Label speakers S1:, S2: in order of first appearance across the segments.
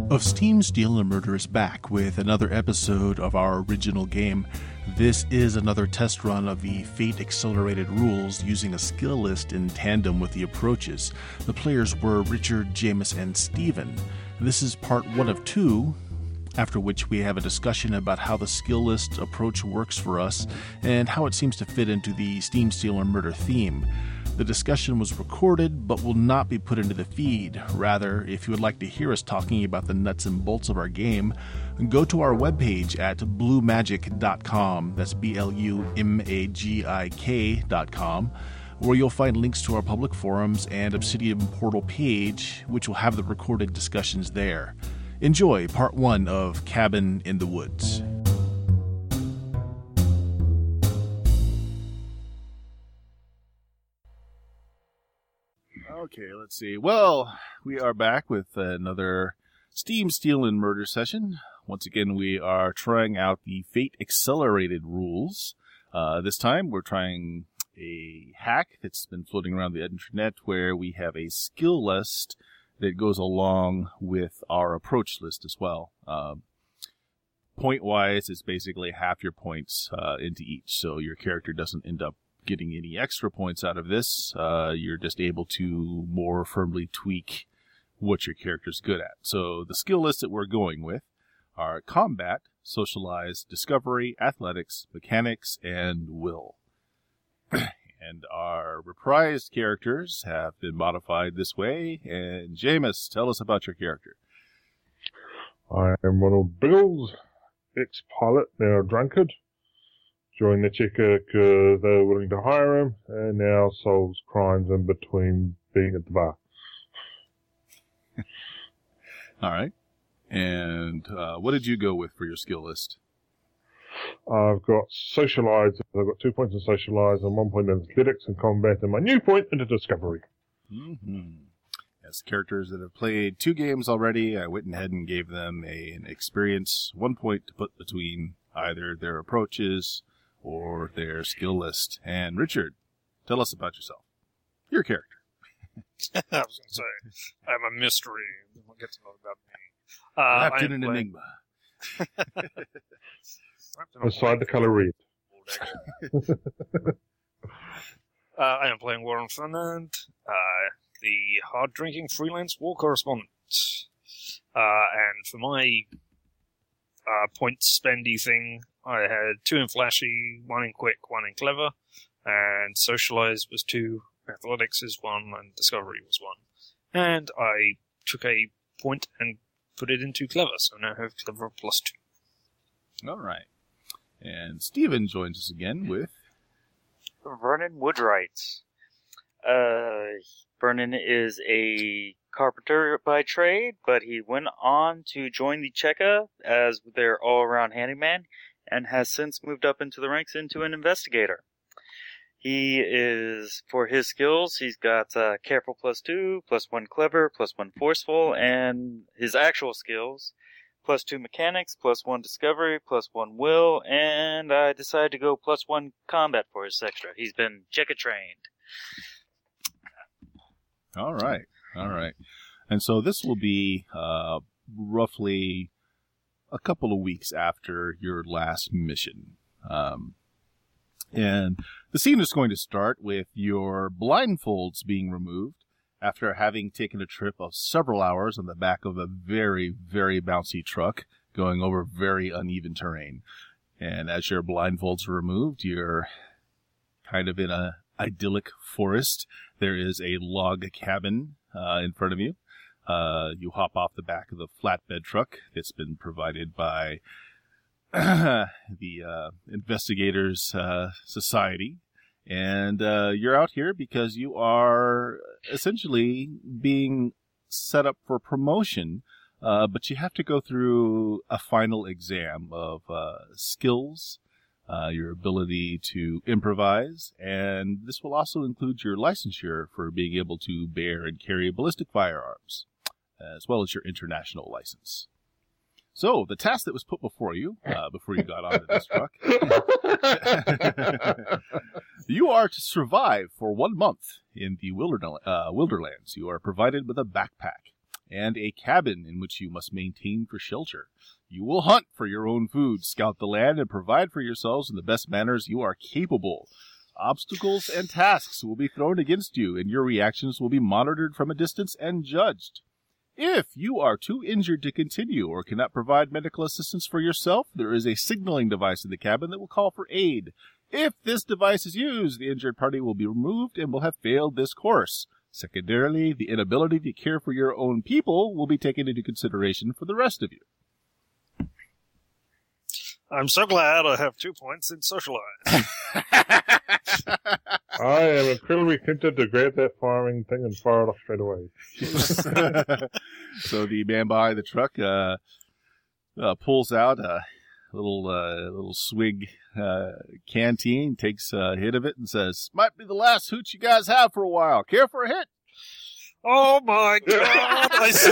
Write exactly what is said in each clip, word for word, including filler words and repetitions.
S1: Of Steam, Steel, and Murder is back with another episode of our original game. This is another test run of the Fate Accelerated rules using a skill list in tandem with the approaches. The players were Richard, Jameis, and Steven. This is part one of two, after which we have a discussion about how the skill list approach works for us and how it seems to fit into the Steam, Steel, and Murder theme. The discussion was recorded, but will not be put into the feed. Rather, if you would like to hear us talking about the nuts and bolts of our game, go to our webpage at blue magic dot com, that's B L U M A G I K dot com, where you'll find links to our public forums and Obsidian Portal page, which will have the recorded discussions there. Enjoy part one of Cabin in the Woods. Okay, let's see. Well, we are back with another Steam, Steel, and Murder session. Once again, we are trying out the Fate Accelerated rules. Uh, this time, we're trying a hack that's been floating around the internet where we have a skill list that goes along with our approach list as well. Um, point-wise, it's basically half your points uh, into each, so your character doesn't end up getting any extra points out of this. Uh, you're just able to more firmly tweak what your character's good at. So the skill lists that we're going with are combat, socialize, discovery, athletics, mechanics, and will. And our reprised characters have been modified this way. And Jameis, tell us about your character.
S2: I am Ronald Biggles, ex-pilot, now drunkard. Joined the Checker because they were willing to hire him, and now solves crimes in between being at the bar.
S1: All right. And uh, what did you go with for your skill list?
S2: I've got socialize. I've got two points in socialize and one point in athletics and combat, and my new point into discovery.
S1: Mm-hmm. As characters that have played two games already, I went ahead and gave them a, an experience, one point to put between either their approaches or their skill list. And Richard, tell us about yourself. Your character.
S3: I was going to say, I'm a mystery. We'll get to know about me. Uh,
S1: Wrapped in an playing... enigma.
S2: Beside the color red.
S3: uh, I am playing Warren Fernand, uh, the hard-drinking freelance war correspondent. Uh, and for my uh, point spendy thing, I had two in flashy, one in quick, one in clever, and socialize was two, athletics is one, and discovery was one. And I took a point and put it into clever, so now I have clever plus two.
S1: All right. And Steven joins us again with
S4: Vernon Woodwright. Uh, Vernon is a carpenter by trade, but he went on to join the Cheka as their all-around handyman, and has since moved up into the ranks into an investigator. He is, for his skills, he's got uh, careful plus two, plus one clever, plus one forceful, and his actual skills, plus two mechanics, plus one discovery, plus one will, and I decided to go plus one combat for his extra. He's been Cheka trained.
S1: All right, all right. And so this will be uh, roughly a couple of weeks after your last mission. Um, and the scene is going to start with your blindfolds being removed after having taken a trip of several hours on the back of a very, very bouncy truck going over very uneven terrain. And as your blindfolds are removed, you're kind of in a idyllic forest. There is a log cabin uh, in front of you. Uh, you hop off the back of the flatbed truck that's been provided by the uh, Investigators uh, Society. And uh, you're out here because you are essentially being set up for promotion, uh, but you have to go through a final exam of uh, skills, uh, your ability to improvise, and this will also include your licensure for being able to bear and carry ballistic firearms, as well as your international license. So, the task that was put before you, uh, before you got onto this truck, you are to survive for one month in the wilder, uh, Wilderlands. You are provided with a backpack, and a cabin in which you must maintain for shelter. You will hunt for your own food, scout the land, and provide for yourselves in the best manners you are capable. Obstacles and tasks will be thrown against you, and your reactions will be monitored from a distance and judged. If you are too injured to continue or cannot provide medical assistance for yourself, there is a signaling device in the cabin that will call for aid. If this device is used, the injured party will be removed and will have failed this course. Secondarily, the inability to care for your own people will be taken into consideration for the rest of you.
S3: I'm so glad I have two points in socialize.
S2: I am incredibly tempted to grab that firing thing and fire it off straight away.
S1: So the man behind the truck uh, uh, pulls out a little uh, little swig uh, canteen, takes a hit of it, and says, "Might be the last hooch you guys have for a while. Care for a hit?"
S3: Oh my god! I said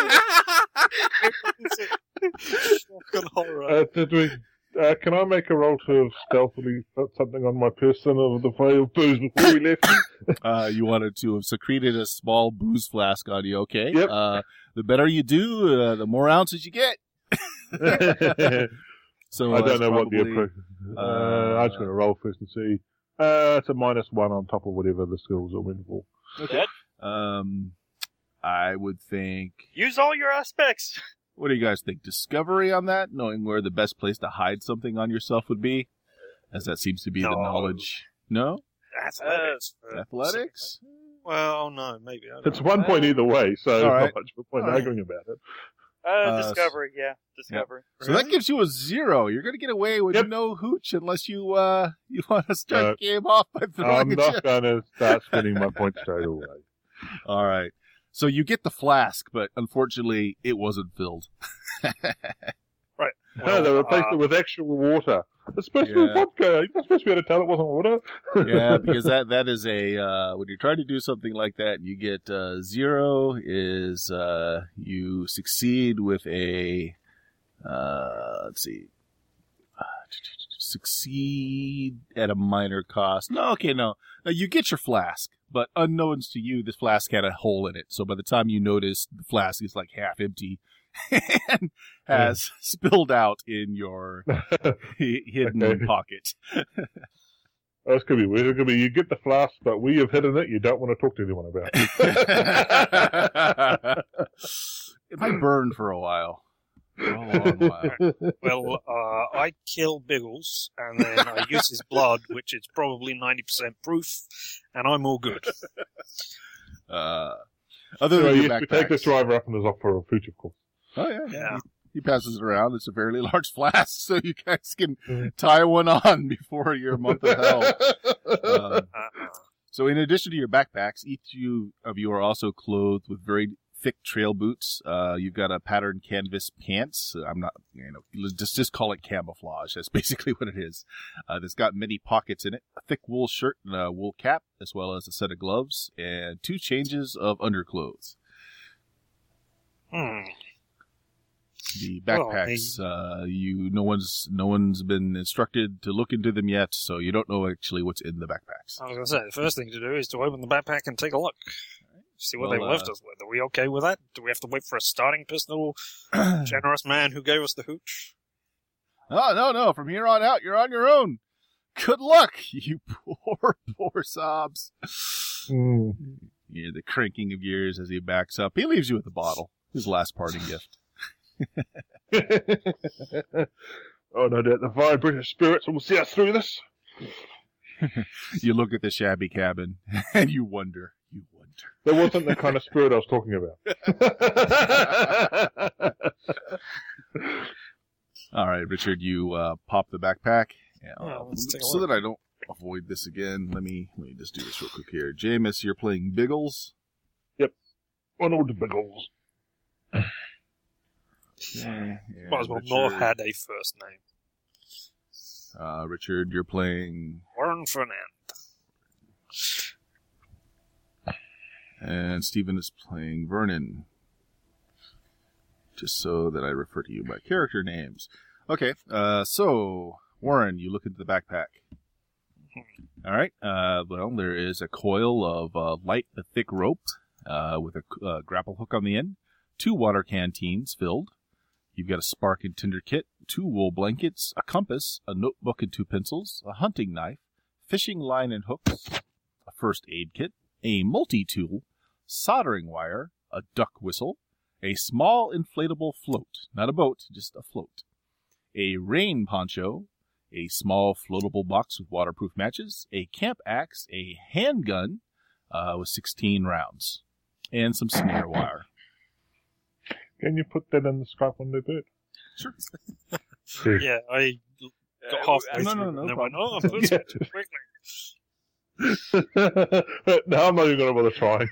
S3: fucking horror.
S2: Uh, did we, uh, can I make a roll to stealthily put something on my person of the vial of booze before we left?
S1: Uh, you wanted to have secreted a small booze flask on you, okay?
S2: Yep.
S1: Uh, the better you do, uh, the more ounces you get. So
S2: I
S1: that's
S2: don't know what the
S1: probably,
S2: approach. Uh, I'm just going to roll first and see. Uh, it's a minus one on top of whatever the skills are went for.
S4: Okay.
S1: Um, I would think.
S4: Use all your aspects.
S1: What do you guys think? Discovery on that, knowing where the best place to hide something on yourself would be, as that seems to be
S3: No.
S1: the knowledge. No,
S3: Athletics. uh,
S1: athletics.
S3: Well, no, maybe. I don't
S2: It's
S3: know.
S2: one point either way, so
S1: All right.
S2: not much of a point
S1: All right.
S2: arguing about it.
S4: Uh,
S1: Uh,
S4: discovery, yeah, discovery.
S1: So that gives you a zero. You're going to get away with
S2: Yep.
S1: no hooch unless you uh you want to start
S2: Uh,
S1: the game off by throwing
S2: I'm
S1: a
S2: not
S1: chip.
S2: going to start spending my points straight away.
S1: All right. So you get the flask, but unfortunately, it wasn't filled.
S3: Right.
S2: No, they replaced
S3: uh,
S2: it with actual water. It's supposed to be
S1: Yeah.
S2: vodka. You're not supposed to be able to tell it wasn't water.
S1: Yeah, because that that is a uh when you're trying to do something like that, you get uh zero is uh you succeed with a uh let's see succeed at a minor cost. No, okay, no. No, you get your flask, but unknowns to you, this flask had a hole in it. So by the time you notice, the flask is like half empty and has spilled out in your hi- hidden
S2: Okay.
S1: pocket.
S2: That's going to be weird. It's going to be, you get the flask, but we have hidden it. You don't want to talk to anyone about it.
S1: It might burn for a while. For a long while.
S3: Well, uh, I kill Biggles, and then I use his blood, which is probably ninety percent proof, and I'm all good.
S1: Uh, other
S2: So
S1: than your
S2: yes, we take this
S1: backpacks.
S2: driver up and there's off for a pooch, of course.
S1: Oh, yeah.
S3: Yeah.
S1: He, he passes it around. It's a fairly large flask, so you guys can
S2: Mhm.
S1: tie one on before your month of hell. Uh,
S3: Uh-uh.
S1: so in addition to your backpacks, each you, of you are also clothed with very thick trail boots. Uh, you've got a patterned canvas pants. I'm not, you know, let's just, just call it camouflage. That's basically what it is. Uh, that's got many pockets in it, a thick wool shirt and a wool cap, as well as a set of gloves and two changes of underclothes.
S3: Hmm.
S1: The
S3: Well,
S1: backpacks, uh, you, no one's, no one's been instructed to look into them yet, so you don't know actually what's in the backpacks.
S3: I was going to say, the first thing to do is to open the backpack and take a look. See what
S1: Well,
S3: they left
S1: uh,
S3: us with. Are we okay with that? Do we have to wait for a starting pistol? Generous man who gave us the hooch?
S1: Oh, no, no. From here on out, you're on your own. Good luck, you poor, poor sobs.
S2: Mm.
S1: You hear the cranking of gears as he backs up. He leaves you with a bottle. His last parting gift.
S2: Oh, no doubt the fine British spirits will see us through this.
S1: You look at the shabby cabin, and you wonder. You wonder.
S2: That wasn't the kind of spirit I was talking about.
S1: All right, Richard, you uh, pop the backpack. Yeah,
S3: Oh, let's take a
S1: so
S3: look.
S1: that I don't avoid this again, let me let me just do this real quick here. Jameis, you're playing Biggles.
S2: One old Biggles.
S1: Yeah,
S3: Might as well
S1: Richard,
S3: not had a first name.
S1: Uh, Richard, you're playing,
S3: Warren Fernand.
S1: and Stephen is playing Vernon. Just so that I refer to you by character names. Okay, uh, so Warren, you look into the backpack. All right. Uh, well, there is a coil of uh, light, a thick rope uh, with a uh, grapple hook on the end. two water canteens filled. You've got a spark and tinder kit, two wool blankets, a compass, a notebook and two pencils, a hunting knife, fishing line and hooks, a first aid kit, a multi-tool, soldering wire, a duck whistle, a small inflatable float, not a boat, just a float, a rain poncho, a small floatable box with waterproof matches, a camp axe, a handgun uh, with sixteen rounds, and some snare wire.
S2: Can you put that in the Skype window, Bert?
S1: Sure.
S2: Here.
S3: Yeah, I got
S4: Uh,
S3: halfway
S1: no,
S3: through
S1: no,
S3: and
S1: no
S3: then went,
S1: problem.
S3: oh, I'm putting it too quickly.
S2: No, I'm not even going to bother trying.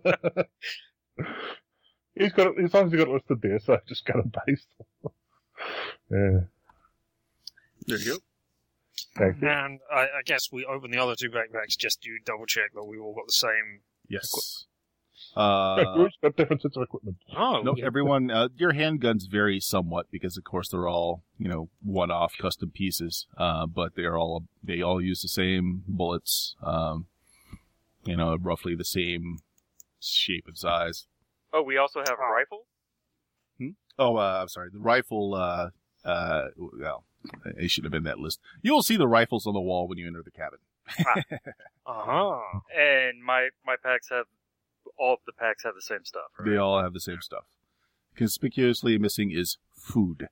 S2: he's got it, as long as he's got it listed there, so I just got it based. Yeah.
S1: There you go.
S2: Thank you.
S3: And I, I guess we open the other two backpacks just to double check that we all got the same.
S1: Yes.
S2: Hey,
S1: Uh,
S2: we each got different sets of equipment.
S3: Oh,
S1: no,
S3: yeah.
S1: everyone, uh, your handguns vary somewhat because, of course, they're all, you know, one-off custom pieces, uh, but they're all, they all use the same bullets, um, you know, roughly the same shape and size.
S4: Oh, we also have a rifle?
S1: Oh, uh, I'm sorry. The rifle, uh, uh, well, it should have been that list. You'll see the rifles on the wall when you enter the cabin.
S3: Uh-huh.
S4: And my, my packs have, all of the packs have the same stuff, right?
S1: They all have the same stuff. Conspicuously missing is food.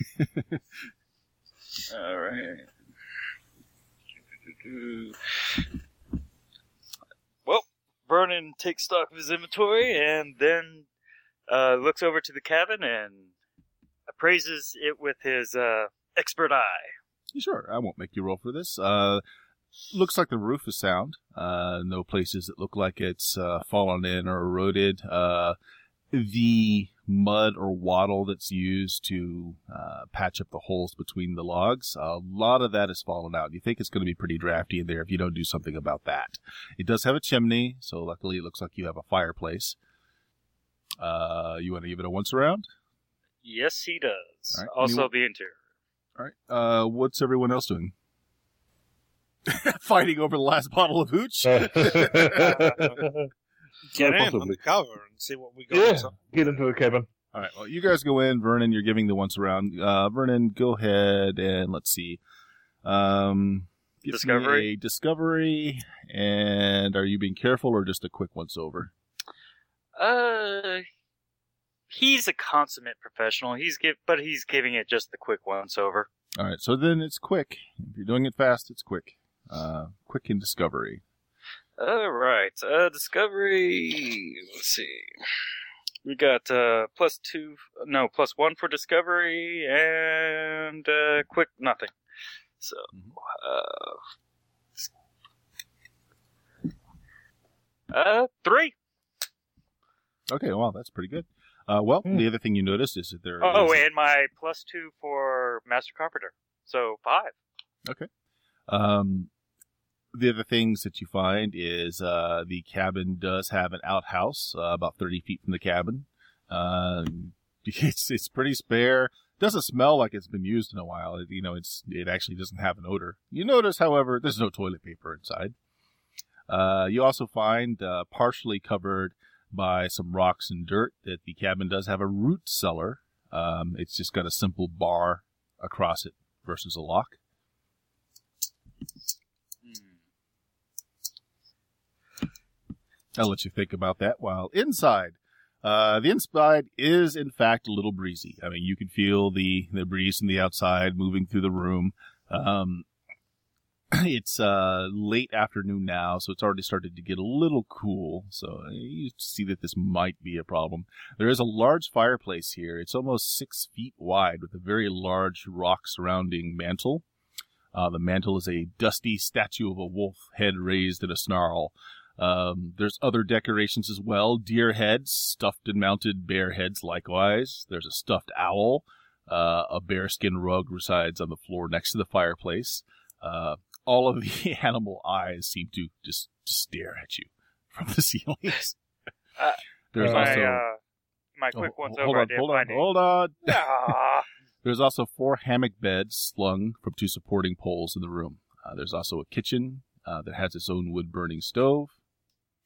S4: Alright. Well, Vernon takes stock of his inventory and then uh, looks over to the cabin and appraises it with his uh, expert eye.
S1: Sure, I won't make you roll for this. Uh, looks like the roof is sound. Uh, no places that look like it's uh, fallen in or eroded. Uh, the mud or wattle that's used to uh, patch up the holes between the logs, a lot of that has fallen out. You think it's going to be pretty drafty in there if you don't do something about that. It does have a chimney, so luckily it looks like you have a fireplace. Uh, you want to give it a once around?
S4: Yes, he does.
S1: All right.
S4: Also,
S1: Anyone-
S4: the interior.
S1: All right. Uh, what's everyone else doing? Fighting over the last bottle of hooch?
S2: Uh,
S3: Get in
S2: possibly.
S3: on the cover and see what we got.
S2: yeah,
S3: So-
S2: get into the cabin.
S1: All right. Well, you guys go in. Vernon, you're giving the once around. Uh, Vernon, go ahead and let's see. Um, give me
S4: Discovery?
S1: a discovery. And are you being careful or just a quick once over?
S4: Uh, he's a consummate professional. He's give, but he's giving it just the quick once over.
S1: All right. So then it's quick. If you're doing it fast, it's quick. Uh, quick in discovery.
S4: All right. Uh, discovery. Let's see. We got uh plus two. No, plus one for discovery and uh quick nothing. So, uh, uh, three.
S1: Okay. Well, that's pretty good. Uh, well,
S2: Hmm.
S1: the other thing you notice is that there
S4: Oh,
S1: is-
S4: and my plus two for master carpenter. So five.
S1: Um, the other things that you find is uh, the cabin does have an outhouse uh, about thirty feet from the cabin. Uh, it's it's pretty spare. Doesn't smell like it's been used in a while. It, you know, it's it actually doesn't have an odor. You notice, however, there's no toilet paper inside. Uh, you also find uh, partially covered by some rocks and dirt that the cabin does have a root cellar. Um, it's just got a simple bar across it versus a lock. I'll let you think about that while inside. Uh, the inside is, in fact, a little breezy. I mean, you can feel the, the breeze from the outside moving through the room. Um, it's uh, late afternoon now, so it's already started to get a little cool. So you see that this might be a problem. There is a large fireplace here. It's almost six feet wide with a very large rock surrounding mantle. Uh, the mantle is a dusty statue of a wolf, head raised in a snarl. Um, there's other decorations as well. Deer heads, stuffed and mounted bear heads likewise. There's a stuffed owl. Uh, a bearskin rug resides on the floor next to the fireplace. Uh, all of the animal eyes seem to just, just stare at you from the ceilings.
S4: Uh,
S1: There's
S4: my,
S1: also...
S4: uh, my
S1: oh,
S4: quick once
S1: hold
S4: over.
S1: on,
S4: I didn't
S1: hold on,
S4: find it.
S1: hold on.
S4: Ah.
S1: There's also four hammock beds slung from two supporting poles in the room. Uh, there's also a kitchen uh, that has its own wood-burning stove.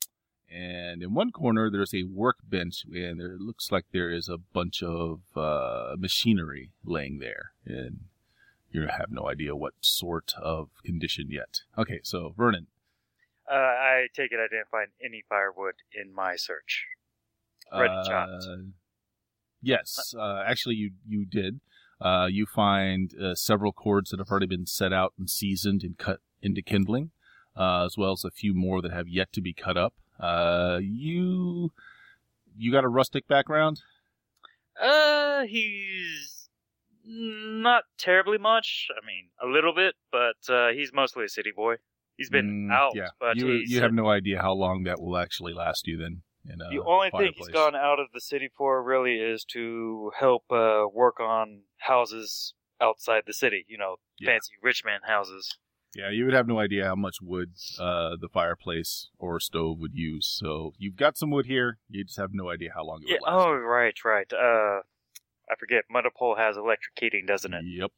S1: And in one corner, there's a workbench, and there, it looks like there is a bunch of uh, machinery laying there. And you have no idea what sort of condition yet. Okay, so Vernon.
S4: Uh, I take it I didn't find any firewood in my search. Ready
S1: uh,
S4: chopped.
S1: Yes, uh, actually you, you did. Uh, you find uh, several cords that have already been set out and seasoned and cut into kindling, uh, as well as a few more that have yet to be cut up. Uh, you, you got a rustic background?
S4: Uh, he's not terribly much. I mean, a little bit, but uh, he's mostly a city boy. He's been
S1: Mm,
S4: out,
S1: yeah.
S4: but
S1: you,
S4: he's,
S1: you have no idea how long that will actually last you then. In a
S4: the only thing he's
S1: fireplace.
S4: gone out of the city for really is to help uh, work on houses outside the city. You know,
S1: Yeah.
S4: fancy rich man houses.
S1: Yeah, you would have no idea how much wood uh, the fireplace or stove would use. So you've got some wood here. You just have no idea how long it
S4: Yeah.
S1: would last.
S4: Oh, right, right. Uh, I forget. Mudderpole has electric heating, doesn't it?
S1: Yep.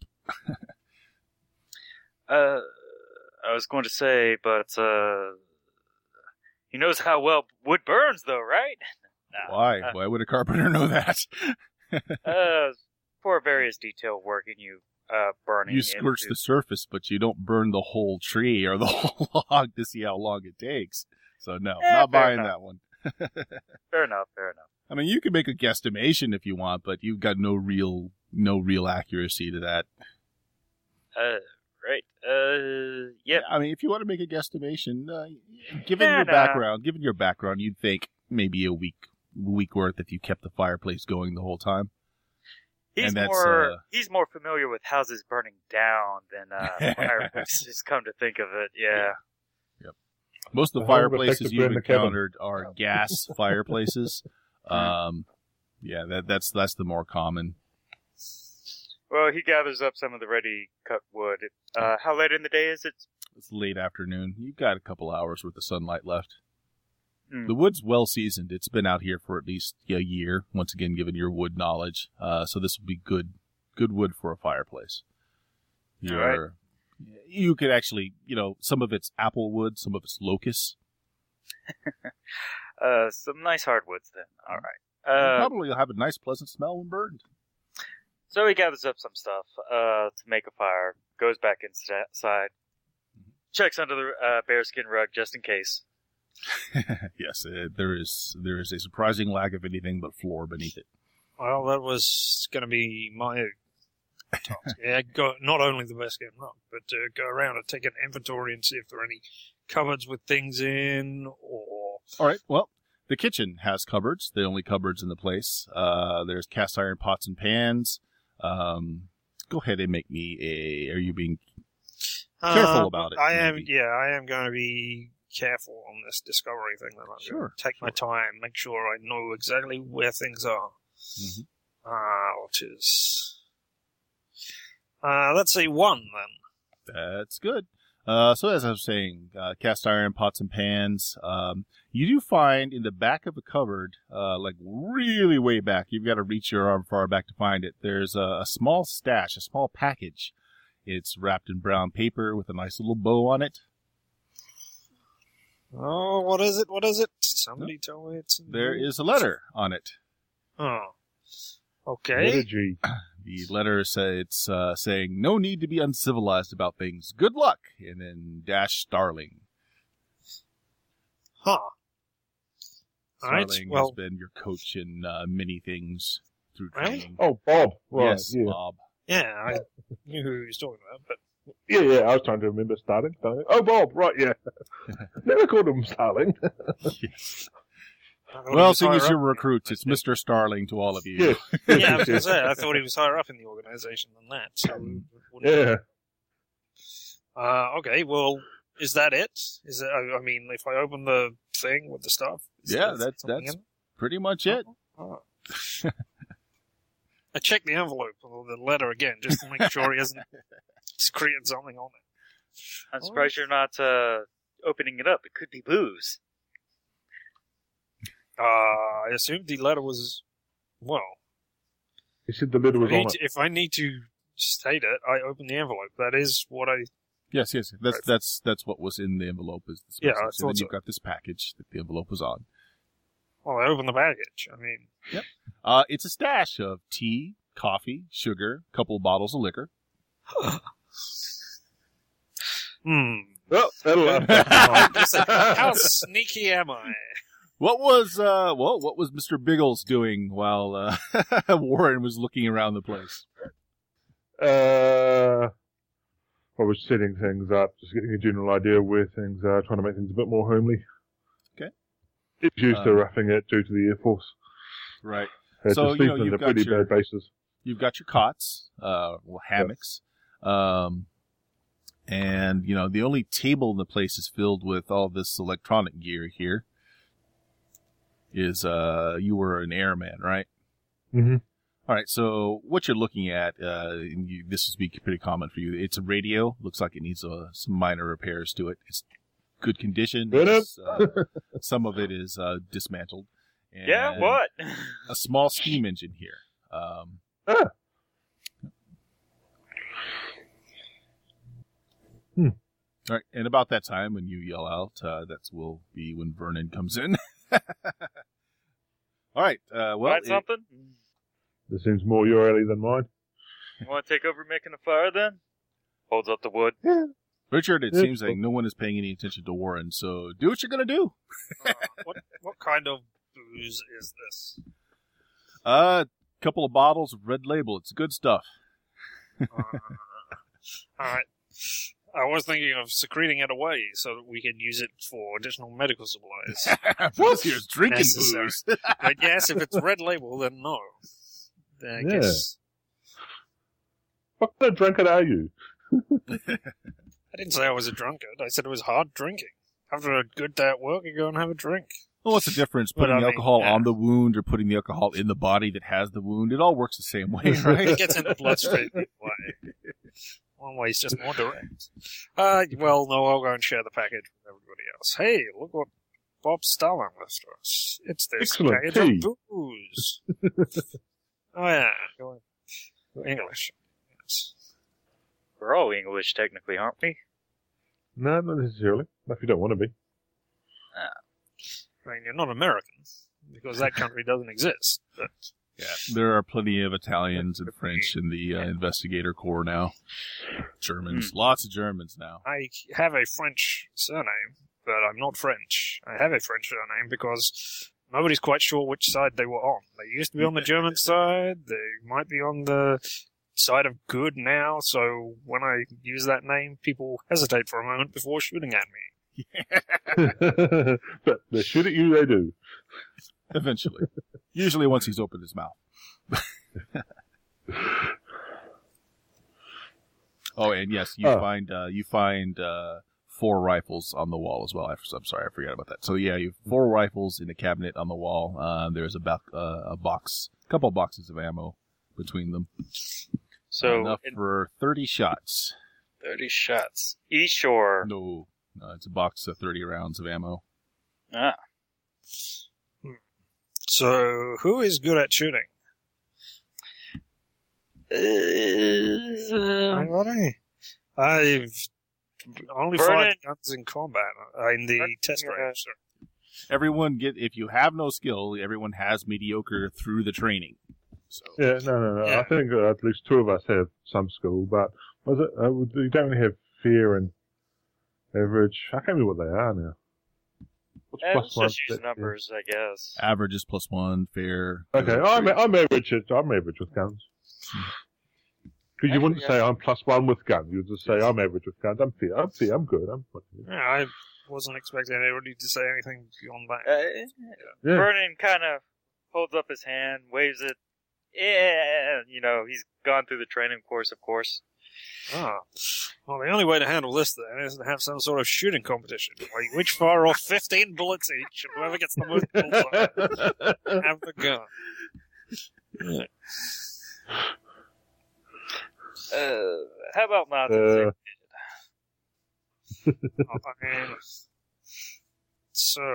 S4: Uh, I was going to say, but uh, he knows how well wood burns, though, right? Nah,
S1: Why?
S4: uh,
S1: Why would a carpenter know that?
S4: uh, for various detail work and you uh, burning.
S1: You scorch
S4: into-
S1: the surface, but you don't burn the whole tree or the whole log to see how long it takes. So no,
S4: Eh,
S1: not
S4: fair
S1: buying
S4: enough.
S1: that one.
S4: Fair enough. Fair enough.
S1: I mean, you can make a guesstimation if you want, but you've got no real, no real accuracy to that.
S4: Uh, right. Uh, yep.
S1: I mean, if you want to make a guesstimation, uh, given
S4: Nah,
S1: your
S4: nah.
S1: background, given your background, you'd think maybe a week, week worth if you kept the fireplace going the whole time.
S4: He's
S1: and that's,
S4: more
S1: uh,
S4: he's more familiar with houses burning down than uh, fireplaces. Come to think of it, yeah.
S1: Most of the
S2: The home
S1: fireplaces
S2: effective
S1: you've
S2: in the cabin.
S1: encountered are gas fireplaces. Um, yeah, that, that's that's the more common.
S4: Well, he gathers up some of the ready cut wood. Uh, how late in the day is it?
S1: It's late afternoon. You've got a couple hours worth of sunlight left.
S4: Hmm.
S1: The wood's well seasoned. It's been out here for at least a year. Once again, given your wood knowledge, uh, so this will be good, good wood for a fireplace.
S4: All
S1: You're, You could actually, you know, some of it's apple wood, some of it's locust.
S4: Uh, some nice hardwoods then. All right. Uh,
S1: Probably you'll have a nice, pleasant smell when burned.
S4: so he gathers up some stuff uh, to make a fire, goes back inside, checks under the uh, bearskin rug just in case.
S1: Yes, uh, there is there is a surprising lack of anything but floor beneath it.
S3: Well, that was going to be my task. Yeah, go, not only the best game run, but uh, go around and take an inventory and see if there are any cupboards with things in, or
S1: All right. Well, the kitchen has cupboards. The only cupboards in the place. Uh, there's cast iron pots and pans. Um, go ahead and make me a. Are you being careful
S3: Uh,
S1: about it?
S3: I am.
S1: maybe?
S3: Yeah, I am going to be careful on this discovery thing. That I'm
S1: Sure,
S3: going to take my
S1: sure.
S3: time, make sure I know exactly where things are.
S1: Mhm.
S3: Uh, which is, uh, let's say one then.
S1: That's good. Uh, so as I was saying, uh, cast iron pots and pans. Um, you do find in the back of a cupboard, uh, like really way back, you've got to reach your arm far back to find it. There's a, a small stash, a small package. It's wrapped in brown paper with a nice little bow on it.
S3: Oh, what is it? What is it? Somebody tell me it's. in
S1: There
S3: here.
S1: is a letter on it.
S3: Oh. Okay.
S2: Energy.
S1: The letter say it's uh, saying, "No need to be uncivilized about things. Good luck," and then dash Starling.
S3: Huh. All right.
S1: Starling
S3: Well,
S1: has been your coach in uh, many things through
S3: Really?
S1: training.
S2: Oh, Bob. Right,
S1: yes,
S2: yeah.
S1: Bob.
S3: yeah, I knew who he was talking about, but
S2: Yeah, yeah, I was trying to remember Starling. Starling. Oh, Bob, right, yeah. Never called him Starling.
S1: Yes.
S3: I thought he
S1: Well,
S3: was
S1: seeing as
S3: higher
S1: you're
S3: up.
S1: recruits, it's Mister Starling to all of you.
S2: Yes.
S3: Yeah, I was going to say, I thought he was higher up in the organization than that. So we wouldn't-
S2: Yeah.
S3: Uh, okay, well, is that it? Is it? I I mean, if I open the thing with the stuff, is
S1: Yeah,
S3: there
S1: that's-
S3: something
S1: that's-
S3: in it?
S1: Pretty much it.
S3: Oh. I checked the envelope or the letter again just to make sure he hasn't secreted something on it.
S4: I'm surprised you're not uh, opening it up. It could be booze.
S3: Uh, I assumed the letter was well.
S2: He said the lid
S3: If
S2: was
S3: I,
S2: on
S3: need
S2: it.
S3: to, if I need to state it, I open the envelope. That is what I
S1: Yes, yes. That's
S3: Right.
S1: that's that's what was in the envelope. Is the
S3: Yeah, I
S1: specifics. And then
S3: thought
S1: you've
S3: so.
S1: got this package that the envelope was on.
S3: Well, I opened the package. I mean,
S1: Uh, it's a stash of tea, coffee, sugar, a couple of bottles of liquor.
S3: hmm.
S2: Oh, that'll
S3: Listen, how sneaky am I?
S1: What was uh well what was Mister Biggles doing while uh, Warren was looking around the place?
S2: Uh, I was setting things up, just getting a general idea where things are, trying to make things a bit more homely.
S1: Okay.
S2: It's used to
S1: Um,
S2: roughing it due to the Air Force.
S1: Right.
S2: Had
S1: So,
S2: to
S1: you know,
S2: sleep
S1: you've
S2: in
S1: got
S2: pretty
S1: your-
S2: bad bases.
S1: You've got your cots, uh well, hammocks. Um and you know, the only table in the place is filled with all this electronic gear here. Is uh you were an airman, right?
S2: Mm-hmm.
S1: All right, so what you're looking at, uh, and you, this would be pretty common for you. It's a radio. Looks like it needs uh, some minor repairs to it. It's good condition.
S2: Good.
S1: It's, uh, some of it is uh, dismantled. And
S4: Yeah, what?
S1: A small steam engine here. Um,
S2: Ah. Hmm.
S1: All right, and about that time when you yell out, uh, that will be when Vernon comes in. All right, uh, well,
S4: Find
S1: it-
S4: something?
S2: This seems more your alley than mine.
S4: You want to take over making a fire then? Holds up the wood.
S1: Richard, it
S2: Yeah.
S1: seems like no one is paying any attention to Warren, so do what you're going to do.
S3: Uh, what what kind of booze is this?
S1: A uh, couple of bottles of Red Label. It's good stuff.
S3: Uh, all right. I was thinking of secreting it away so that we can use it for additional medical supplies.
S1: This here's drinking
S3: Necessary.
S1: booze.
S3: But yes, if it's red label, then no. I
S2: Yeah.
S3: guess
S2: What kind of drunkard are you?
S3: I didn't say I was a drunkard. I said it was hard drinking. After a good day at work, you go and have a drink.
S1: Well, what's the difference?
S3: But
S1: Putting
S3: I
S1: the
S3: mean,
S1: alcohol
S3: yeah.
S1: on the wound or putting the alcohol in the body that has the wound? It all works the same way, right?
S3: It gets in the bloodstream one way. One way is just more direct. Uh, well, no, I'll go and share the package with everybody else. Hey, look what Bob Stalin left us. It's this
S2: Excellent
S3: package
S2: tea.
S3: of booze. Oh, yeah. Go go English. Yes.
S4: We're all English, technically, aren't we?
S2: No, not necessarily. Not if you don't want to be.
S3: I mean, you're not American, because that country doesn't exist. But
S1: Yeah, there are plenty of Italians and French in the uh, investigator corps now. Germans, lots of Germans now.
S3: I have a French surname, but I'm not French. I have a French surname because nobody's quite sure which side they were on. They used to be on the German side. They might be on the side of good now. So when I use that name, people hesitate for a moment before shooting at me.
S2: But they shoot at you, they do.
S1: Eventually, usually once he's opened his mouth. Oh, and yes, you
S2: Oh.
S1: find uh, you find uh, four rifles on the wall as well. I, I'm sorry, I forgot about that. So yeah, you have four rifles in a cabinet on the wall. Uh, there's about uh, a box, a couple boxes of ammo between them.
S4: So,
S1: enough
S4: in
S1: for thirty shots.
S4: thirty shots. Each or...
S1: No, no, it's a box of thirty rounds of ammo.
S4: Ah.
S3: So who is good at shooting?
S4: Uh,
S3: Anybody? I've only
S4: Vernon-
S3: fired guns in combat, uh, in the
S4: Vernon,
S3: test
S4: yeah.
S3: range. So.
S1: Everyone get if you have no skill, everyone has mediocre through the training. So
S2: Yeah, no, no, no.
S3: Yeah.
S2: I think uh, at least two of us have some skill, but was it? Uh, we don't have fear and average. I can't remember what they are now. What's
S4: eh,
S2: plus
S4: let's
S2: one?
S4: just use numbers, I guess.
S1: average is plus one, fair.
S2: Okay,
S1: good,
S2: I'm
S1: three.
S2: I'm average. at- I'm average with guns. Because you wouldn't
S4: Actually,
S2: say I'm plus one with guns. You would just say I'm average with guns. I'm fair. I'm fair. I'm good. I'm.
S3: Yeah, I wasn't expecting anybody to say anything beyond that.
S4: Uh,
S2: Yeah.
S4: Vernon kind of holds up his hand, waves it. Yeah, you know, he's gone through the training course, of course.
S3: Ah. Well, the only way to handle this then is to have some sort of shooting competition. Like, which fire off fifteen bullets each, and whoever gets the most bullseye have the gun. Yeah.
S4: Uh, how about not?
S2: Uh,
S3: I mean, so.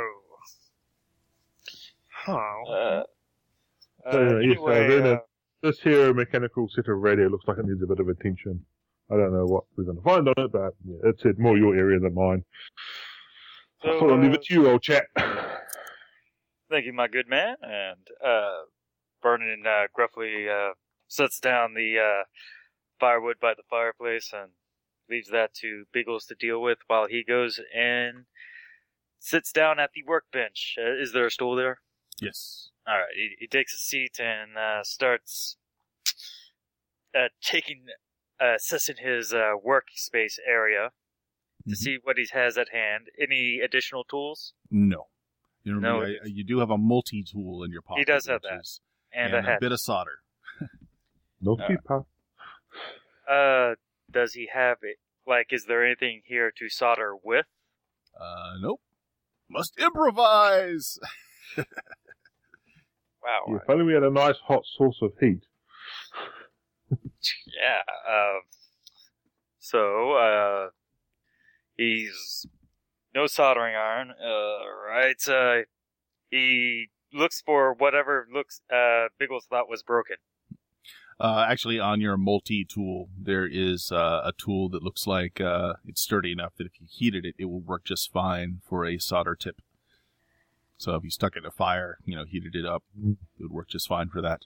S3: Huh.
S4: uh, uh,
S2: So, yeah, yes, uh,
S4: anyway,
S2: Vernon-
S4: uh,
S2: This here mechanical set of radio looks like it needs a bit of attention. I don't know what we're going to find on it, but yeah, it's it, more your area than mine.
S4: So,
S2: I thought I'd leave
S4: uh,
S2: it to you, old chap.
S4: Thank you, my good man. And uh, Vernon uh, gruffly uh, sets down the uh, firewood by the fireplace and leaves that to Biggles to deal with while he goes and sits down at the workbench. Uh, is there a stool there?
S1: Yes.
S4: All right. He, he takes a seat and uh, starts uh, taking, uh, assessing his uh, workspace area to
S1: Mhm.
S4: see what he has at hand. Any additional tools?
S1: No. You,
S4: No,
S1: remember, I- you do have a multi-tool in your pocket.
S4: He does have
S1: which
S4: that.
S1: is-
S4: And,
S1: and
S4: a hat.
S1: bit of solder.
S2: No
S4: Uh,
S2: keeper.
S4: Uh, does he have it? Like, is there anything here to solder with?
S1: Uh, nope. Must improvise!
S4: Wow.
S2: Yeah, if only we had a nice hot source of heat.
S4: Yeah. Uh, so, uh, he's no soldering iron. Uh, right. Uh, he looks for whatever looks uh Biggles thought was broken.
S1: Uh, actually, on your multi-tool, there is uh, a tool that looks like uh, it's sturdy enough that if you heated it, it will work just fine for a solder tip. So if you stuck it in a fire, you know, heated it up, it would work just fine for that.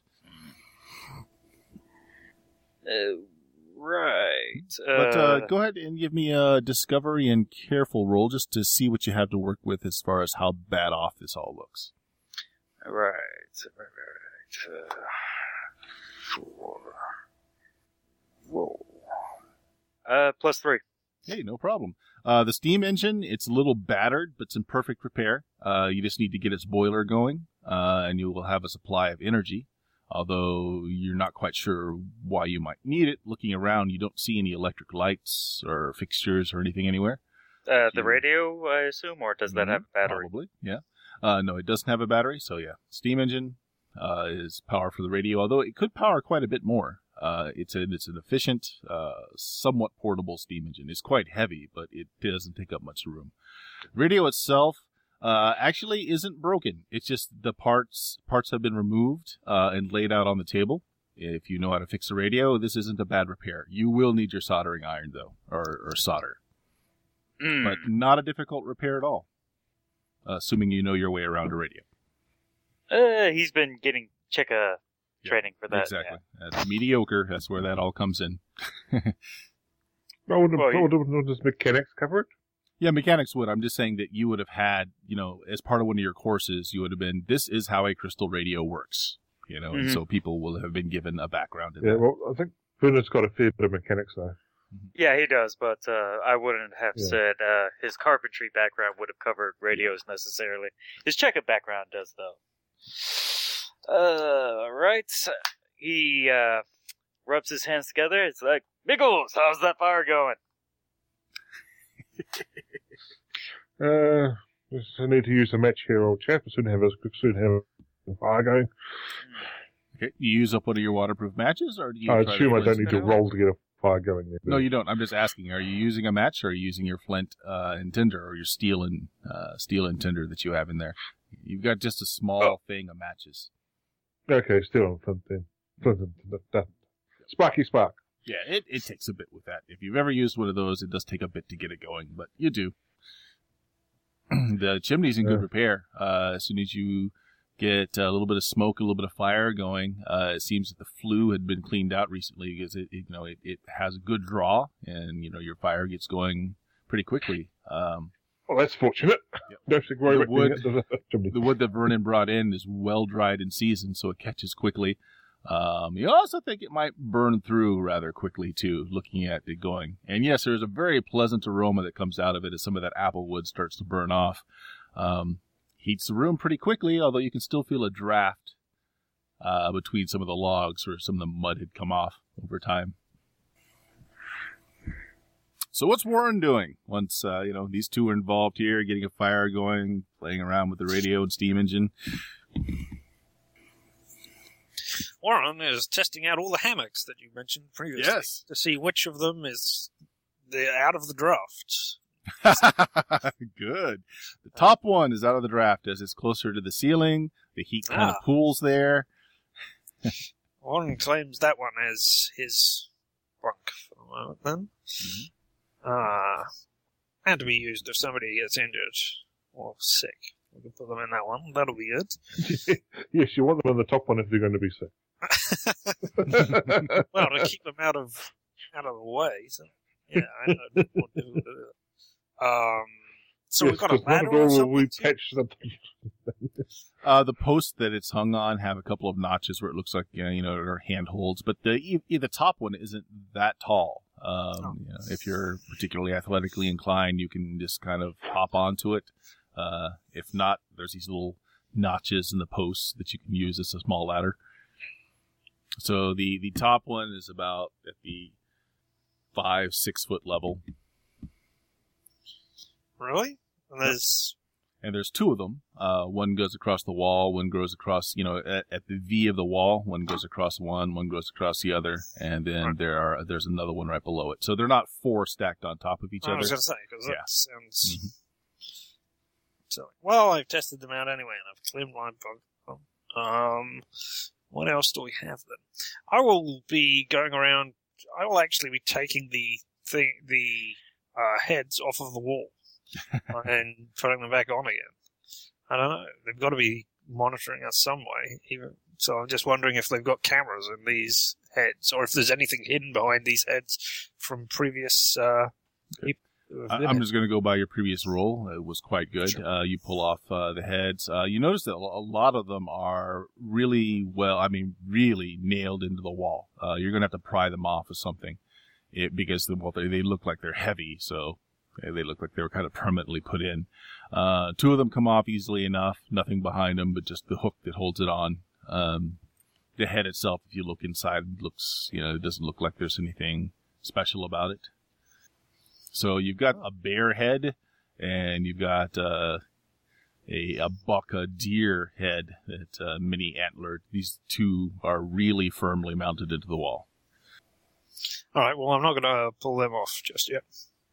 S4: Uh, right.
S1: But uh, go ahead and give me a discovery and careful roll just to see what you have to work with as far as how bad off this all looks.
S4: Right. Right. Right. Uh, four. Whoa. Uh, plus three.
S1: Hey, no problem. Uh, the steam engine, it's a little battered, but it's in perfect repair. Uh, you just need to get its boiler going, uh, and you will have a supply of energy. Although you're not quite sure why you might need it. Looking around, you don't see any electric lights or fixtures or anything anywhere.
S4: Uh, the
S1: You-
S4: radio, I assume, or does that have a battery?
S1: Probably, yeah. Uh, no, it doesn't have a battery, so yeah. Steam engine uh, is power for the radio, although it could power quite a bit more. Uh, it's, a, it's an efficient, uh, somewhat portable steam engine. It's quite heavy, but it doesn't take up much room. Radio itself uh, actually isn't broken. It's just the parts parts have been removed uh, and laid out on the table. If you know how to fix a radio, this isn't a bad repair. You will need your soldering iron, though, or, or solder.
S4: Mm.
S1: But not a difficult repair at all, uh, assuming you know your way around a radio.
S4: Uh, he's been getting Cheka
S1: Yeah,
S4: training for that.
S1: Exactly. That's mediocre. That's where that all comes in.
S2: No, wouldn't,
S4: Well, you-
S2: wouldn't, wouldn't just mechanics cover it?
S1: Yeah, mechanics would. I'm just saying that you would have had, you know, as part of one of your courses, you would have been, this is how a crystal radio works, you know, and
S4: Mhm.
S1: so people will have been given a background in
S2: Yeah,
S1: that.
S2: well, I think Vernon's got a fair bit of mechanics, though.
S4: Yeah, he does, but uh, I wouldn't have
S2: Yeah.
S4: said uh, his carpentry background would have covered radios necessarily. His checkup background does, though. Uh, right. He uh, rubs his hands together. It's like, Biggles, how's that fire going?
S2: Uh, just I need to use a match here, old chap. I soon have a soon have a fire going.
S1: Okay. You use up one of your waterproof matches, or do you
S2: I
S1: try
S2: assume
S1: to
S2: I don't
S1: place-
S2: need to roll to get a fire going there.
S1: No, you don't. I'm just asking, are you using a match, or are you using your flint uh, and tinder, or your steel and uh, steel and tinder that you have in there? You've got just a small
S4: Oh.
S1: thing of matches.
S2: Okay, still on front then. Front then. That, that. Sparky spark.
S1: Yeah, it, it takes a bit with that. If you've ever used one of those, it does take a bit to get it going, but you do. The chimney's in good
S2: Yeah.
S1: repair. Uh, as soon as you get a little bit of smoke, a little bit of fire going, uh, it seems that the flue had been cleaned out recently because it, it you know, it, it has a good draw, and you know your fire gets going pretty quickly. Um,
S2: Well, that's fortunate.
S1: Yep.
S2: Don't have to worry
S1: The
S2: about
S1: wood-
S2: getting it to the chimney.
S1: the wood that Vernon brought in is well dried and seasoned, so it catches quickly. Um, you also think it might burn through rather quickly too, looking at it going. And yes, there's a very pleasant aroma that comes out of it as some of that apple wood starts to burn off. Um, heats the room pretty quickly, although you can still feel a draft uh, between some of the logs where some of the mud had come off over time. So what's Warren doing once, uh, you know, these two are involved here, getting a fire going, playing around with the radio and steam engine?
S3: Warren is testing out all the hammocks that you mentioned previously
S1: Yes.
S3: to see which of them is the out of the draft.
S1: Good. The top one is out of the draft as it's closer to the ceiling. The heat kind of
S3: Ah.
S1: pools there.
S3: Warren claims that one as his bunk for the moment then.
S1: Mm-hmm.
S3: Uh, and to be used if somebody gets injured or sick. We can put them in that one. That'll be good.
S2: Yes, you want them on the top one if they're going to be sick.
S3: Well, to keep them out of out of the way. So, yeah, I know. What to do with it. Um, so
S2: yes,
S3: we've got a
S2: 'cause not
S3: ladder
S2: at
S3: or
S2: all will
S3: something.
S2: we
S3: too?
S2: patch something.
S1: Uh, the posts that it's hung on have a couple of notches where it looks like, you know, you know are handholds, but the e- e- the top one isn't that tall. Um,
S3: Oh.
S1: you know, if you're particularly athletically inclined, you can just kind of hop onto it. Uh, if not, there's these little notches in the posts that you can use as a small ladder. So the, the top one is about at the five, six foot level.
S3: Really? And there's
S1: And there's two of them. Uh, one goes across the wall, one goes across, you know, at, at the V of the wall. One goes across one, one goes across the other, and then
S3: Right.
S1: there are there's another one right below it. So they're not four stacked on top of each
S3: I
S1: other.
S3: was going to say because
S1: Yeah.
S3: that sounds
S1: Mhm.
S3: silly. Well, I've tested them out anyway, and I've cleaned my bug. Um, what else do we have then? I will be going around. I will actually be taking the thing, the uh, heads off of the wall and putting them back on again. I don't know. They've got to be monitoring us some way. Even so, I'm just wondering if they've got cameras in these heads, or if there's anything hidden behind these heads from previous. Uh, people who have
S1: I,
S3: been
S1: I'm
S3: here.
S1: just going to go by your previous roll. It was quite good.
S3: Sure.
S1: Uh, you pull off uh, the heads. Uh, you notice that a lot of them are really well, I mean, really nailed into the wall. Uh, you're going to have to pry them off of something it, because the, well, they, they look like they're heavy, so they, they look like they were kind of permanently put in. Uh, two of them come off easily enough. Nothing behind them, but just the hook that holds it on. Um, the head itself, if you look inside, looks, you know, it doesn't look like there's anything special about it. So you've got a bear head, and you've got uh, a a buck, a deer head, that uh, mini antlered. These two are really firmly mounted into the wall.
S3: All right. Well, I'm not going to pull them off just yet.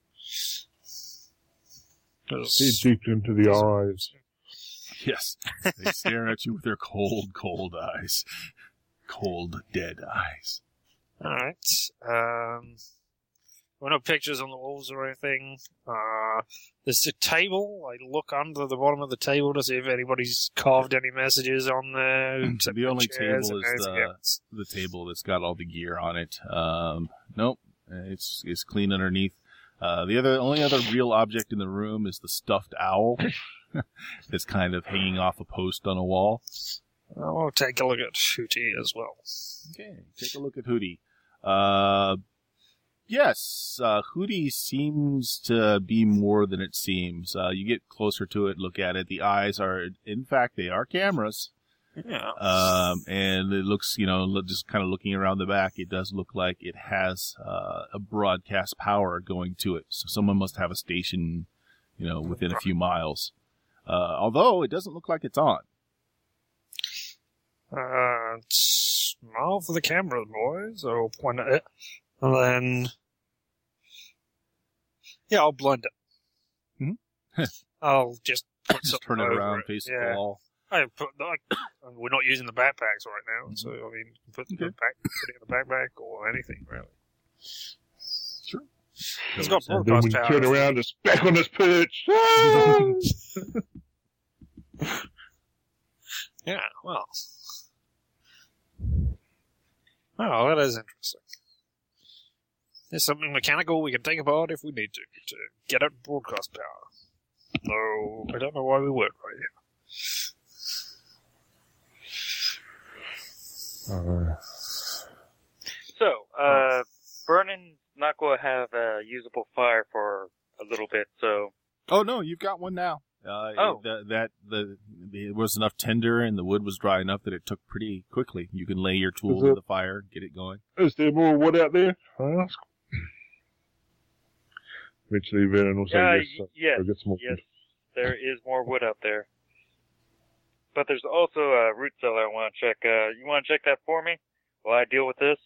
S3: 'Cause-
S2: See deep into the eyes.
S1: Yes, they stare at you with their cold, cold eyes, cold, dead eyes.
S3: All right. Um, well, no pictures on the walls or anything. Uh, there's a table. I look under the bottom of the table to see if anybody's carved any messages on there. except
S1: The only
S3: chairs
S1: table
S3: and
S1: is
S3: anything
S1: the
S3: else.
S1: the table that's got all the gear on it. Um, nope, it's it's clean underneath. Uh, the other only other real object in the room is the stuffed owl that's kind of hanging off a post on a wall.
S3: I'll take a look at Hootie as well.
S1: Okay, take a look at Hootie. Uh, yes, uh, Hootie seems to be more than it seems. Uh, you get closer to it, look at it. The eyes are, in fact, they are cameras.
S3: Yeah.
S1: Um, and it looks, you know, look- just kind of looking around the back, it does look like it has uh, a broadcast power going to it. So someone must have a station, you know, within a few miles. Uh, although it doesn't look like it's on.
S3: Uh, smile for the camera, boys. I'll point at it. And then... Yeah, I'll blend it.
S1: Mhm.
S3: I'll just put
S1: Just
S3: something
S1: turn it
S3: over
S1: around,
S3: it.
S1: face
S3: yeah.
S1: the wall.
S3: I put, I, we're not using the backpacks right now, so I mean, put the
S1: Okay.
S3: back, put it in the backpack or anything really.
S1: Sure.
S3: It's got
S2: And then
S3: broadcast
S2: when you
S3: power.
S2: turn around, it's back on its perch. Ah!
S3: Yeah, well. Oh, that is interesting. There's something mechanical we can take apart if we need to, to get it broadcast power. No, I don't know why we would right here.
S2: Uh,
S4: So, uh, Vernon not going to have a usable fire for a little bit, so
S1: Oh no, you've got one now. Uh,
S4: Oh.
S1: that, that the, the it was enough tinder and the wood was dry enough that it took pretty quickly. You can lay your tool
S2: Is
S1: in
S2: it-
S1: the fire, get it going.
S2: is there more wood out there? I ask. Eventually, Vernon will say
S4: yeah,
S2: yes.
S4: y-
S2: so
S4: yes,
S2: I'll get some more
S4: yes,
S2: wood.
S4: there is more wood out there. But there's also a root cellar I want to check. Uh, you want to check that for me while I deal with this?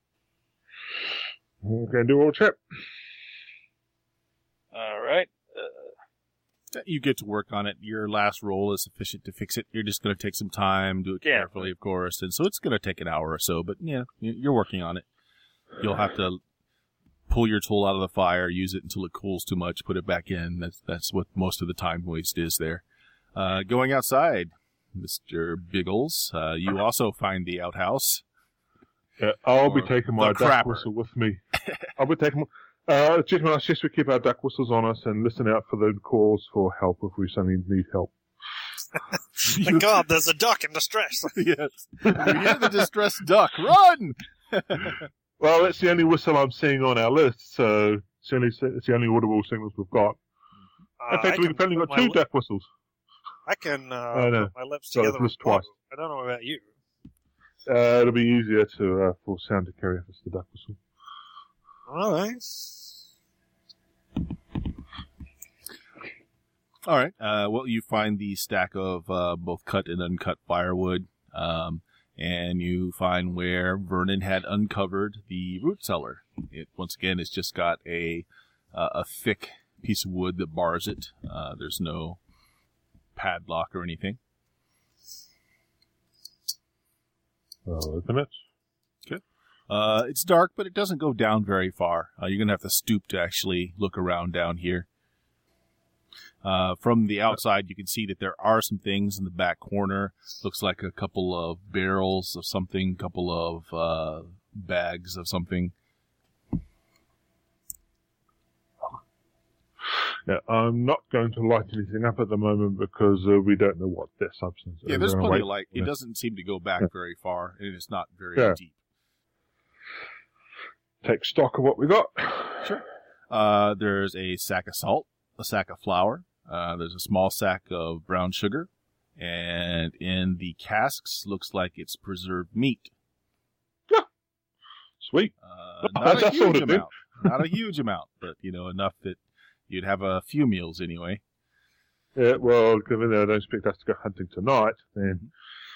S2: Okay, do a trip.
S4: All right.
S1: You get to work on it. Your last roll is sufficient to fix it. You're just going to take some time, do it
S4: Yeah.
S1: carefully, of course, and so it's going to take an hour or so. But yeah, you- you're working on it. You'll have to pull your tool out of the fire, use it until it cools too much, put it back in. That's that's what most of the time waste is there. Uh, going outside, Mister Biggles, uh, you also find the outhouse.
S2: Yeah, I'll
S1: Or
S2: be taking my
S1: the
S2: duck
S1: crapper.
S2: whistle with me. I'll be taking my... Uh, gentlemen, I suggest we keep our duck whistles on us and listen out for the calls for help if we suddenly need help.
S3: Thank God, there's a duck in distress.
S1: Yes. You hear the distressed duck. Run!
S2: Well, that's the only whistle I'm seeing on our list, so it's the only, it's the only audible signals we've got.
S3: Uh,
S2: In fact,
S3: I
S2: we've
S3: can
S2: only
S3: put
S2: got
S3: my
S2: two
S3: lip-
S2: duck whistles.
S3: I can uh,
S2: Oh, no.
S3: put my lips
S2: So
S3: together.
S2: it's list
S3: and blow.
S2: twice.
S3: I don't know about you.
S2: Uh, it'll be easier to uh, for sound to carry if it's the duck whistle.
S3: All right.
S1: All right. Uh, well, you find the stack of uh, both cut and uncut firewood, um, and you find where Vernon had uncovered the root cellar. It once again, it's just got a uh, a thick piece of wood that bars it. Uh, there's no padlock or anything.
S2: I'll open it.
S1: Uh, it's dark, but it doesn't go down very far. Uh, you're gonna have to stoop to actually look around down here. Uh, from the outside, you can see that there are some things in the back corner. Looks like a couple of barrels of something, a couple of uh, bags of something.
S2: Yeah, I'm not going to light anything up at the moment because uh, we don't know what their substance is.
S1: Yeah, there's
S2: We're gonna
S1: plenty
S2: wait
S1: of light.
S2: for
S1: It
S2: it.
S1: doesn't seem to go back
S2: Yeah.
S1: very far, and it's not very
S2: Yeah.
S1: deep.
S2: Take stock of what we got.
S1: Sure. Uh, there's a sack of salt, a sack of flour. Uh, there's a small sack of brown sugar, and in the casks, looks like it's preserved meat.
S2: Sweet.
S1: Uh, not a
S2: That's all
S1: huge
S2: it did.
S1: amount. Not a huge amount, but you know enough that you'd have a few meals anyway.
S2: Yeah, well, given they don't expect us to go hunting tonight, then...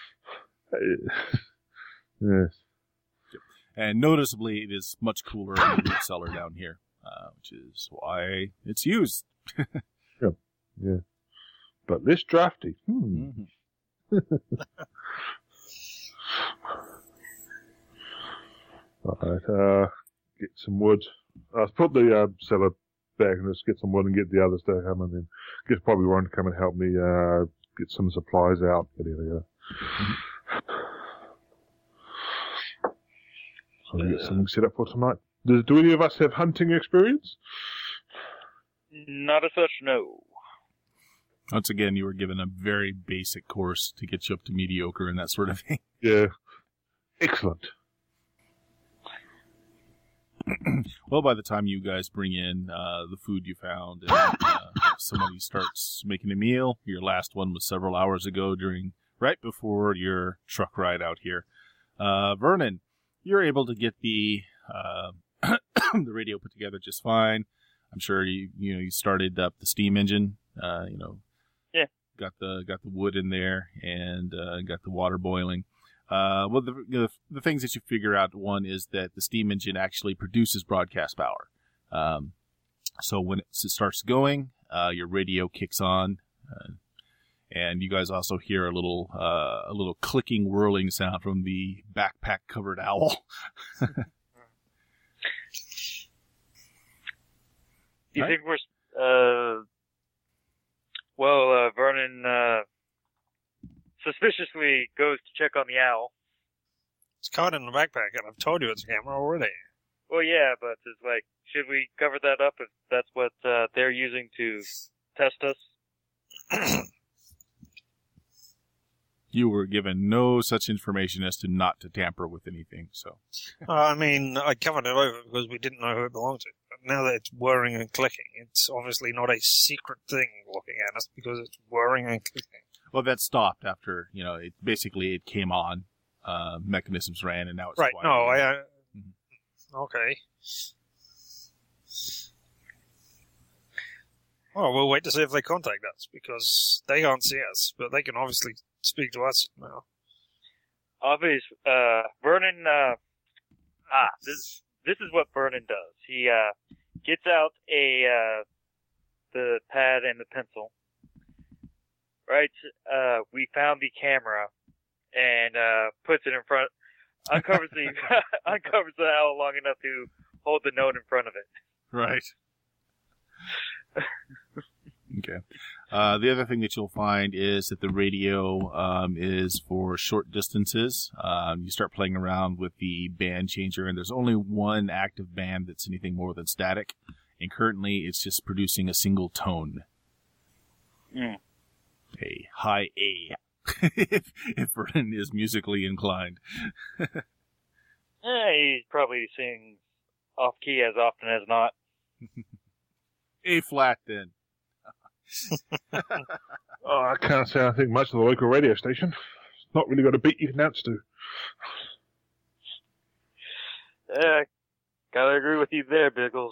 S2: yes.
S1: And noticeably, it is much cooler in the root cellar down here, uh, which is why it's used.
S2: Yeah. But less drafty. Hmm.
S1: Mm-hmm.
S2: Alright, uh, get some wood. Uh, put the uh, cellar back and just get some wood and get the others to come and then get probably Ron to come and help me uh, get some supplies out. Get it, so we get something set up for tonight. Do, do any of us have hunting experience?
S4: Not as such, no.
S1: Once again, you were given a very basic course to get you up to mediocre and that sort of thing.
S2: Yeah. Excellent.
S1: Well, by the time you guys bring in uh, the food you found and uh, somebody starts making a meal, your last one was several hours ago during right before your truck ride out here. Uh, Vernon, you're able to get the uh, the radio put together just fine. I'm sure you you know you started up the steam engine. Uh, you know,
S4: Yeah.
S1: got the got the wood in there and uh, got the water boiling. Uh, well, the, the the things that you figure out, one is that the steam engine actually produces broadcast power. Um, so when it starts going, uh, your radio kicks on, uh, and you guys also hear a little uh, a little clicking, whirling sound from the backpack covered owl.
S4: You
S1: Right.
S4: think we're, uh, well, uh, Vernon, uh, suspiciously goes to check on the owl.
S3: It's caught in the backpack, and I've told you it's a camera already.
S4: Well, yeah, but it's like, should we cover that up if that's what, uh, they're using to test us?
S1: You were given no such information as to not to tamper with anything. So
S3: Uh, I mean, I covered it over because we didn't know who it belonged to. But now that it's whirring and clicking, it's obviously not a secret thing looking at us because it's whirring and clicking.
S1: well, that stopped after you know it basically it came on, uh, mechanisms ran, and now it's
S3: Right,
S1: quiet
S3: no, I...
S1: again.
S3: Uh,
S1: Mhm.
S3: Okay. Well, we'll wait to see if they contact us, because they can't see us, but they can obviously speak to us now.
S4: Obvious, uh, Vernon, uh, ah, this, this is what Vernon does. He, uh, gets out a, uh, the pad and the pencil. Right, uh, we found the camera and, uh, puts it in front, uncovers the, uncovers the owl long enough to hold the note in front of it.
S1: Right. Okay. Uh, the other thing that you'll find is that the radio um, is for short distances. Um, you start playing around with the band changer, and there's only one active band that's anything more than static. And currently, it's just producing a single tone.
S4: Mm.
S1: A high A, if, if Vernon is musically inclined.
S4: Eh, he probably sings off key as often as not.
S1: A flat, then.
S2: Oh, I can't say I think much of the local radio station. It's not really got a beat you can dance to.
S4: Yeah, gotta agree with you there, Biggles.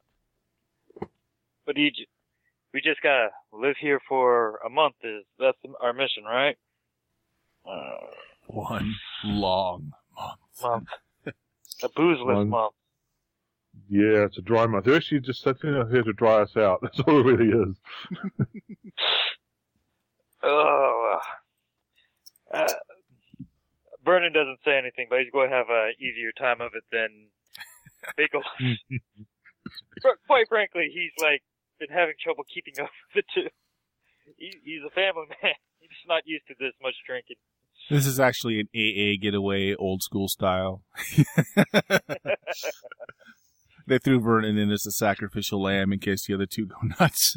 S4: But you, j- we just gotta live here for a month. Is that's our mission, right? Uh,
S1: One long month.
S4: month, a boozeless
S2: One.
S4: month.
S2: Yeah, it's a dry month. They're actually just sitting out here to dry us out. That's all it really is.
S4: Oh, uh, Vernon doesn't say anything, but he's going to have an easier time of it than Biggles. But quite frankly, he's like been having trouble keeping up with it too. He, he's a family man. He's just not used to this much drinking.
S1: This is actually an A A getaway, old school style. They threw Vernon in as a sacrificial lamb in case the other two go nuts.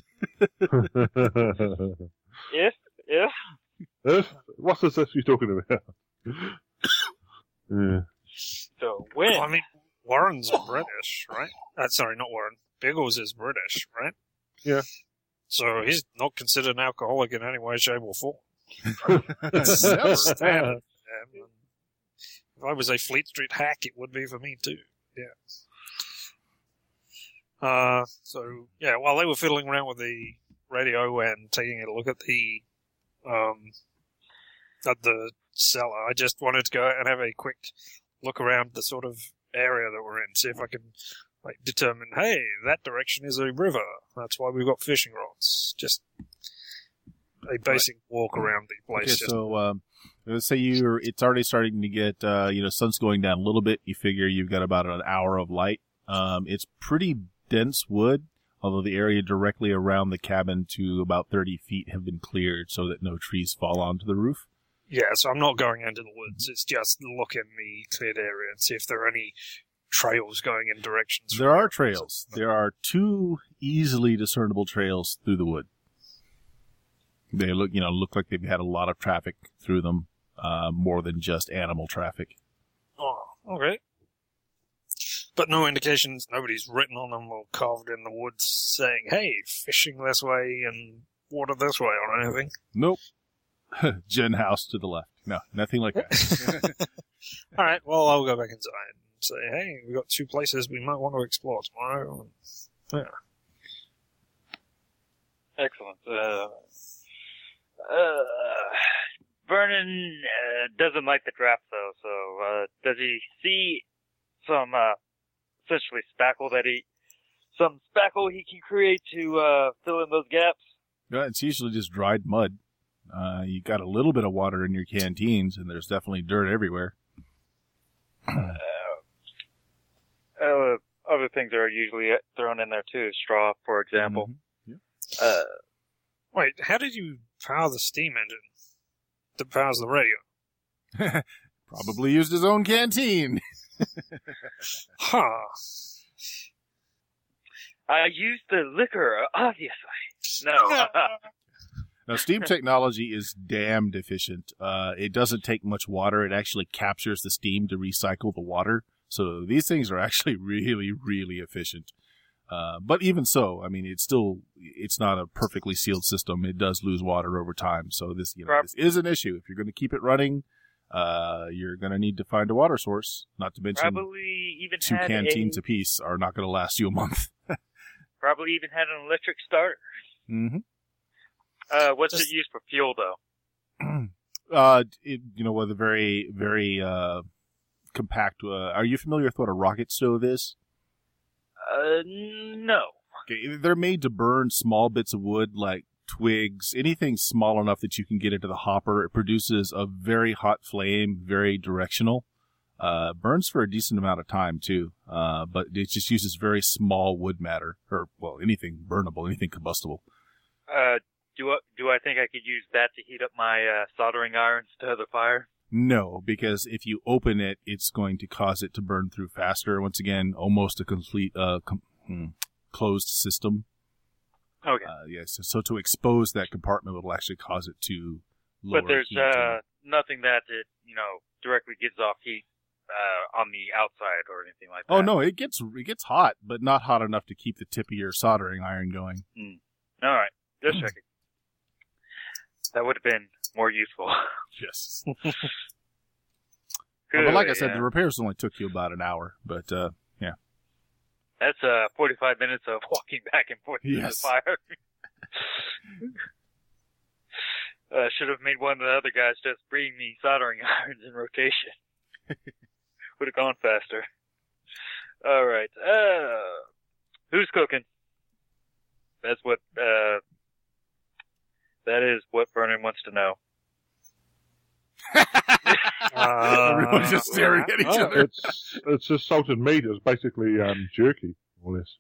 S4: If, if,
S2: If? What's this if you're talking about? Yeah.
S4: so when?
S3: Well, I mean, Warren's British, right? Uh, sorry, not Warren. Biggles is British, right?
S2: Yeah.
S3: So he's not considered an alcoholic in any way, shape, or form.
S1: Never.
S3: Standard. Um, if I was a Fleet Street hack, it would be for me too. Yeah. Uh, so yeah, while they were fiddling around with the radio and taking a look at the um at the cellar, I just wanted to go and have a quick look around the sort of area that we're in, see if I can like determine, hey, that direction is a river. That's why we've got fishing rods. Just a basic walk around the place.
S1: Okay,
S3: just
S1: so um, let's say you're. It's already starting to get. Uh, you know, sun's going down a little bit. You figure you've got about an hour of light. Um, it's pretty dense wood, although the area directly around the cabin to about thirty feet have been cleared so that no trees fall onto the roof.
S3: Yeah, so I'm not going into the woods. It's just look in the cleared area and see if there are any trails going in directions.
S1: There are trails. There are two easily discernible trails through the wood. They look, you know, look like they've had a lot of traffic through them, uh, more than just animal traffic.
S3: Oh, okay. But no indications, nobody's written on them or carved in the woods saying, hey, fishing this way and water this way or anything.
S1: Nope. Gen house to the left. No, nothing like that.
S3: All right, well, I'll go back inside and say, hey, we've got two places we might want to explore tomorrow. Yeah.
S4: Excellent. Uh, uh, Vernon uh, doesn't like the draft, though, so uh, does he see some, uh, essentially spackle that he, some spackle he can create to uh, fill in those gaps?
S1: No, it's usually just dried mud. Uh, you got a little bit of water in your canteens, and there's definitely dirt everywhere.
S4: uh, uh, other things are usually thrown in there, too. Straw, for example.
S1: Mm-hmm. Yeah.
S4: Uh,
S3: Wait, how did you power the steam engine that powers the radio?
S1: Probably used his own canteen.
S3: Huh.
S4: I used the liquor, obviously. No.
S1: Now, steam technology is damned efficient. Uh, it doesn't take much water. It actually captures the steam to recycle the water. So these things are actually really, really efficient. Uh, but even so, I mean, it's still, it's not a perfectly sealed system. It does lose water over time. So this, you know, this is an issue. If you're going to keep it running, uh, you're going to need to find a water source. Not to mention,
S4: Probably even
S1: two
S4: had
S1: canteens
S4: a,
S1: apiece are not going to last you a month.
S4: Probably even had an electric starter.
S1: Mm-hmm.
S4: Uh, what's
S3: Just-
S4: it used for fuel, though?
S1: uh, it, you know, with a very, very, uh, compact, uh, are you familiar with what a rocket stove is?
S4: Uh, no.
S1: Okay, they're made to burn small bits of wood like twigs, anything small enough that you can get into the hopper. It produces a very hot flame, very directional. Uh, burns for a decent amount of time too, uh, but it just uses very small wood matter, or, well, anything burnable, anything combustible.
S4: Uh, do I, do I think I could use that to heat up my uh, soldering irons to the fire?
S1: No, because if you open it, it's going to cause it to burn through faster. Once again, almost a complete uh, com- hmm, closed system.
S4: Okay.
S1: Uh, yes, so, so to expose that compartment will actually cause it to lower
S4: But there's
S1: heat.
S4: uh, nothing that it, you know, directly gives off heat uh, on the outside or anything like that.
S1: Oh no, it gets it gets hot, but not hot enough to keep the tip of your soldering iron going.
S4: Mm. All right, just checking. That would have been more useful.
S1: Yes.
S4: Good,
S1: but like I said,
S4: yeah.
S1: the repairs only took you about an hour. But uh, yeah,
S4: That's uh, forty-five minutes of walking back and forth to
S1: Yes.
S4: the fire. uh, should have made one of the other guys just bring me soldering irons in rotation. Would have gone faster. All right. Uh, who's cooking? That's what. Uh, that is what Vernon wants to know.
S3: Uh,
S1: everyone's just staring at each
S2: Oh,
S1: other.
S2: it's it's just salted meat. It's basically um, jerky, more or less.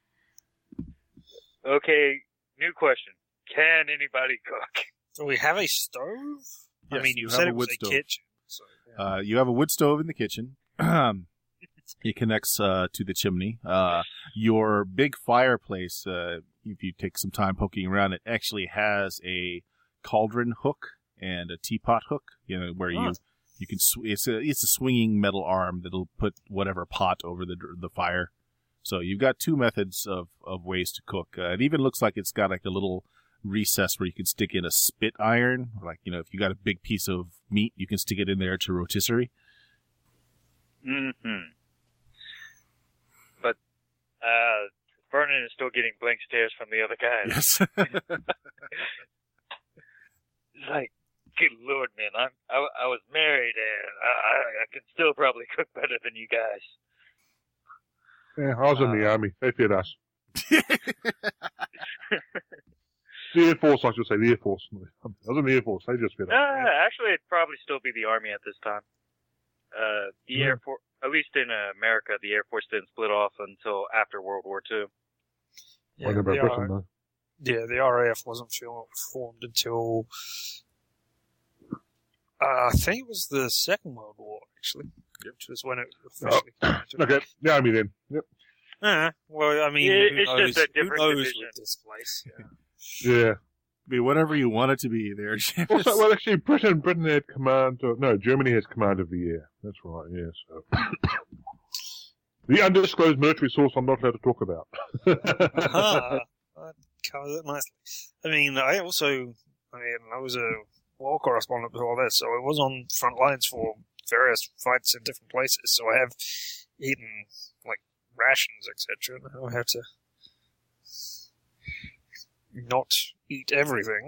S4: Okay. New question. Can anybody cook?
S3: Do we have a stove? I
S1: Yes,
S3: mean,
S1: you
S3: you
S1: have
S3: said
S1: a
S3: it was
S1: wood
S3: a
S1: stove.
S3: kitchen. So, yeah.
S1: Uh, you have a wood stove in the kitchen. It connects uh, to the chimney. Uh, your big fireplace, uh, if you take some time poking around, it actually has a cauldron hook and a teapot hook. You know, where
S3: Oh.
S1: you you can sw- it's a it's a swinging metal arm that'll put whatever pot over the the fire. So you've got two methods of, of ways to cook. Uh, it even looks like it's got like a little recess where you can stick in a spit iron. Like, you know, if you got a big piece of meat, you can stick it in there to rotisserie.
S4: Mm-hmm. But uh, Vernon is still getting blank stares from the other guys.
S1: Yes.
S4: It's like, good lord, man, I'm, I, I was married and I, I, I can still probably cook better than you guys.
S2: Yeah, I was in the
S3: Uh,
S2: army. They fed us. The Air Force, I should say. The Air Force. I was in the Air Force. They just fed us.
S4: Uh, actually, it'd probably still be the Army at this time. Uh, the Air Force, at least in uh, America, the Air Force didn't split off until after World War Two.
S3: yeah,
S2: Wonder about
S3: the
S2: Britain,
S3: R-
S2: though.
S3: yeah, the R A F wasn't fil- formed until uh, I think it was the Second World War, actually, which was when it officially came into
S2: Okay, the Army then. Yep.
S3: Uh, well, I mean,
S4: Yeah,
S3: who
S4: it's
S3: knows,
S4: just a different
S3: who knows
S4: division.
S3: with this place? Yeah.
S2: Yeah.
S1: Be whatever you want it to be there, James.
S2: Also, well, actually, Britain, Britain had command of, no, Germany has command of the air. That's right, yeah, so. The undisclosed military source I'm not allowed to talk about.
S3: Ah, that covers it nicely. I mean, I also, I mean, I was a war correspondent before this, so I was on front lines for various fights in different places, so I have eaten, like, rations, et cetera. Now I have to not eat everything.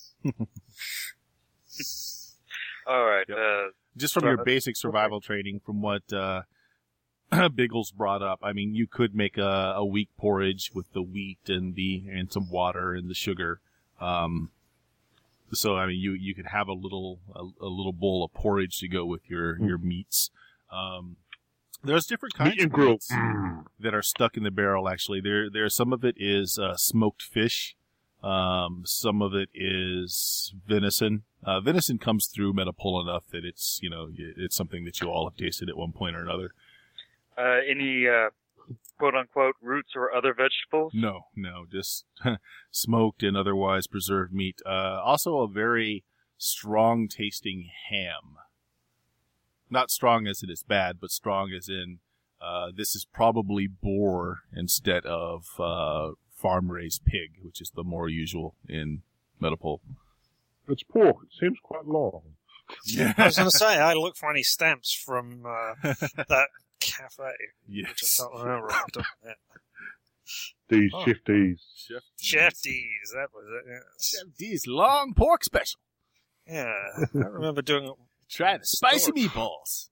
S4: All right.
S1: Yep.
S4: Uh,
S1: Just from
S3: So-
S1: your basic survival training, from what uh, Biggles brought up, I mean, you could make a, a wheat porridge with the wheat and the and some water and the sugar. Um, so I mean, you you could have a little a, a little bowl of porridge to go with your your meats. Um, there's different kinds
S2: Meat and
S1: of
S2: grill.
S1: meats that are stuck in the barrel. Actually, there there some of it is uh, smoked fish. Um, some of it is venison. Uh, venison comes through Metapole enough that it's, you know, it's something that you all have tasted at one point or another.
S4: uh, any uh, quote unquote roots or other vegetables?
S1: No, no, just smoked and otherwise preserved meat. Uh, also a very strong tasting ham. Not strong as it is bad, but strong as in, uh, this is probably boar instead of, uh, farm-raised pig, which is the more usual in Metapole.
S2: It's pork. It seems quite long.
S1: Yeah.
S3: I was going to say, I look for any stamps from uh, that cafe, which I
S1: Yes.
S3: can't remember. off the top of my head.
S2: These
S3: Oh.
S2: Chef D's.
S1: Chef
S3: Chef D's, that was it. Yes.
S1: Chef D's long pork special.
S3: Yeah, I remember doing it.
S1: Try the spicy
S3: Store.
S1: meatballs.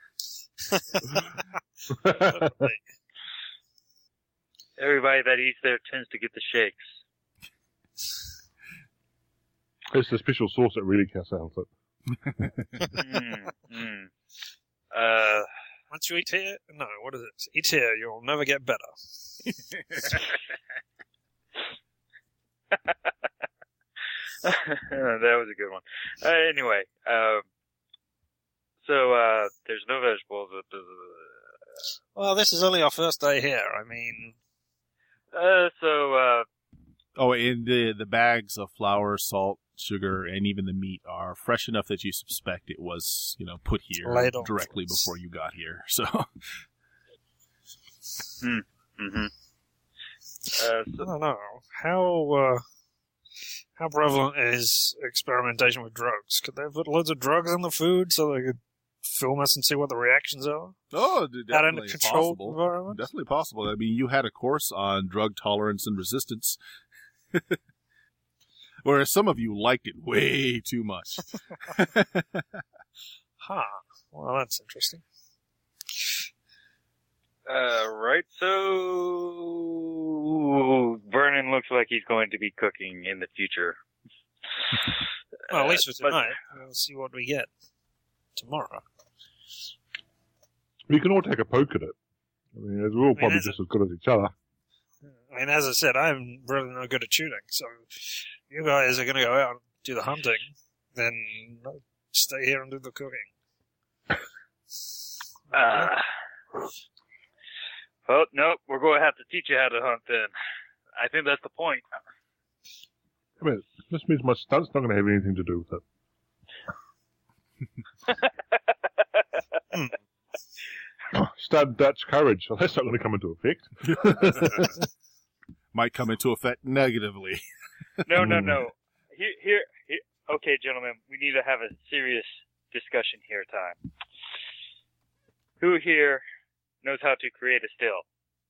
S4: Everybody that eats there tends to get the shakes.
S2: It's the special sauce that really counts out. It.
S4: mm, mm. Uh,
S3: Once you eat here, no, what is it? Eat here, you'll never get better.
S4: That was a good one. Uh, anyway, um, so uh, there's no vegetables.
S3: Well, this is only our first day here. I mean,
S4: uh, so uh,
S1: Oh, and the the bags of flour, salt, sugar, and even the meat are fresh enough that you suspect it was, you know, put here
S3: Laid on
S1: directly
S3: floors.
S1: before you got here. So,
S4: hmm. Mm-hmm. Uh,
S3: I don't know how uh, how prevalent is experimentation with drugs. Could they put loads of drugs in the food so they could film us and see what the reactions are?
S1: oh,
S3: Out in a
S1: definitely
S3: controlled
S1: possible.
S3: environment?
S1: Definitely possible. I mean, you had a course on drug tolerance and resistance, whereas some of you liked it way too much.
S3: Huh. Well, that's interesting.
S4: Uh, right, so Vernon looks like he's going to be cooking in the future.
S3: Well, at least for
S4: Uh, but-
S3: tonight. We'll see what we get tomorrow.
S2: We can all take a poke at it. I mean, we're all probably
S3: is
S2: just as good as each other.
S3: I mean, as I said, I'm really no good at shooting, so if you guys are going to go out and do the hunting, then I'll stay here and do the cooking.
S4: Uh, well, no, we're going to have to teach you how to hunt then. I think that's the point.
S2: I mean, this means my stunt's not going to have anything to do with it. Stunt Dutch courage, so that's not going to come into effect.
S1: Might come into effect negatively.
S4: No, no, no. Here, here, here. Okay, gentlemen, we need to have a serious discussion here time. Who here knows how to create a still?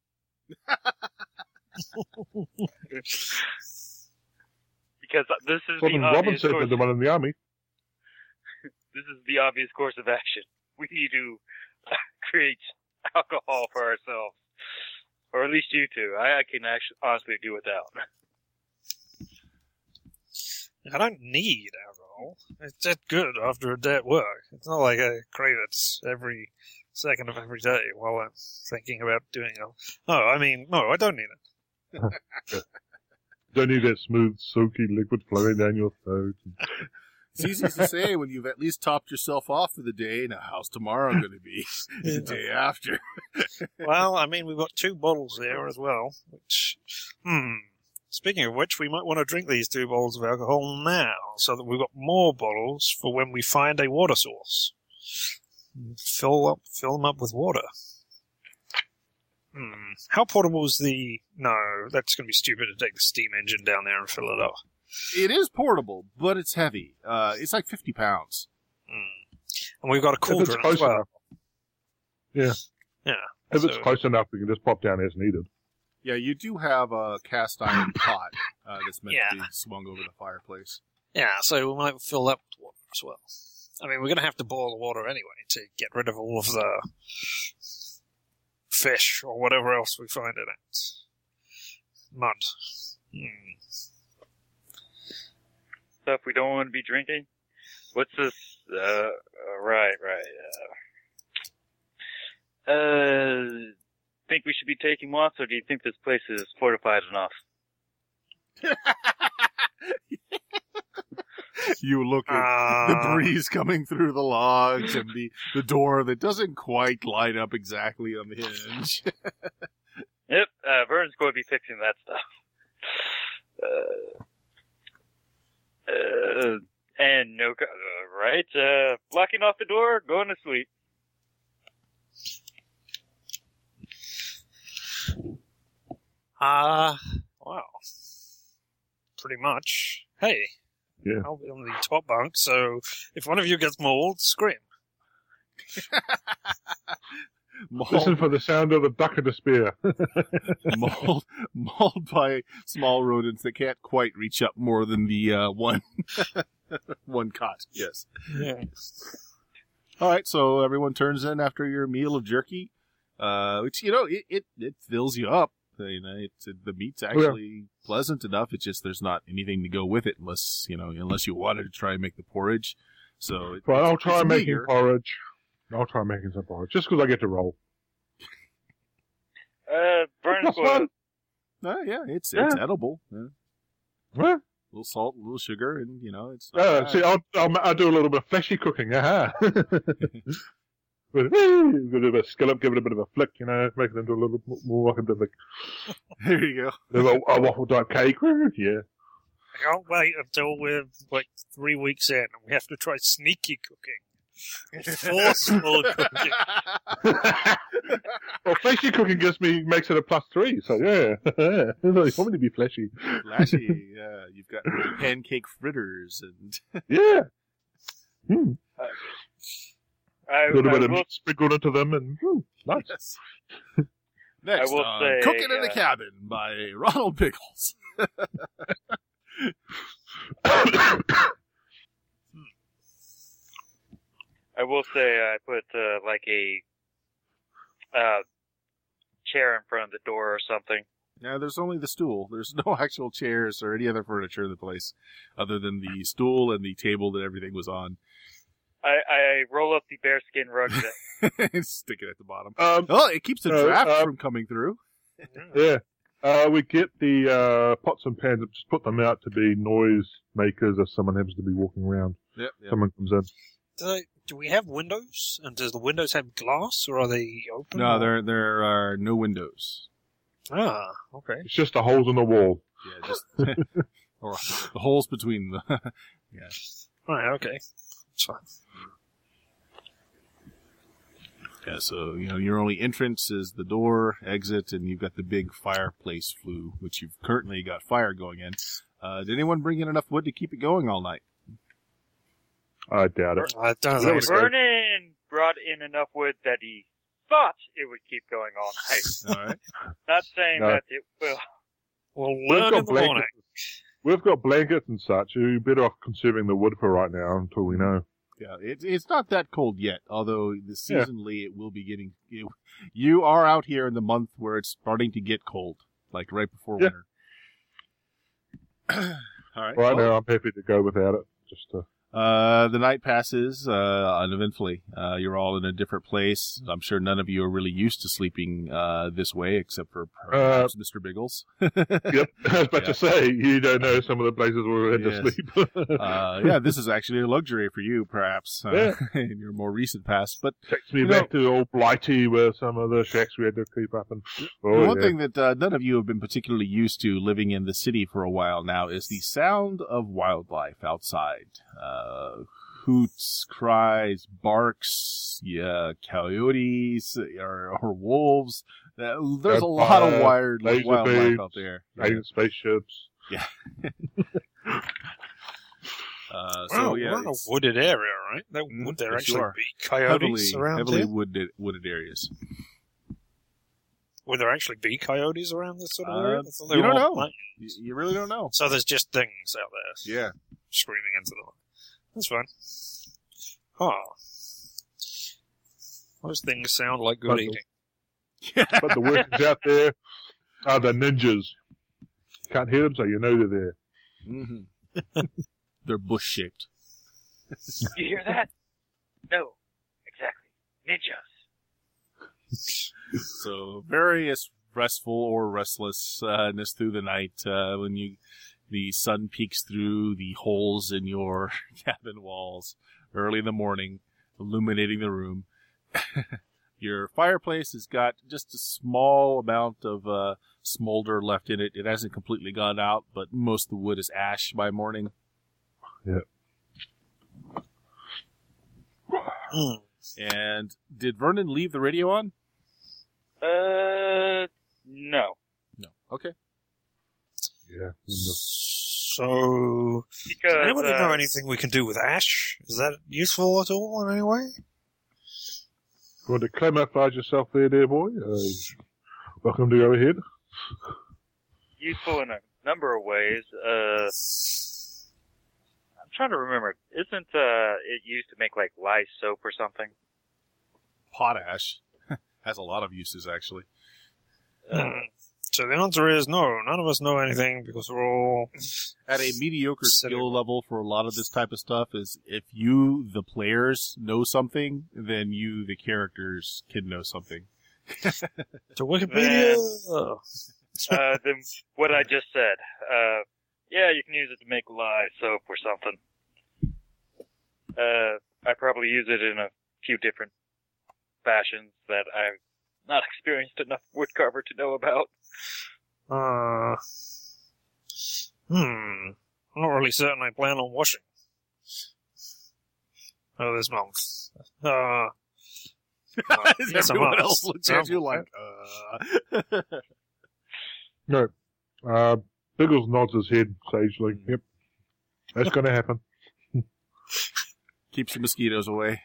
S4: Because this is
S2: Something
S4: the
S2: Robin
S4: obvious
S2: said
S4: course.
S2: to the one in the army.
S4: This is the obvious course of action. We need to create alcohol for ourselves, or at least you two. I, I can actually honestly do without.
S3: I don't need alcohol. It's just good after a day at work. It's not like I crave it every second of every day while I'm thinking about doing it. No, I mean, no, I don't need it.
S2: Don't need that smooth, soaky liquid flowing down your throat.
S1: It's easy to say when you've at least topped yourself off for the day. Now, how's tomorrow going to be? The day after.
S3: Well, I mean, we've got two bottles there as well, which, hmm. Speaking of which, we might want to drink these two bottles of alcohol now, so that we've got more bottles for when we find a water source. Fill up, fill them up with water. Hmm. How portable is the... No, that's going to be stupid to take the steam engine down there and fill it up.
S1: It is portable, but it's heavy. Uh, it's like fifty pounds.
S3: Hmm. And we've got a
S2: If
S3: cauldron
S2: it's
S3: as
S2: close
S3: well.
S2: enough. Yeah.
S3: Yeah.
S2: If
S3: so-
S2: it's close enough, we can just pop down as needed.
S1: Yeah, you do have a cast iron pot uh, that's meant to
S3: Yeah.
S1: be swung over the fireplace.
S3: Yeah, so we might fill that with water as well. I mean, we're going to have to boil the water anyway to get rid of all of the fish or whatever else we find in it. Mud. Hmm.
S4: Stuff we don't want to be drinking. What's this? Uh, uh right, right. Uh, uh, think we should be taking walks, or do you think this place is fortified enough?
S1: You look at
S3: Uh,
S1: the breeze coming through the logs and the, the door that doesn't quite line up exactly on the hinge.
S4: Yep, uh, Vernon's going to be fixing that stuff. Uh, uh, and no, co- uh, right? Uh, locking off the door, going to sleep.
S3: Ah, wow. Pretty much. Hey.
S2: Yeah.
S3: I'll be on the top bunk, so if one of you gets mauled, scream.
S2: Listen
S1: Mauled,
S2: for the sound of the duck of despair.
S1: mauled, mauled by small rodents that can't quite reach up more than the uh, one one cot. Yes.
S3: Yeah.
S1: All right, so everyone turns in after your meal of jerky, uh, which, you know, it, it, it fills you up. You know, it's, the meat's actually pleasant enough. It's just there's not anything to go with it unless, you know, unless you wanted to try and make the porridge. So it,
S2: Right,
S1: it's,
S2: I'll try
S1: it's
S2: making
S1: meager.
S2: porridge. I'll try making some porridge, just because I get to roll.
S4: Uh, Vernon's
S2: Plus
S4: going
S2: one.
S1: Uh, yeah, it's
S2: Yeah.
S1: it's edible. Yeah.
S2: Huh?
S1: A little salt, a little sugar, and you know it's. not
S2: Uh,
S1: bad.
S2: see, I'll, I'll, I'll do a little bit of fleshy cooking, aha. With a bit of a scallop, give it a bit of a flick, you know, make it into a little bit more like a bit of
S1: There you go.
S2: a, a waffle type cake. Yeah.
S3: I can't wait until we're like three weeks in and we have to try sneaky cooking. Forceful cooking.
S2: Well, fleshy cooking gives me, makes it a plus three, so yeah. You want me to be fleshy.
S1: Flashy. Yeah, you've got pancake fritters and.
S2: Yeah. Hmm.
S4: I,
S2: A little
S4: I
S2: bit of
S4: will,
S2: meat sprinkled into them, and hmm, nice.
S1: Yes. Next,
S4: will
S1: on
S4: say,
S1: Cooking in the
S4: uh,
S1: Cabin by Ronald Pickles.
S4: I will say I put uh, like a uh, chair in front of the door or something.
S1: Yeah, there's only the stool. There's no actual chairs or any other furniture in the place, other than the stool and the table that everything was on.
S4: I, I roll up the bearskin rug that
S1: Stick it at the bottom.
S2: Um,
S1: Oh, it keeps the
S2: No,
S1: draft
S2: uh,
S1: from coming through.
S2: yeah. Uh, we get the uh, pots and pans and just put them out to be noise makers if someone happens to be walking around.
S1: Yep, yep.
S2: Someone comes in.
S3: Do, they, do we have windows? And does the windows have glass, or are they open?
S1: No,
S3: or-
S1: there there are no windows.
S3: Ah, okay.
S2: It's just a holes in the wall.
S1: Yeah, just or the holes between the. Yeah.
S3: Right, okay. That's fine.
S1: Yeah, so, you know, your only entrance is the door, exit, and you've got the big fireplace flue, which you've currently got fire going in. Uh, did anyone bring in enough wood to keep it going all night?
S2: I doubt it.
S3: I don't
S2: Yeah,
S3: think
S2: was
S3: so.
S4: Vernon brought in enough wood that he thought it would keep going all night.
S1: All right.
S4: Not saying
S2: No.
S4: that it will.
S3: We'll
S2: We've
S3: learn
S2: got
S3: in the morning.
S2: blankets. We've got blankets and such. You're better off conserving the wood for right now until we know.
S1: Yeah, it, it's not that cold yet, although the seasonally it will be getting. You, you are out here in the month where it's starting to get cold, like right before
S2: Yeah.
S1: winter. All right.
S2: Right
S1: well,
S2: now, I'm happy to go without it. Just to,
S1: Uh, the night passes uh, uneventfully. Uh, you're all in a different place. I'm sure none of you are really used to sleeping uh, this way, except for perhaps Mister Biggles.
S2: yep. I was about
S1: Yeah.
S2: to say, you don't know some of the places where we had
S1: Yes.
S2: to sleep.
S1: uh, yeah, this is actually a luxury for you, perhaps, uh,
S2: Yeah.
S1: in your more recent past. But
S2: Takes me
S1: You
S2: back to old Blighty, where some of the shacks we had to keep up. And oh,
S1: the one
S2: yeah.
S1: thing that uh, none of you have been particularly used to living in the city for a while now is the sound of wildlife outside. Uh, hoots, cries, barks, yeah, coyotes, or, or wolves. Uh, there's a lot of
S2: Uh,
S1: wild,
S2: laser
S1: wildlife
S2: beams,
S1: out there. Yeah.
S2: alien spaceships.
S1: Uh, so,
S3: Well,
S1: yeah,
S3: we're in a
S1: it's
S3: wooded area, right? There,
S1: Mm,
S3: would there
S1: yes, you
S3: actually
S1: are.
S3: be coyotes
S1: heavily,
S3: around
S1: heavily
S3: here?
S1: wooded, wooded areas.
S3: Would there actually be coyotes around this sort of
S1: Uh,
S3: area? I thought they
S1: you
S3: were
S1: don't
S3: all
S1: know.
S3: plains.
S1: You, you really don't know.
S3: So there's just things out there
S1: Yeah.
S3: screaming into the light. That's fine. Huh. Those things sound like good
S2: Puzzle.
S3: eating.
S2: But the workers out there are the ninjas. Can't hear them, so you know they're there.
S1: Mm-hmm. They're bush shaped.
S4: You hear that? No, exactly. Ninjas.
S1: So various restful or restlessness through the night uh, when you the sun peeks through the holes in your cabin walls early in the morning, illuminating the room. Your fireplace has got just a small amount of uh, smolder left in it. It hasn't completely gone out, but most of the wood is ash by morning.
S3: Hmm.
S1: And did Vernon leave the radio on?
S4: Uh, no.
S1: No. Okay.
S2: Yeah. when the-
S3: So,
S4: Because,
S3: does anybody
S4: uh,
S3: know anything we can do with ash? Is that useful at all in any way?
S2: You want to camouflage yourself there, dear boy? Uh, welcome to go ahead.
S4: useful in a number of ways. Uh, I'm trying to remember. Isn't uh, it used to make like lye soap or something?
S1: Potash has a lot of uses, actually.
S3: Hmm. So the answer is no. None of us know anything because we're all
S1: At a mediocre
S3: Sitting.
S1: skill level for a lot of this type of stuff is if you, the players, know something, then you, the characters, can know something.
S3: to Wikipedia.
S4: Uh, then what I just said. Uh, yeah, you can use it to make lye soap or something. Uh, I probably use it in a few different fashions that I've not experienced enough woodcarver to know about.
S3: Uh, hmm. I'm not really certain I plan on washing. Oh, this month. Uh, yes, I
S1: Everyone
S3: must.
S1: else looks at you like, uh...
S2: No. Uh, Biggles nods his head sagely. Yep. That's going to happen.
S1: Keeps the mosquitoes away.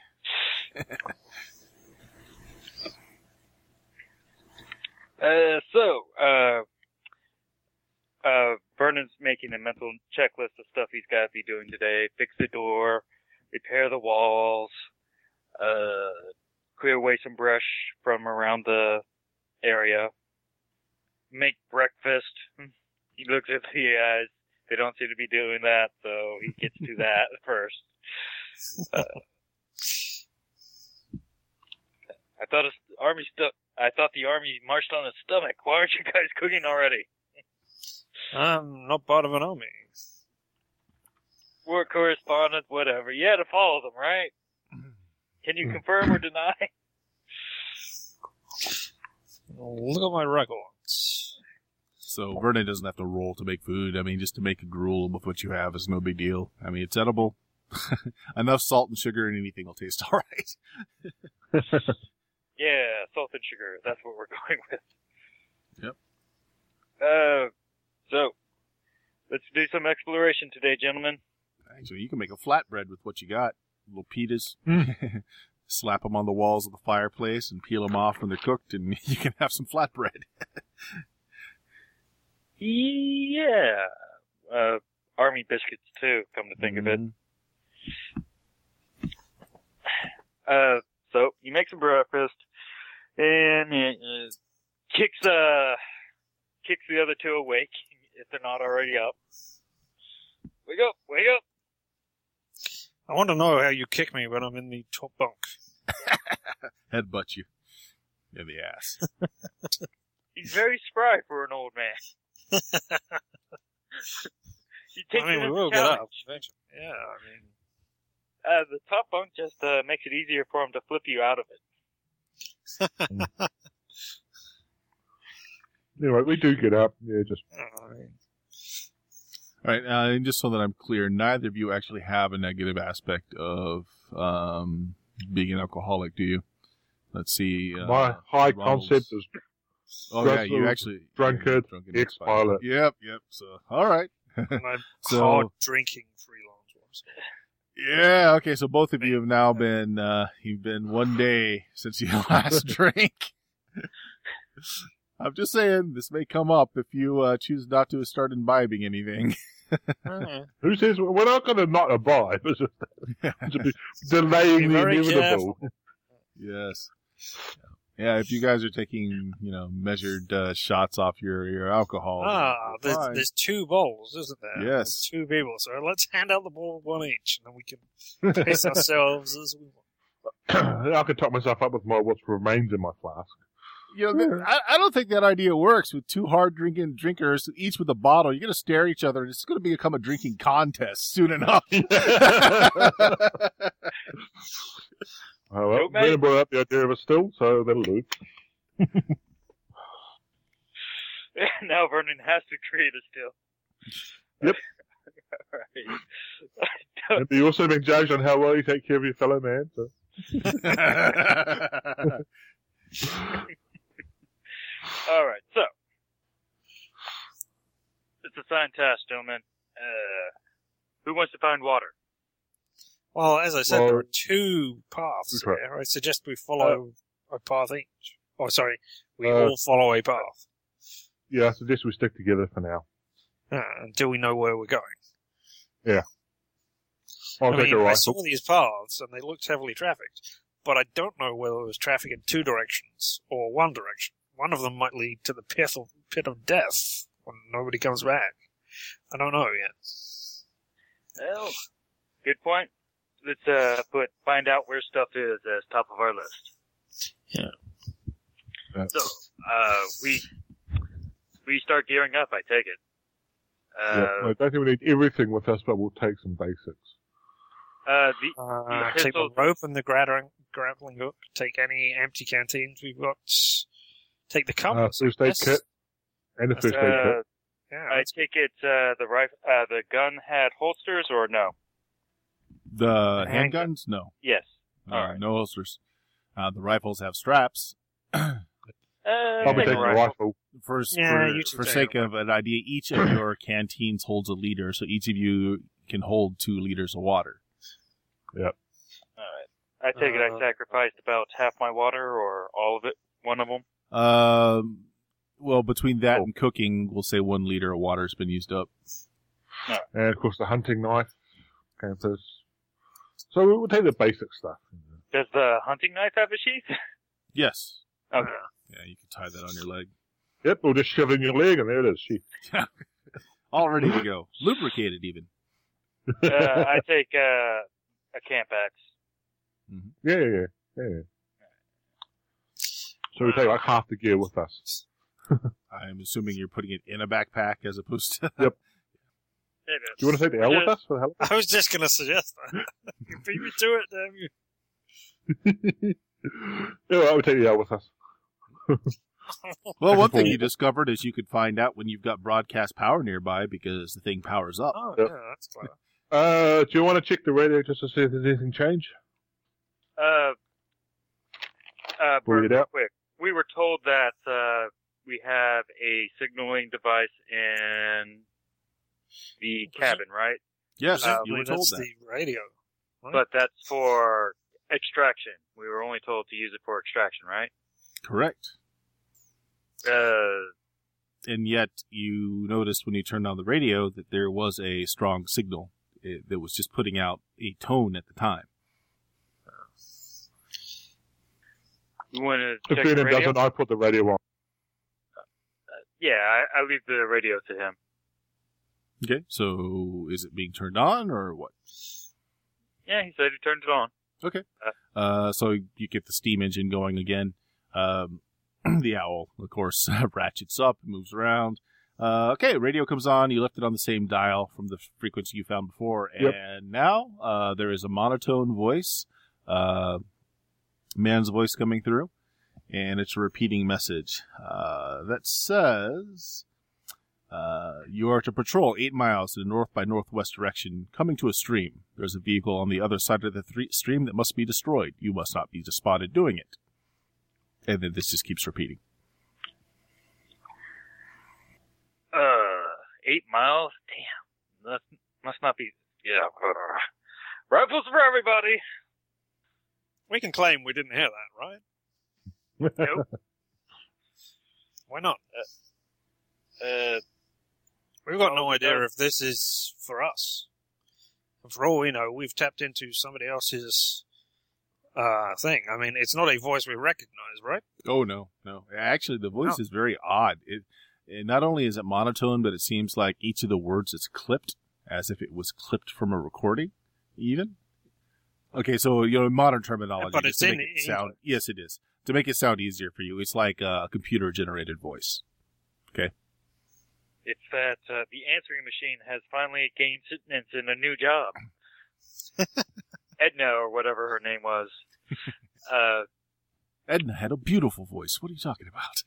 S4: Uh, so, uh, uh, Vernon's making a mental checklist of stuff he's got to be doing today. Fix the door, repair the walls, uh, clear away some brush from around the area, make breakfast. He looks at the guys. They don't seem to be doing that, so he gets to that first. Uh, I thought his army stu- I thought the army marched on its stomach. Why aren't you guys cooking already?
S3: I'm not part of an army.
S4: War correspondent, whatever. You had to follow them, right? Can you confirm or deny?
S3: Look at my records.
S1: So Vernon doesn't have to roll to make food. I mean, just to make a gruel with what you have is no big deal. I mean, it's edible. Enough salt and sugar and anything will taste all right.
S4: Yeah, salt and sugar. That's what we're going with.
S1: Yep.
S4: Uh, so, let's do some exploration today, gentlemen.
S1: Actually, you can make a flatbread with what you got. Little pitas.
S2: Mm.
S1: Slap them on the walls of the fireplace and peel them off when they're cooked, and you can have some flatbread.
S4: Yeah. Uh, army biscuits, too, come to think of it. Uh, so, you make some breakfast, and it uh, kicks, uh, kicks the other two awake, if they're not already up. Wake up, wake up!
S3: I want to know how you kick me when I'm in the top bunk.
S1: Headbutt you in the ass.
S4: He's very spry for an old man. He takes
S3: I mean,
S4: it
S3: we
S4: as a
S3: will get
S4: challenge.
S3: up eventually. Yeah, I mean,
S4: Uh, the top bunk just uh, makes it easier for him to flip you out of it.
S2: Anyway, we do get up. Yeah, just
S3: I mean,
S1: All right, uh, and just so that I'm clear, neither of you actually have a negative aspect of um, being an alcoholic, do you? Let's see. Uh,
S2: my high
S1: Ronald's-
S2: concept is
S1: Oh, yeah, you
S2: Russell,
S1: actually.
S2: drunkard,
S1: yeah, drunken
S2: ex-pilot.
S1: Yep, yep. So, all right.
S3: and I'm
S1: So-
S3: hard drinking freelance ones.
S1: Yeah, okay, so both of you have now been, uh, you've been one day since your last drink. I'm just saying, this may come up if you uh, choose not to start imbibing anything.
S2: who says we're not going to not abide, but just, just be delaying
S3: Be
S2: the
S3: very
S2: inevitable.
S1: Yes. Yeah, if you guys are taking, you know, measured uh, shots off your, your alcohol.
S3: Ah,
S1: you're
S3: there's,
S1: fine.
S3: there's two bowls, isn't there?
S1: Yes.
S3: There's two people, so let's hand out the bowl of one each, and then we can pace ourselves as we want.
S2: I could top myself up with my what remains in my flask.
S1: You know, th- I, I don't think that idea works with two hard drinking drinkers, each with a bottle. You're going to stare at each other, and it's going to become a drinking contest soon enough.
S2: Oh, well,
S4: Nope, mate.
S2: Vernon brought up the idea of a still, so that'll do.
S4: Now Vernon has to create a still.
S2: Yep.
S4: Alright.
S2: And you also been judged on how well you take care of your fellow man. So.
S4: Alright, so. It's a signed task, gentlemen. Uh, who wants to find water?
S3: Well, as I said,
S2: Well,
S3: there are two paths
S2: that's right.
S3: here. I suggest we follow a path each. Oh, sorry, we
S2: Uh,
S3: all follow a path
S2: Yeah, I suggest we stick together for now.
S3: uh, until we know where we're going.
S2: I'll
S3: I
S2: take
S3: mean,
S2: a
S3: I
S2: rifle.
S3: saw these paths, and they looked heavily trafficked, but I don't know whether it was traffic in two directions or one direction. One of them might lead to the path of, pit of death when nobody comes back? I don't know yet.
S4: Well, good point. Let's uh, put find out where stuff is as top of our list.
S3: Yeah.
S4: So, uh, we we start gearing up. I take it. Uh,
S2: yeah, I don't think we need everything with us, but we'll take some basics.
S4: Uh, the,
S3: Uh,
S4: the
S3: take the
S4: pistols-
S3: rope and the grappling, grappling hook. Take any empty canteens we've got. Take the
S2: Uh,
S3: compass.
S2: first aid
S3: Yes.
S2: kit and a
S3: That's,
S2: first aid
S4: uh,
S2: kit.
S3: Yeah,
S4: I
S3: that's-
S4: take it uh, the rif- uh, the gun had holsters or no?
S1: The
S3: Handgun.
S1: handguns, no,
S4: Yes.
S1: uh,
S4: All right.
S1: no holsters. Uh, the rifles have straps.
S4: Uh,
S2: Probably
S4: take
S2: take
S4: a
S2: a
S4: rifle.
S2: rifle.
S1: For,
S3: Yeah,
S1: for,
S3: you two
S1: for
S3: take
S1: sake
S3: it.
S1: of an idea, each of your canteens holds a liter, so each of you can hold two liters of water.
S4: All right. I take it I
S3: Uh,
S4: sacrificed about half my water or all of it. One of them.
S1: Um, well, between that
S2: Oh.
S1: and cooking, we'll say one liter of water has been used up.
S2: And of course the hunting knife. Campers. So we'll take the basic stuff.
S4: Does the hunting knife have a sheath?
S1: Yes.
S4: Okay.
S1: Yeah, you can tie that on your leg.
S2: Yep, we'll just shove it in your leg and there it is. Sheath.
S1: All ready to go. Lubricated, even.
S4: uh, I take uh, a camp axe.
S2: Yeah, yeah, yeah, yeah. yeah. So we take like half the gear with us.
S1: I'm assuming you're putting it in a backpack as opposed to...
S2: Yep.
S4: It is.
S2: Do you want to take the L with us for the hell?
S3: I was just going to suggest that. You beat me to it, damn you.
S2: Yeah, well, I would take the L with us.
S1: Well, one thing
S2: Cool.
S1: you discovered is you could find out when you've got broadcast power nearby because the thing powers up.
S3: Oh,
S2: Yep.
S3: yeah, that's clever.
S2: Uh, do you want to check the radio just to see if there's anything changed?
S4: Uh, uh,
S2: Before we
S4: Bert,
S2: get
S4: real
S2: out?
S4: quick. We were told that uh, we have a signaling device in the cabin, right?
S1: Yes,
S4: Uh,
S1: you were
S3: Presumably
S1: told
S3: that's
S1: that.
S3: the radio. Right?
S4: But that's for extraction. We were only told to use it for extraction, right?
S1: Correct.
S4: Uh,
S1: And yet you noticed when you turned on the radio that there was a strong signal it, that was just putting out a tone at the time.
S4: you want to
S2: If
S4: check the
S2: Brennan
S4: radio?
S2: doesn't, I put the radio on.
S4: Yeah, I, I leave the radio to him.
S1: Okay, so is it being turned on or what?
S4: Yeah, he said he turned it on.
S1: Okay. Uh, so you get the steam engine going again. Um, the owl, of course, ratchets up, moves around. Uh, okay, radio comes on. You left it on the same dial from the frequency you found before.
S2: Yep.
S1: And now uh, there is a monotone voice, uh, man's voice coming through. And it's a repeating message uh, that says, uh, you are to patrol eight miles to the north by northwest direction, coming to a stream. There's a vehicle on the other side of the th- stream that must be destroyed. You must not be spotted doing it. And then this just keeps repeating.
S4: Uh, eight miles? Damn. That must not be. Yeah. Uh, rifles for everybody.
S3: we can claim we didn't hear that, right?
S4: Nope.
S3: Why not?
S4: Uh,
S3: We've got
S4: Well,
S3: no idea
S4: uh,
S3: if this is for us. And for all we know, we've tapped into somebody else's uh, thing. I mean, it's not a voice we recognize, right?
S1: Oh, no, no. Actually, the voice
S3: No.
S1: is very odd. It, it not only is it monotone, but it seems like each of the words is clipped, as if it was clipped from a recording, even. Okay, so, you know, in modern terminology,
S3: but
S1: just
S3: it's
S1: to
S3: in
S1: make it
S3: English.
S1: sound, yes, it is. To make it sound easier for you, it's like a computer-generated voice.
S4: it's that uh, the answering machine has finally gained sentence in a new job. Edna, or whatever her name was. Uh,
S1: Edna had a beautiful voice. What are you talking about?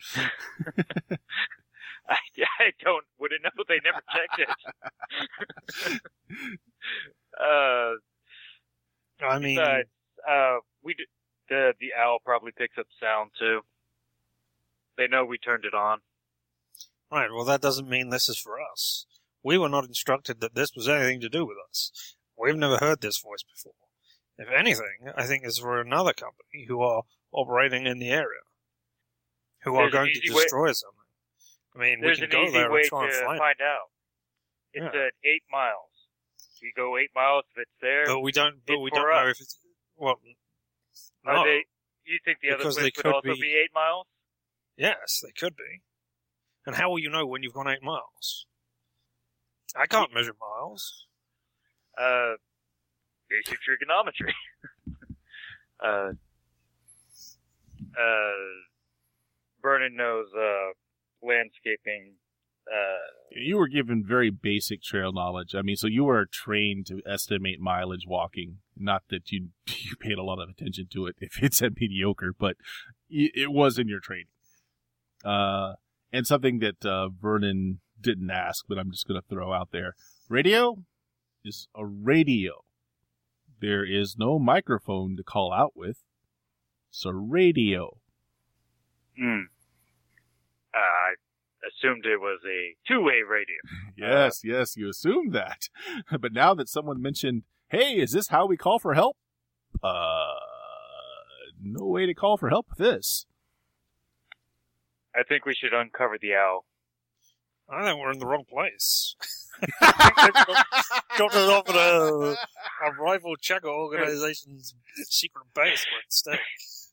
S4: I, I don't wouldn't know. They never checked it. uh,
S3: I mean,
S4: besides, uh, we d- the the owl probably picks up sound too. They know we turned it on.
S3: right, well, that doesn't mean this is for us. We were not instructed that this was anything to do with us. We've never heard this voice before. If anything, I think it's for another company who are operating in the area, who are
S4: There's an
S3: going to
S4: easy way-
S3: destroy something. I mean,
S4: There's
S3: we
S4: an
S3: can go
S4: easy
S3: there
S4: way
S3: and try
S4: to
S3: and find
S4: find out. It's
S3: Yeah.
S4: at eight miles. We go eight miles. If it's there,
S3: it. But we don't. But
S4: it's
S3: we
S4: for
S3: don't know
S4: us.
S3: if it's well.
S4: are
S3: No.
S4: they? You think the other
S3: because
S4: place
S3: they
S4: would
S3: could
S4: also
S3: be-
S4: be eight miles?
S3: Yes, they could be. And how will you know when you've gone eight miles? I can't measure miles.
S4: Uh, basic trigonometry. uh, uh, Vernon knows, uh, landscaping. Uh,
S1: you were given very basic trail knowledge. I mean, so you were trained to estimate mileage walking. Not that you you paid a lot of attention to it if it's at mediocre, but it was in your training. Uh, and something that uh, Vernon didn't ask, but I'm just going to throw out there. Radio is a radio. There is no microphone to call out with. It's a radio.
S4: Hmm. Uh, I assumed it was a two-way radio.
S1: Yes, uh, yes, you assumed that. But now that someone mentioned, hey, is this how we call for help? Uh, no way to call for help with this.
S4: I think we should uncover the owl.
S3: I think we're in the wrong place. Got it off at a, a rival Checker organization's secret base where it's staying.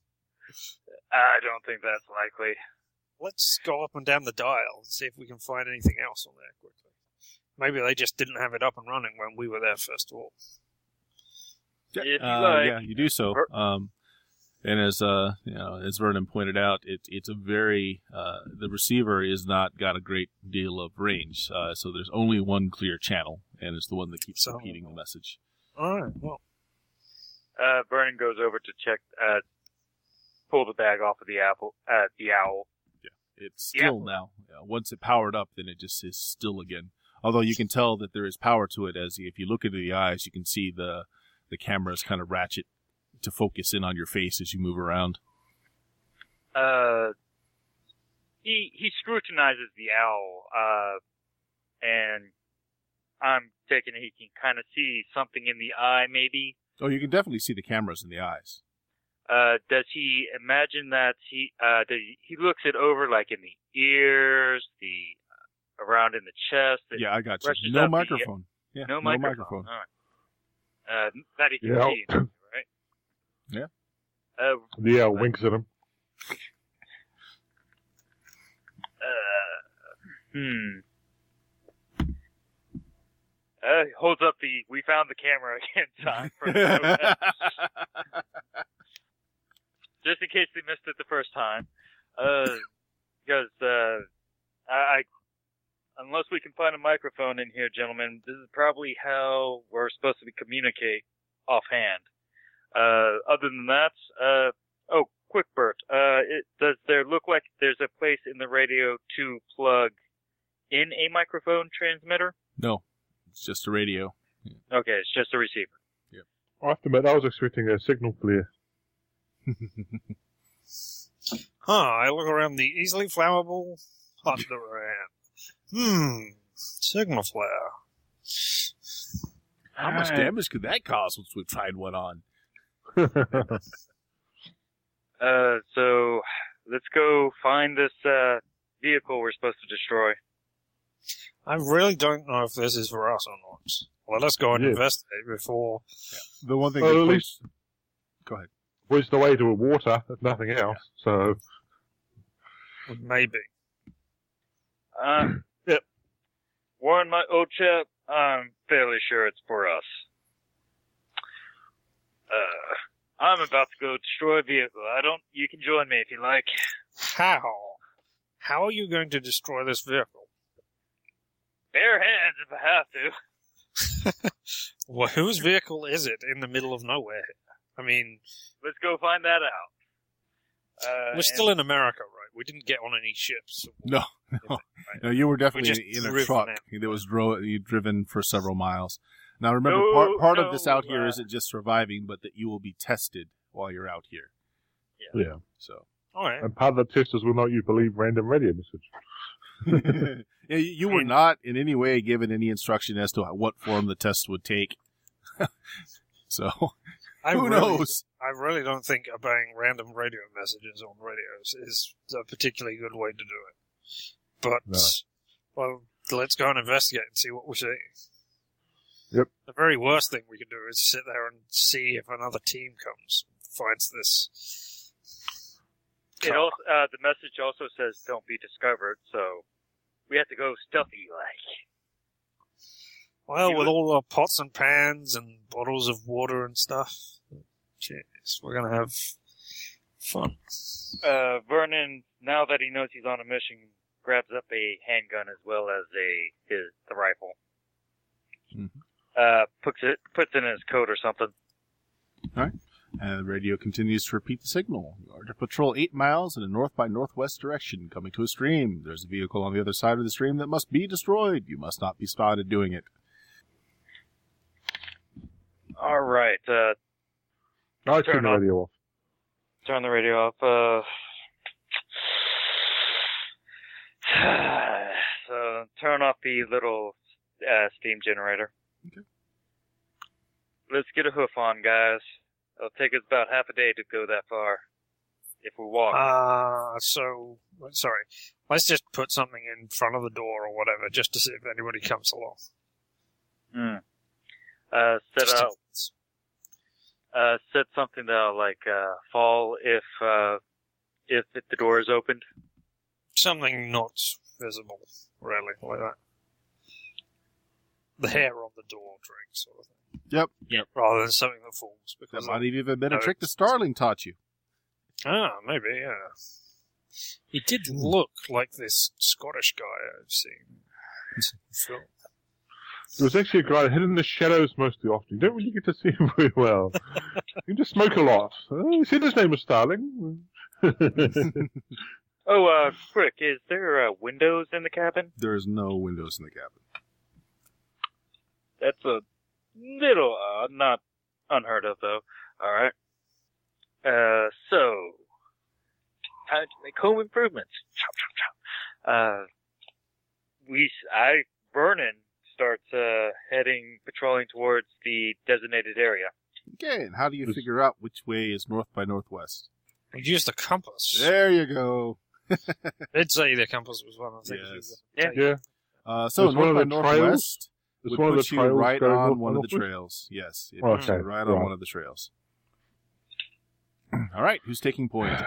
S4: I don't think that's likely.
S3: Let's go up and down the dial and see if we can find anything else on there quickly. Maybe they just didn't have it up and running when we were there first of all.
S4: If you
S1: uh,
S4: like.
S1: Yeah, you do so. Um, and as uh, you know, as Vernon pointed out, it, it's a very uh, the receiver is not got a great deal of range, uh, so there's only one clear channel, and it's the one that keeps
S3: So-
S1: repeating the message.
S3: All right, well,
S4: Uh, Vernon goes over to check, uh, pull the bag off of the apple, uh, the owl.
S1: It's
S4: Yeah.
S1: still now. Uh, once it powered up, then it just is still again. Although you can tell that there is power to it, as if you look into the eyes, you can see the the cameras kind of ratchet to focus in on your face as you move around.
S4: Uh, he, he scrutinizes the owl, uh, and I'm taking it he can kind of see something in the eye, maybe.
S1: Oh, you can definitely see the cameras in the eyes.
S4: Uh, does he imagine that he, uh, does he, he looks it over like in the ears, the, uh, around in the chest. It
S1: Yeah, I got
S4: brushes
S1: you. No
S4: up the-
S1: microphone. Yeah,
S4: no,
S1: no
S4: microphone.
S1: microphone.
S4: All right. Uh, that he can
S2: Yeah.
S4: see, right?
S1: Yeah.
S4: Uh,
S2: The owl winks at him.
S4: uh, hmm. Uh, holds up the, we found the camera again sign for the just in case they missed it the first time. Uh, because, uh, I, I, unless we can find a microphone in here, gentlemen, this is probably how we're supposed to be communicate offhand. Uh, other than that, uh, oh, quick Bert, uh, it, does there look like there's a place in the radio to plug in a microphone transmitter?
S1: No, it's just a radio.
S4: Okay, it's just a receiver.
S2: I have to admit, I was expecting a signal flare.
S3: huh, I look around the easily flammable hot Duran. Hmm, signal flare.
S1: How much
S4: Alright.
S1: damage could that cause once we tried one on?
S4: Uh, so let's go find this, uh, vehicle we're supposed to destroy.
S3: I really don't know if this is for us or not. Let us go and
S2: Yeah.
S3: investigate before.
S1: The one thing
S2: Well,
S1: that
S2: at
S1: points-
S2: least-
S1: Go ahead.
S2: Well, it's the way to a water, if nothing else. So,
S3: Maybe.
S4: Uh,
S2: Yep.
S4: Warren, my old chap, I'm fairly sure it's for us. Uh, I'm about to go destroy a vehicle. I don't, you can join me if you like.
S3: How? How are you going to destroy this vehicle?
S4: Bare hands if I have to.
S3: Well, whose vehicle is it in the middle of nowhere? I mean,
S4: Let's go find that out. Uh,
S3: we're still in America, right? We didn't get on any ships.
S1: No, no, no, you were definitely
S3: just
S1: in a
S3: driven
S1: truck
S3: out.
S1: that was dro- you driven for several miles. Now remember,
S4: No,
S1: part, part
S4: no,
S1: of this out here
S4: uh,
S1: isn't just surviving, but that you will be tested while you're out here.
S2: yeah.
S1: So,
S3: All right.
S2: And part of the testers will not you believe random radio message.
S1: yeah, you, you were not in any way given any instruction as to what form the test would take. So,
S3: I
S1: who
S3: really,
S1: knows?
S3: I really don't think obeying random radio messages on radios is a particularly good way to do it. But,
S2: No.
S3: well, let's go and investigate and see what we see.
S2: Yep.
S3: The very worst thing we can do is sit there and see if another team comes and finds this.
S4: It also, uh, the message also says don't be discovered, so we have to go stealthy like.
S3: Well,
S4: You
S3: with
S4: would-
S3: all our pots and pans and bottles of water and stuff, jeez, we're gonna have fun.
S4: Uh, Vernon, now that he knows he's on a mission, grabs up a handgun as well as a his the rifle.
S1: Mhm.
S4: Uh, puts it puts it in his coat or something.
S1: And the radio continues to repeat the signal. You are to patrol eight miles in a north by northwest direction, coming to a stream. There's a vehicle on the other side of the stream that must be destroyed. You must not be spotted doing it.
S4: All right, uh,
S2: I
S4: Turn
S2: turn the
S4: off.
S2: radio off.
S4: turn the radio off. Uh, so turn off the little uh, steam generator.
S1: Okay.
S4: Let's get a hoof on, guys. It'll take us about half a day to go that far if we walk.
S3: Uh, so, sorry. Let's just put something in front of the door or whatever, just to see if anybody comes along.
S4: Hmm. Uh, set
S3: Just
S4: out. Uh, set something that'll like uh, fall if uh, if the door is opened.
S3: Something not visible, really, like that. The hair on the door trick, sort of thing.
S1: Yep. Yep.
S3: Rather than something that falls.
S1: That
S3: Because
S1: might
S3: of-
S1: have even been a
S3: No,
S1: trick the
S3: it's-
S1: Starling taught you.
S3: Ah, maybe, yeah. He did look like this Scottish guy I've seen. in film.
S2: There was actually a guy hidden in the shadows mostly often. You don't really get to see him very well. You just smoke a lot. Oh, you said his name was Starling.
S4: Oh, uh, Frick, is there uh, windows in the cabin?
S1: There's no windows in the cabin.
S4: That's a little odd, not unheard of though. All right. Uh, so time to make home improvements. Chop, chop, chop. Uh, we, I, Vernon starts uh heading patrolling towards the designated area.
S1: Okay, and how do you
S2: Yes.
S1: figure out which way is north by northwest?
S3: He used the compass.
S1: There you go.
S3: They'd say the compass was one of the things.
S1: Yes.
S3: we would
S4: Yeah.
S3: take.
S2: Yeah,
S1: Uh, so
S2: It's one
S1: north
S2: of
S1: by
S2: the trails?
S1: northwest
S2: it's
S1: would
S2: one of the
S1: put you
S2: trails
S1: right
S2: going
S1: on
S2: north
S1: one
S2: by
S1: of the
S2: northwest?
S1: trails. Yes, it
S2: Okay,
S1: puts you right on
S2: right.
S1: one of the trails. All right, who's taking point?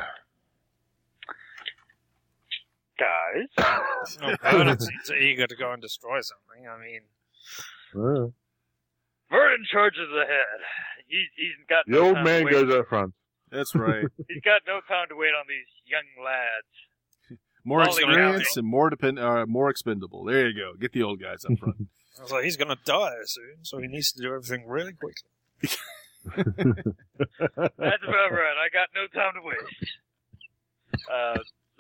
S4: Guys,
S3: Oh, Vernon seems eager to go and destroy something. I mean,
S2: Yeah.
S4: Vernon charges ahead. He's he's got
S2: The
S4: no
S2: old
S4: time
S2: man
S4: to wait.
S2: goes out front.
S1: That's right.
S4: He's got no time to wait on these young lads.
S1: More
S4: Molly
S1: experience
S4: County.
S1: and more depend, uh, more expendable. There you go. Get the old guys up front.
S3: I was like, he's going to die soon, so he needs to do everything really quickly.
S4: That's about right. I got no time to waste. Uh,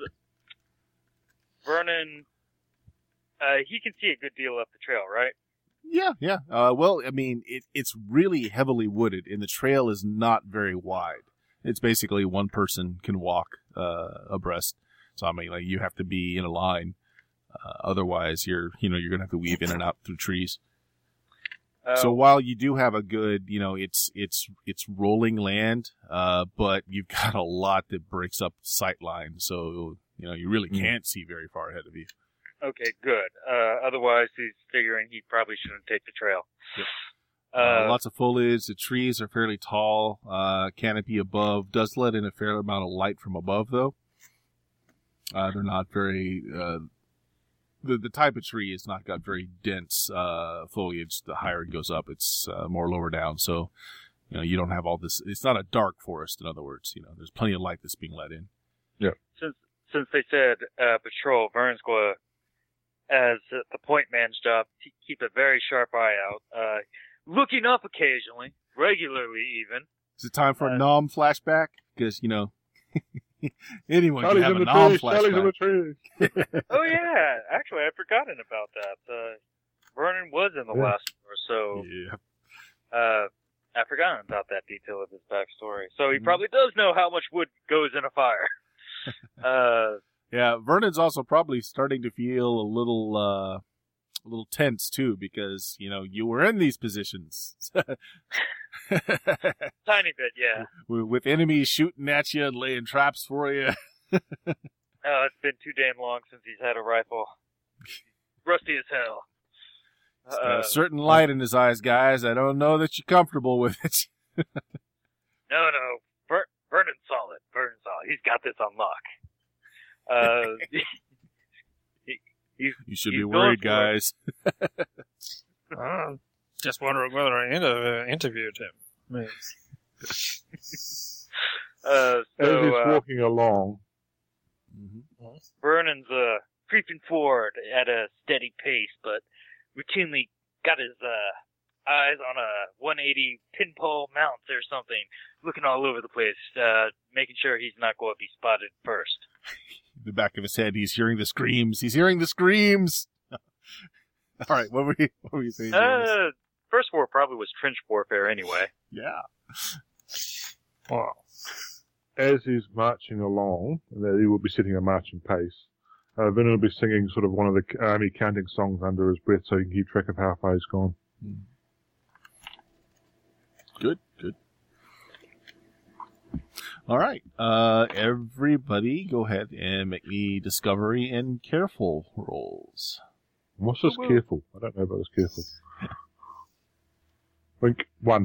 S4: Vernon, uh, he can see a good deal up the trail, right?
S1: Yeah, yeah. Uh, well, I mean, it, it's really heavily wooded, and the trail is not very wide. It's basically one person can walk uh, abreast. So I mean, like you have to be in a line. Uh, otherwise, you're you know you're gonna have to weave in and out through trees.
S4: Uh,
S1: So while you do have a good, you know, it's it's it's rolling land, uh, but you've got a lot that breaks up sight lines, so you know you really
S2: Mm.
S1: can't see very far ahead of you.
S4: okay, good. Uh, otherwise, he's figuring he probably shouldn't take the trail.
S1: Yep.
S4: Uh,
S1: Uh, lots of foliage. The trees are fairly tall. Uh, canopy above does let in a fair amount of light from above, though. Uh, they're not very. Uh, the the type of tree has not got very dense uh, foliage. The higher it goes up, it's uh, more lower down. So, you know, you don't have all this. It's not a dark forest. In other words, you know, there's plenty of light that's being let in.
S4: since since they said uh, patrol, Vernon's going to, as the point man's job, to keep a very sharp eye out, uh, looking up occasionally, regularly even.
S1: Is it time for a
S4: Uh,
S1: nom flashback? Because you know, anyone
S2: Charlie's
S1: can have
S2: in
S1: a
S2: the
S1: nom
S2: tree. Charlie's in
S1: flashback.
S2: the tree.
S4: Oh yeah, actually I'd forgotten about that. Uh, Vernon was in the
S2: Yeah.
S4: last war, so
S1: Yeah.
S4: uh, I'd forgotten about that detail of his backstory. So he
S1: Mhm.
S4: probably does know how much wood goes in a fire. uh,
S1: Yeah, Vernon's also probably starting to feel a little, uh, a little tense too, because you know you were in these positions
S4: tiny bit, yeah.
S1: with enemies shooting at you and laying traps for you.
S4: Oh, it's been too damn long since he's had a rifle. Rusty as hell.
S1: Got
S4: Uh,
S1: a certain light in his eyes, guys. I don't know that you're comfortable with it.
S4: no, no. Ver- Vernon's solid. Vernon's solid. He's got this on lock. Uh, he, You,
S1: You should
S4: He's
S1: be
S4: going
S1: worried,
S4: for it.
S1: guys.
S3: Uh, just wondering whether I inter- interviewed him. Maybe.
S4: uh,
S2: As
S4: so
S2: he's
S4: uh,
S2: walking along,
S1: Mm-hmm.
S4: Vernon's uh, creeping forward at a steady pace, but routinely got his uh, eyes on a one eighty pinpole mount or something, looking all over the place, uh, making sure he's not going to be spotted first.
S1: The back of his head, he's hearing the screams. He's hearing the screams. All right, what were you, what were you saying, James?
S4: Uh, first war probably was trench warfare anyway.
S1: Yeah.
S3: Wow.
S2: as he's marching along, and that he will be setting a marching pace, uh, Vernon will be singing sort of one of the army counting songs under his breath so he can keep track of how far he's gone.
S1: Good, good. All right. Uh, everybody go ahead and make me discovery and careful rolls.
S2: What's this
S4: Woo-woo.
S2: careful? I don't know about this careful. Wink, one.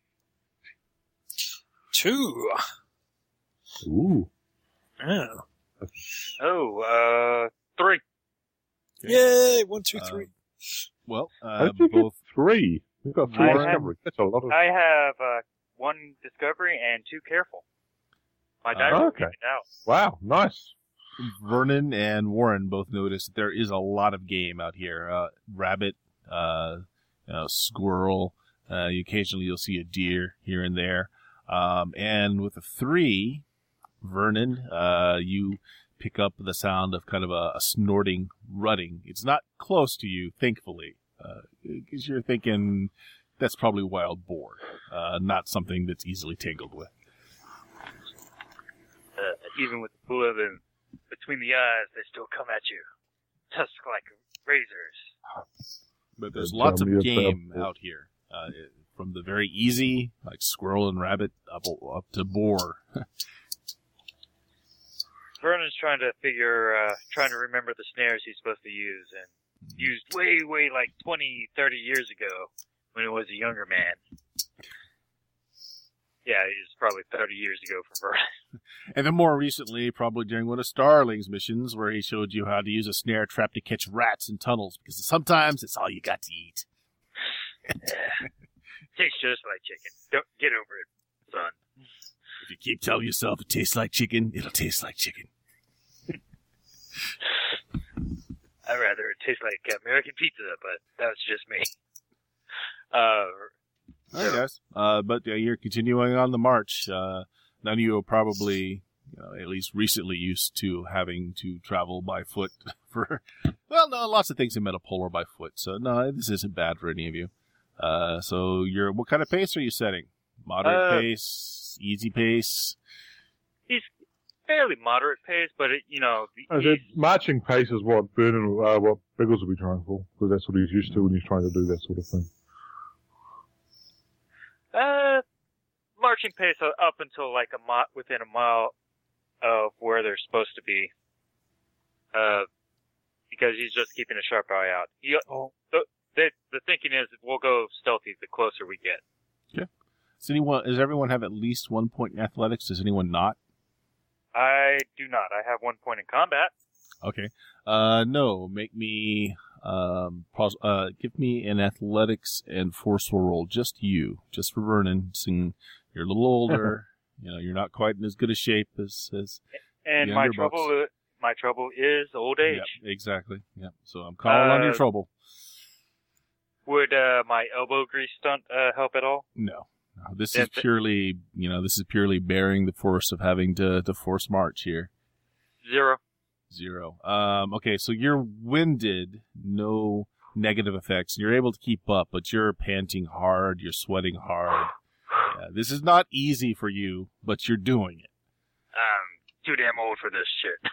S3: Two.
S2: Ooh.
S3: Yeah.
S4: Oh, uh, three.
S3: Yay! One, two,
S1: Uh,
S3: three.
S1: Well,
S2: How
S1: uh,
S2: did you get
S1: both.
S2: three? We've got three
S4: I have-
S2: discovery. That's a lot of...
S4: I have uh, one discovery and two careful. My
S1: Uh,
S4: dice are
S2: okay.
S4: keeping out.
S2: Wow, nice.
S1: Vernon and Warren both noticed that there is a lot of game out here. Uh, rabbit, uh, you know, squirrel. Uh, occasionally you'll see a deer here and there. Um, and with a three, Vernon, uh, you pick up the sound of kind of a, a snorting, rutting. It's not close to you, thankfully, because you're thinking that's probably wild boar, uh, not something that's easily tangled with.
S4: Uh, even with the bullet in between the eyes, they still come at you. Tusk like razors.
S1: But there's
S2: Tell
S1: lots of
S2: me about
S1: game
S2: it.
S1: out here, uh, from the very easy, like squirrel and rabbit, up, up to boar.
S4: Vernon's trying to figure, uh, trying to remember the snares he's supposed to use, and used way, way like twenty, thirty years ago when he was a younger man. Yeah, it was probably thirty years ago for Vernon.
S1: And then more recently, probably during one of Starling's missions, where he showed you how to use a snare trap to catch rats in tunnels, because sometimes it's all you got to eat.
S4: Yeah. Tastes just like chicken. Don't get over it, son.
S1: If you keep telling yourself it tastes like chicken, it'll taste like chicken.
S4: I'd rather it taste like American pizza, but that's just me. Uh,
S1: All right, guys. Uh, but uh, you're continuing on the march. Uh, none of you are probably, you know, at least recently used to having to travel by foot for, well, no, lots of things in Metapolar by foot. So, no, this isn't bad for any of you. Uh, so you're, what kind of pace are you setting? Moderate
S4: Uh,
S1: pace, easy pace?
S4: he's fairly moderate pace, but it, you know,
S2: I
S4: he's,
S2: said marching pace is what Vernon, uh, what Biggles will be trying for, because that's what he's used to when he's trying to do that sort of thing.
S4: uh, marching pace up until like a mi- within a mile of where they're supposed to be. Uh, because he's just keeping a sharp eye out. He,
S3: Oh.
S4: the, the the thinking is we'll go stealthy the closer we get.
S1: Does anyone, does everyone have at least one point in athletics? Does anyone not?
S4: I do not. I have one point in combat.
S1: Okay. Uh, no, make me, um, pause, uh, give me an athletics and forceful roll. Just you. Just for Vernon. Seeing you're a little older. You know, you're not quite in as good a shape as, as,
S4: And
S1: The
S4: my
S1: underbooks.
S4: trouble, my trouble is old age.
S1: Yep, exactly. Yeah. So I'm calling on your
S4: Uh,
S1: trouble.
S4: Would uh, my elbow grease stunt uh, help at all?
S1: No. No, this
S4: Yeah,
S1: is
S4: but-
S1: purely, you know, this is purely bearing the force of having to, to force march here.
S4: Zero.
S1: Zero. Um, okay, so you're winded, no negative effects. You're able to keep up, but you're panting hard, you're sweating hard. Yeah, this is not easy for you, but you're doing it.
S4: I'm too damn old for this shit.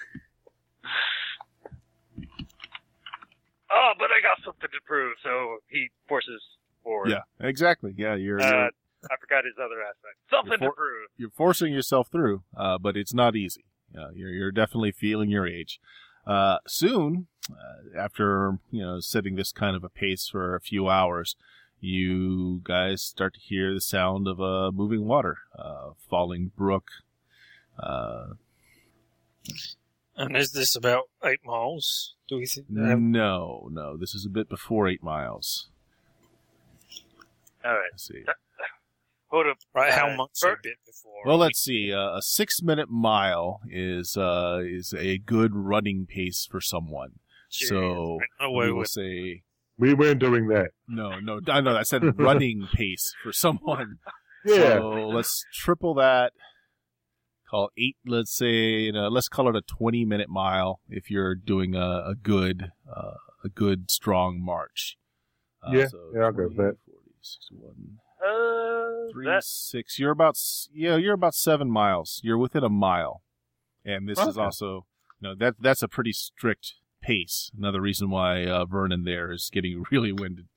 S4: Oh, but I got something to prove, so he forces forward.
S1: Yeah, exactly. Yeah, you're,
S4: Uh,
S1: you're,
S4: I forgot his other aspect. Something
S1: You're
S4: to
S1: for-
S4: prove.
S1: you're forcing yourself through, uh, but it's not easy. Uh, you're, you're definitely feeling your age. Uh, soon, uh, after, you know, setting this kind of a pace for a few hours, you guys start to hear the sound of uh, moving water, uh, falling brook. Uh,
S3: And is this about eight miles? Do we think?
S1: No, no. This is a bit before eight miles.
S4: All right.
S1: Let's see.
S4: Hold up.
S3: Right, how
S4: Uh,
S3: much
S4: Bur-
S3: a bit before?
S1: Well, let's see. Uh, a six-minute mile is uh, is a good running pace for someone. So
S3: no
S1: we
S3: way
S1: will
S3: with
S1: say
S2: We weren't doing that.
S1: no, no. I know I said running pace for someone.
S2: Yeah.
S1: So let's triple that. Call eight. Let's say you know, let's call it a twenty-minute mile if you're doing a, a good uh, a good strong march. Uh,
S2: Yeah,
S1: so
S2: yeah, I'll go with that.
S1: forty, sixty-one,
S4: Uh,
S1: three,
S4: that,
S1: six. You're about s- yeah. You're about seven miles. You're within a mile, and this is
S2: Okay.
S1: also you know that that's a pretty strict pace. Another reason why uh, Vernon there is getting really winded.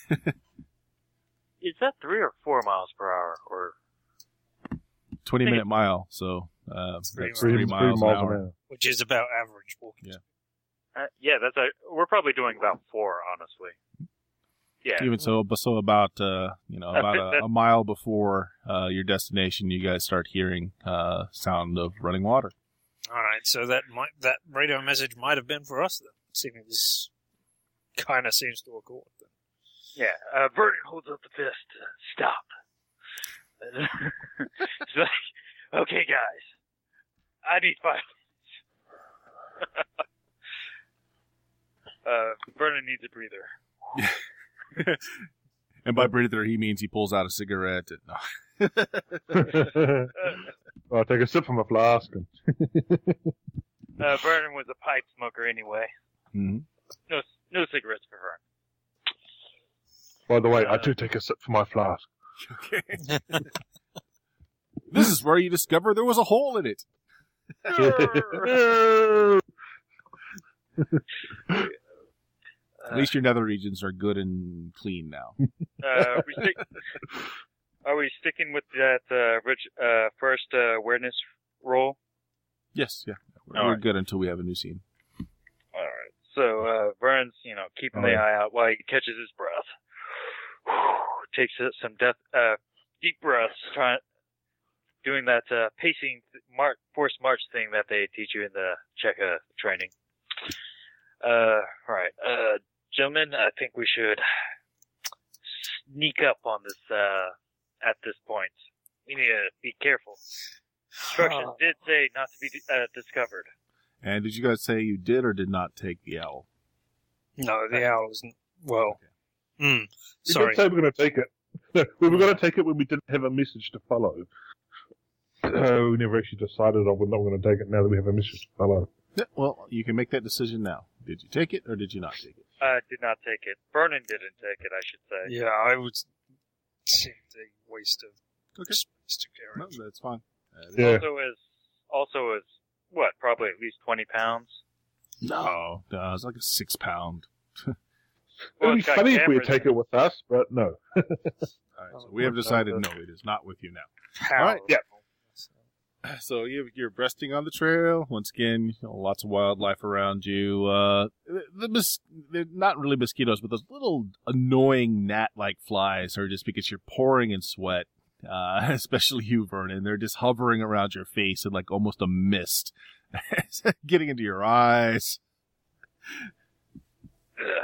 S4: is that three or four miles per hour? Or
S1: twenty minute mile, so uh,
S3: Three
S1: that's
S3: miles.
S1: three miles an hour.
S3: which is about average walking.
S1: Yeah.
S4: uh, yeah, that's a. We're probably doing about four, honestly. Yeah.
S1: Even so, but so about uh, you know
S4: Uh,
S1: about
S4: that-
S1: a, a mile before uh, your destination, you guys start hearing uh, sound of running water.
S3: All right, so that might that radio message might have been for us then. Seeing this kind of seems to accord. Then.
S4: Yeah, uh, Vernon holds up the fist. Uh, stop. It's like, okay, guys, I need five minutes. uh, Vernon needs a breather.
S1: And by breather, he means he pulls out a cigarette. And, no.
S2: I'll take a sip from a flask. And
S4: Uh, Vernon was a pipe smoker anyway.
S1: Mhm.
S4: No, no cigarettes for Vernon.
S2: by the way, I do take a sip from my flask.
S1: Okay. This is where you discover there was a hole in it. At least your nether regions are good and clean now.
S4: Uh, are, we stick, are we sticking with that uh, rich, uh, first uh, awareness roll?
S1: Yes, yeah. We're,
S4: All
S1: we're
S4: right.
S1: good until we have a new scene.
S4: All right. So uh, Vern's, you know, keeping
S2: Oh,
S4: the
S2: yeah.
S4: eye out while he catches his breath. Takes uh, some death, uh, deep breaths, trying doing that uh, pacing march, forced march thing that they teach you in the Cheka training. Uh, all right, uh, gentlemen, I think we should sneak up on this uh, at this point. We need to be careful. Instructions
S3: Ah.
S4: did say not to be uh, discovered.
S1: And did you guys say you did or did not take the owl?
S3: No, the owl isn't. Well, mm,
S2: We
S3: sorry.
S2: did say we were going to take it. No, we were going to take it when we didn't have a message to follow. So we never actually decided on we're not going to take it now that we have a message to follow.
S1: Yeah, well, you can make that decision now. Did you take it or did you not take it?
S4: I did not take it. Vernon didn't take it, I should say.
S3: Yeah, I would seem a waste of
S1: Okay.
S3: space to carry.
S1: No, that's fine. Uh,
S2: Yeah.
S4: Also is also is what? Probably at least twenty pounds.
S1: No, no, it's like a six pound.
S2: It
S4: Well,
S2: would be
S4: it's got
S2: funny if we
S4: cameras.
S2: take it with us, but no.
S1: All right, so we have decided no, it is not with you now.
S3: How?
S1: All right,
S2: yeah.
S1: So you, you're breasting on the trail. Once again, you know, lots of wildlife around you. Uh, the mos- they're not really mosquitoes, but those little annoying gnat-like flies are just because you're pouring in sweat. Uh, especially you, Vernon. They're just hovering around your face in like almost a mist, getting into your eyes.
S4: Ugh.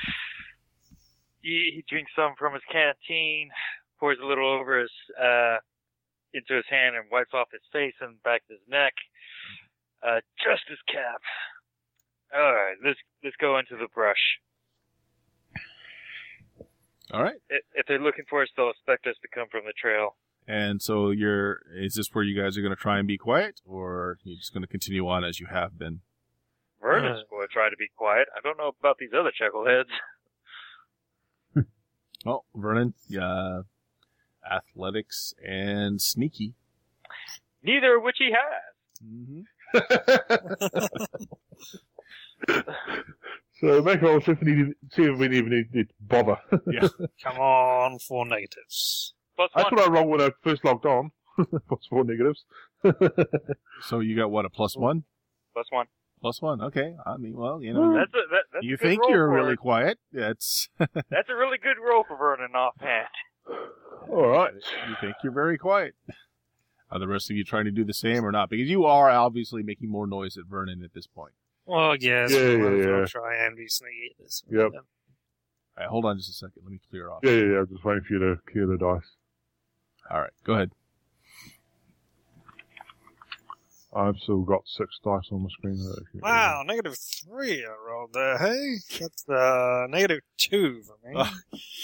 S4: He, he drinks some from his canteen, pours a little over his uh into his hand, and wipes off his face and back of his neck. Uh, Justice Cap. All right, let's let's go into the brush.
S1: All right.
S4: If, if they're looking for us, they'll expect us to come from the trail.
S1: And so you're, is this where you guys are going to try and be quiet, or are you just going to continue on as you have been?
S4: Vernon's
S3: Uh.
S4: going to try to be quiet. I don't know about these other chuckleheads.
S1: Well, Vernon, uh, athletics and sneaky.
S4: Neither of which he has.
S1: Mm-hmm.
S2: So make a roll, see if we need, see if we even need, need to bother.
S3: Come on, four negatives.
S4: Plus
S2: That's
S4: one.
S2: what I rolled when I first logged on. Plus four negatives.
S1: So you got what, a plus one?
S4: Plus one.
S1: Plus one, okay. I mean, well, you know,
S4: That's a, that, that's
S1: you
S4: a good
S1: think
S4: roll
S1: you're
S4: for
S1: really quiet. That's,
S4: That's a really good roll for Vernon offhand.
S2: All right.
S1: you think you're very quiet. Are the rest of you trying to do the same or not? Because you are obviously making more noise at Vernon at this point.
S3: Well, yes,
S2: Yeah,
S3: we'll,
S2: yeah,
S3: we'll
S2: yeah.
S3: try and be sneaky. This
S2: Yep.
S1: All right, hold on just a second. Let me clear off.
S2: Yeah, yeah, yeah. I'm just waiting for you to clear the dice.
S1: All right, go ahead.
S2: I've still got six dice on the screen.
S3: Wow, negative three I rolled there, hey? That's uh, negative two for me.
S1: Oh.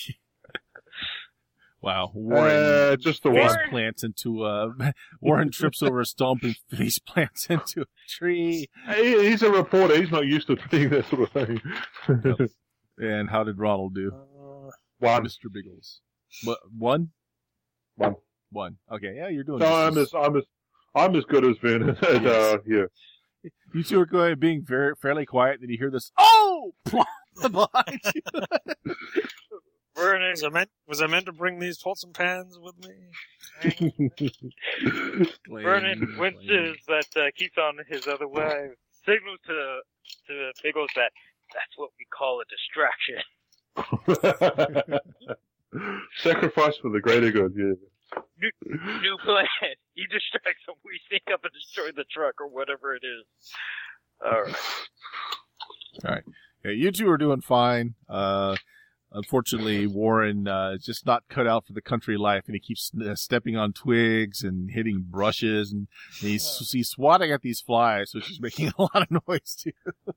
S1: Wow, Warren
S2: Uh, just the
S1: face
S2: one.
S1: plants into a Warren trips over a stump and face plants into a tree.
S2: He, he's a reporter. He's not used to doing that sort of thing.
S1: Yep. And how did Ronald do?
S3: Uh,
S2: One.
S1: Mister Biggles. What, one?
S2: One.
S1: One. Okay, yeah, you're doing
S2: No,
S1: this.
S2: I'm as I'm as I'm as good as Vernon. And, uh, yeah.
S1: You two are going being very fairly quiet. Then you hear this. Oh, plop behind you.
S3: Vernon, was I, meant, was I meant to bring these pots and pans with me?
S4: Vernon winces that uh, keeps on his other way, signals to to Biggles that that's what we call a distraction.
S2: Sacrifice for the greater good. Yeah.
S4: New, new plan. He distracts him. We sneak up and destroy the truck or whatever it is. All right.
S1: All right. Yeah, you two are doing fine. Uh, unfortunately, Warren uh, is just not cut out for the country life, and he keeps uh, stepping on twigs and hitting brushes, and he's, he's swatting at these flies, so she's making a lot of noise too.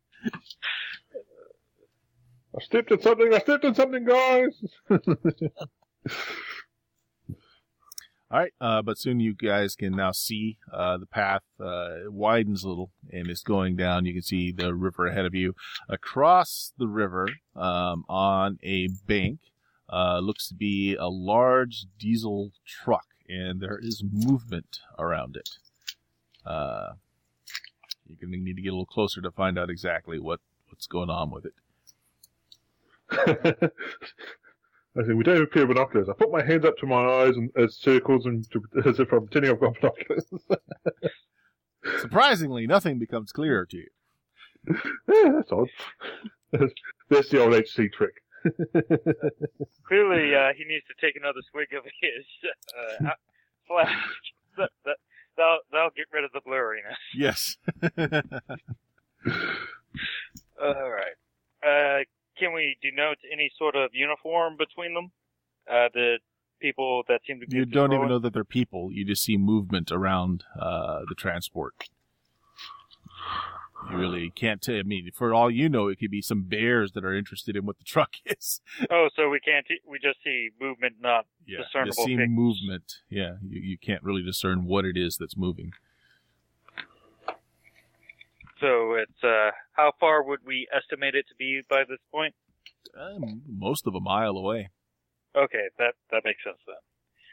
S2: I stepped in something. I stepped in something, guys.
S1: All right, uh, but soon you guys can now see uh, the path uh, widens a little and it's going down. You can see the river ahead of you. Across the river, um, on a bank, uh, looks to be a large diesel truck, and there is movement around it. Uh, you're going to need to get a little closer to find out exactly what, what's going on with it.
S2: I said, we don't have a pair of binoculars. I put my hands up to my eyes and as circles and to, as if I'm pretending I've got binoculars.
S1: Surprisingly, nothing becomes clearer to you.
S2: Yeah, that's odd. That's the old H C trick.
S4: Clearly, uh, he needs to take another swig of his uh, out- flask. That, that, that'll, that'll get rid of the blurriness.
S1: Yes.
S4: All right. Uh, can we denote any sort of uniform between them? Uh, the people that seem to be
S1: You don't even
S4: patrolling?
S1: know that they're people. You just see movement around uh, the transport. You really can't tell. I mean, for all you know, it could be some bears that are interested in what the truck is.
S4: Oh, so we can't. T- we just see movement, not
S1: Yeah, you
S4: discernible.
S1: see
S4: pictures.
S1: movement. Yeah, you, you can't really discern what it is that's moving.
S4: So it's uh, how far would we estimate it to be by this point?
S1: Um, most of a mile away.
S4: Okay, that that makes sense then.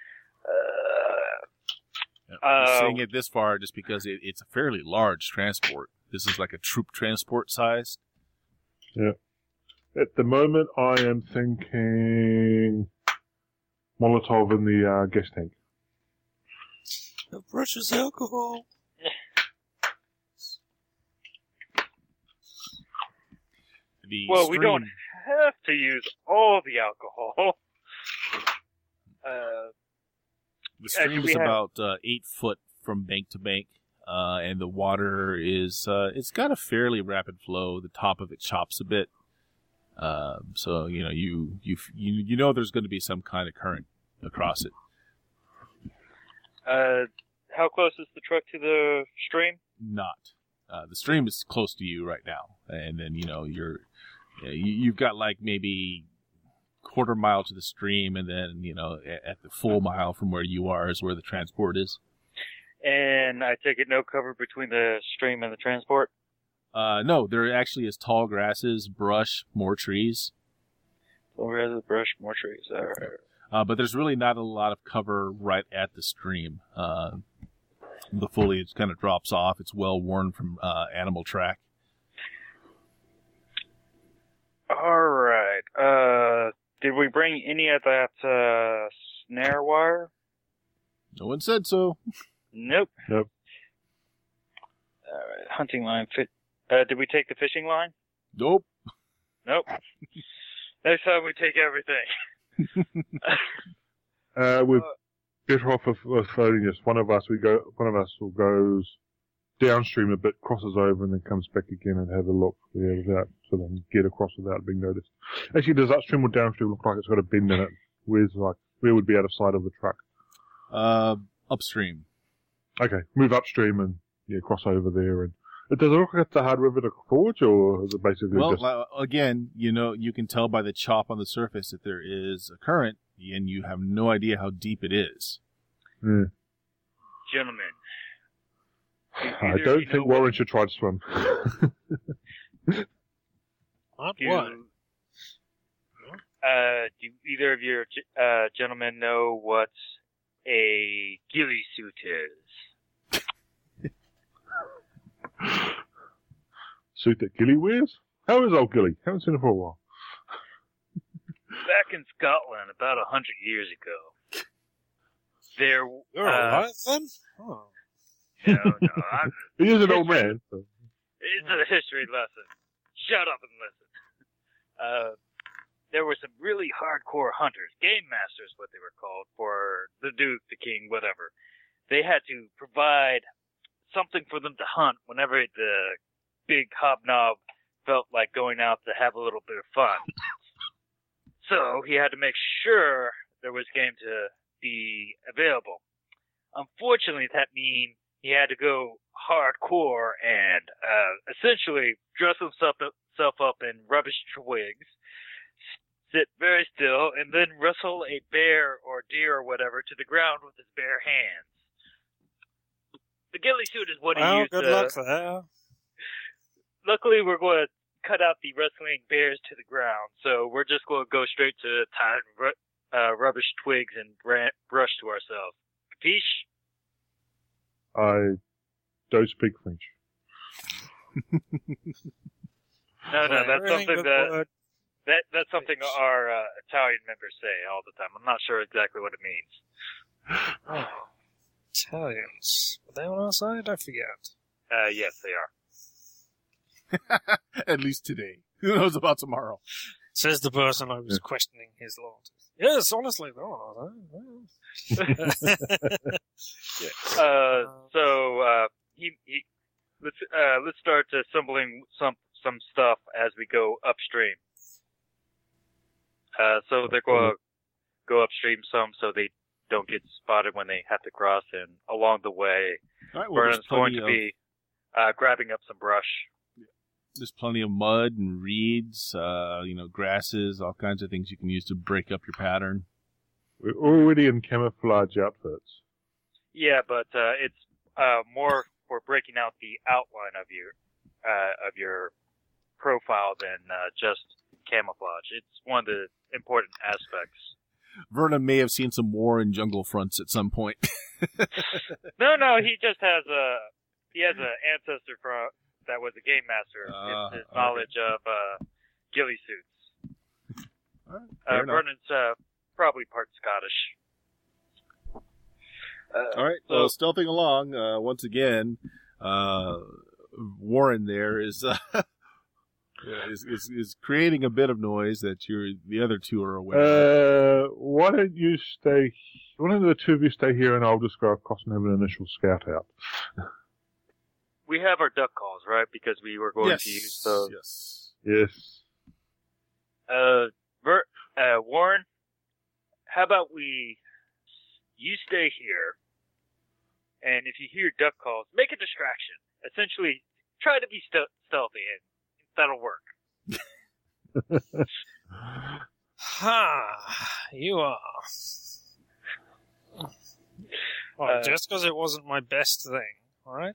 S4: Uh,
S1: Yeah, I'm
S4: Uh,
S1: saying it this far just because it, it's a fairly large transport. This is like a troop transport size.
S2: At the moment, I am thinking Molotov in the uh, gas tank.
S3: No precious alcohol.
S1: The
S4: well, we don't
S1: stream-
S4: have to use all the alcohol. Uh,
S1: The stream
S4: Actually,
S1: is
S4: we have-
S1: about uh, eight foot from bank to bank, uh, and the water is uh, it's got a fairly rapid flow. The top of it chops a bit, um, so you know you you you you know there's going to be some kind of current across it.
S4: uh, how close is the truck to the stream?
S1: Not uh, the stream is close to you right now, and then you know you're you, you've got like maybe quarter mile to the stream, and then you know at, at the full mile from where you are is where the transport is.
S4: And I take it no cover between the stream and the transport?
S1: Uh, no, there actually is tall grasses, brush, more trees.
S4: Or rather, brush, more trees. All right.
S1: Uh, but there's really not a lot of cover right at the stream. Uh, the foliage kind of drops off. It's well worn from uh, animal track.
S4: All right. Uh, did we bring any of that uh, snare wire?
S1: No one said so.
S4: Nope.
S2: Nope.
S4: All right. Hunting line. Fit. Uh, did we take the fishing line?
S1: Nope.
S4: Nope. Next time we take everything.
S2: Uh, we've better off if, if floating just one of us we go one of us will goes downstream a bit, crosses over, and then comes back again and have a look there without so they can get across without being noticed. Actually, does upstream or downstream look like it's got a bend in it? Where's like where would be out of sight of the truck?
S1: Uh, upstream.
S2: Okay, move upstream and yeah, cross over there. And does it look like it's a hard river to forge, or is it basically
S1: Well,
S2: just?
S1: uh, again, you know, you can tell by the chop on the surface that there is a current, and you have no idea how deep it is.
S2: Yeah.
S4: Gentlemen.
S2: I don't think Warren what... should try to swim.
S5: Not
S4: do,
S5: what?
S4: Uh, do either of your uh, gentlemen know what a ghillie suit is?
S2: Suit that Gilly wears? How is old Gilly? Haven't seen it for a while.
S4: Back in Scotland, about a hundred years ago, there.
S5: You're
S4: uh,
S5: alive then? Oh.
S4: No, no, I'm,
S2: he is an old man. So.
S4: It's a history lesson. Shut up and listen. Uh, there were some really hardcore hunters, game masters, what they were called, for the Duke, the King, whatever. They had to provide something for them to hunt whenever the big hobnob felt like going out to have a little bit of fun. So he had to make sure there was game to be available. Unfortunately, that means he had to go hardcore and uh, essentially dress himself up, himself up in rubbish twigs, sit very still, and then wrestle a bear or deer or whatever to the ground with his bare hands. The ghillie suit is what he
S5: well,
S4: used.
S5: Good
S4: uh,
S5: luck there.
S4: Luckily, we're going to cut out the wrestling bears to the ground, so we're just going to go straight to tying uh, rubbish twigs and bra- brush to ourselves. Capiche?
S2: I don't speak French.
S4: No, no, that's
S5: Everything
S4: something
S5: but
S4: that,
S5: word.
S4: that that's something our uh, Italian members say all the time. I'm not sure exactly what it means.
S5: Oh, Italians. Are they on our side? I forget.
S4: Uh, yes, they are.
S1: At least today. Who knows about tomorrow?
S5: Says the person I was questioning his loyalty. Yes, honestly, they're on our side.
S4: Uh, so uh, he, he let's uh, let's start assembling some some stuff as we go upstream. Uh, so they're going to go upstream some so they don't get spotted when they have to cross. And along the way,
S1: All right, well,
S4: Vernon's going to
S1: of,
S4: be uh, grabbing up some brush.
S1: There's plenty of mud and reeds, uh, you know, grasses, all kinds of things you can use to break up your pattern.
S2: We're already in camouflage outfits.
S4: Yeah, but uh, it's uh, more for breaking out the outline of your uh, of your profile than uh, just camouflage. It's one of the important aspects.
S1: Vernon may have seen some war in Jungle Fronts at some point.
S4: No, no, he just has a he has an ancestor from that was a game master.
S1: Uh,
S4: it's his
S1: okay.
S4: knowledge of uh, ghillie suits.
S1: All right,
S4: Uh,
S1: fair enough.
S4: Vernon's uh, probably part Scottish. Uh,
S1: All right,
S4: so,
S1: well, stealthing along, uh, once again, uh, Warren there is, uh, is, is, is creating a bit of noise that you're, the other two are aware of.
S2: Uh, why don't you stay? Why don't the two of you stay here, and I'll just go across and have an initial scout out.
S4: we have our duck calls, right? Because we were going
S1: Yes,
S4: to use those.
S1: yes.
S2: Yes.
S4: Uh, Ver- uh, Warren, how about we, you stay here, and if you hear duck calls, make a distraction. Essentially, try to be st- stealthy, and that'll work.
S5: Ha! You are. Well,
S4: Uh,
S5: just because it wasn't my best thing, alright?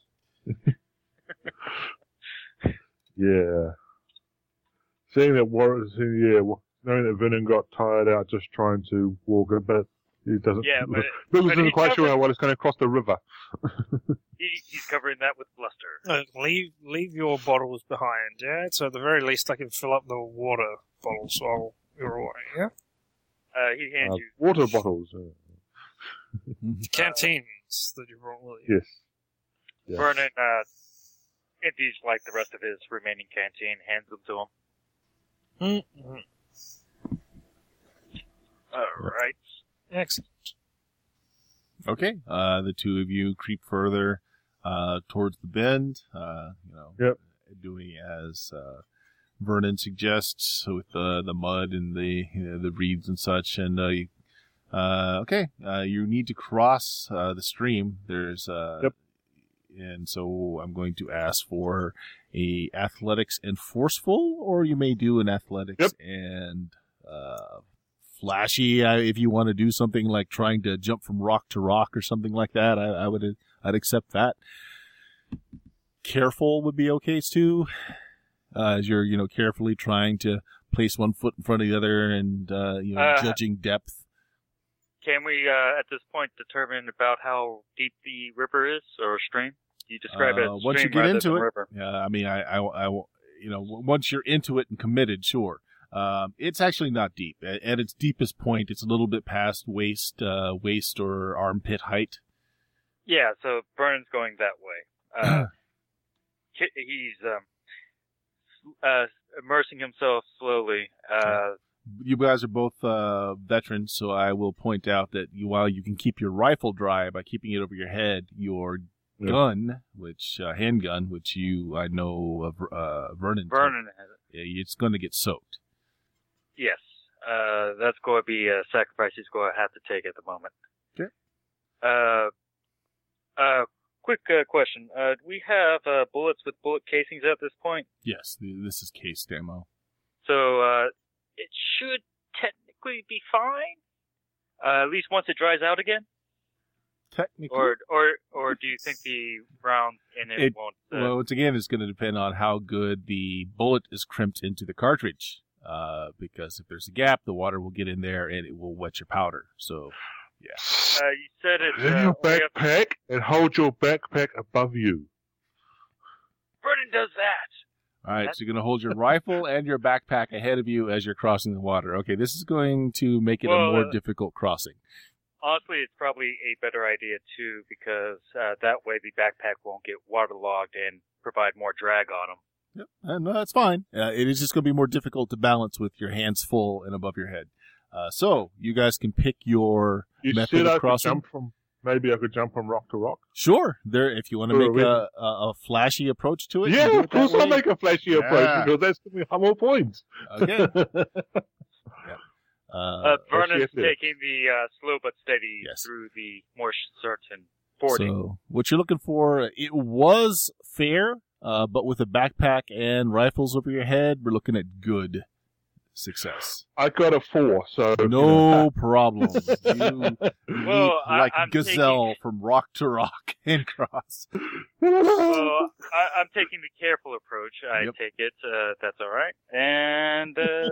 S2: Yeah. Seeing that Warren, seeing, yeah, knowing that Vernon got tired out just trying to walk a bit, he doesn't.
S4: Yeah, but-
S2: Bill
S4: but
S2: isn't
S4: he
S2: quite sure
S4: doesn't-
S2: what it's going to cross the river.
S4: He, he's covering that with bluster.
S5: Look, leave leave your bottles behind, yeah? So at the very least I can fill up the water bottles while you're away, yeah?
S4: Uh, he hands
S2: Uh,
S4: you.
S2: water bottles. Uh,
S5: The canteens that you brought with you.
S2: yes. Yeah.
S4: Vernon uh, empties like the rest of his remaining canteen, hands them to him.
S5: Mm-hmm.
S4: All right.
S5: Excellent.
S1: Okay. Uh, the two of you creep further uh, towards the bend. Uh, you know,
S2: Yep.
S1: doing as uh, Vernon suggests with the the mud and the you know, the reeds and such. And uh, you, uh, okay, uh, you need to cross uh, the stream. There's uh,
S2: Yep.
S1: and so I'm going to ask for a athletics and forceful, or you may do an athletics
S2: Yep.
S1: and uh, flashy uh, if you want to do something like trying to jump from rock to rock or something like that. I, I would I'd accept that. Careful would be okay too, uh, as you're you know carefully trying to place one foot in front of the other and uh, you know
S4: Uh,
S1: judging depth.
S4: Can we, uh, at this point, determine about how deep the river is or stream? You describe it
S1: Uh,
S4: as
S1: once you
S4: stream
S1: get
S4: rather
S1: into
S4: than
S1: it,
S4: river.
S1: yeah, I mean, I, I, I, you know, once you're into it and committed, sure. Um, it's actually not deep. At, at its deepest point, it's a little bit past waist, uh, waist or armpit height.
S4: Yeah, so Vernon's going that way. Uh, ki- he's um, uh, immersing himself slowly. Uh,
S1: You guys are both uh, veterans, so I will point out that you, while you can keep your rifle dry by keeping it over your head, your
S2: Yeah.
S1: gun, which uh, handgun, which you I know uh, uh, Vernon, took,
S4: Vernon has it.
S1: it's going to get soaked.
S4: Yes. Uh, that's going to be a sacrifice he's going to have to take at the moment.
S1: Okay.
S4: Uh, uh, quick uh, question. Uh, do we have uh, bullets with bullet casings at this point?
S1: Yes, th- this is case ammo.
S4: So, uh, it should technically be fine. Uh, at least once it dries out again?
S1: Technically,
S4: Or, or, or do you think the round in it,
S1: It-
S4: won't, uh,
S1: well, once again, it's going to depend on how good the bullet is crimped into the cartridge. Uh, because if there's a gap, the water will get in there and it will wet your powder. So,
S4: uh, you said it's,
S2: In
S4: uh,
S2: your
S4: only up-
S2: backpack and hold your backpack above you.
S4: Vernon does that!
S1: all right,
S4: That's-
S1: so you're going to hold your rifle and your backpack ahead of you as you're crossing the water. Okay, this is going to make it a
S4: Well,
S1: more
S4: uh,
S1: difficult crossing.
S4: Honestly, it's probably a better idea too, because uh, that way the backpack won't get waterlogged and provide more drag on him.
S1: Yep, uh, no, that's fine. Uh, it is just going to be more difficult to balance with your hands full and above your head. Uh, so you guys can pick your
S2: You
S1: method
S2: said
S1: of
S2: I could
S1: crossing.
S2: jump from, maybe I could jump from rock to rock?
S1: Sure, there. If you want to
S2: Sure,
S1: make
S2: we-
S1: a, a, a flashy approach to it, you can
S2: Yeah,
S1: do
S2: of
S1: it that
S2: course I'll
S1: way.
S2: make a flashy
S1: Yeah.
S2: approach because that's going to be more points.
S1: Okay. Uh,
S4: Uh, Vernon's
S2: yes, yes.
S4: taking the uh, slow but steady
S1: Yes.
S4: through the more certain fording.
S1: So what you're looking for, it was fair, uh, but with a backpack and rifles over your head, we're looking at good success.
S2: I got a four, so you
S1: No
S2: know.
S1: problem. You
S4: Well,
S1: leap
S4: I-
S1: like
S4: I'm
S1: gazelle from rock to rock and cross.
S4: So I, I'm taking the careful approach. I
S1: Yep.
S4: take it. Uh, that's all right. And uh,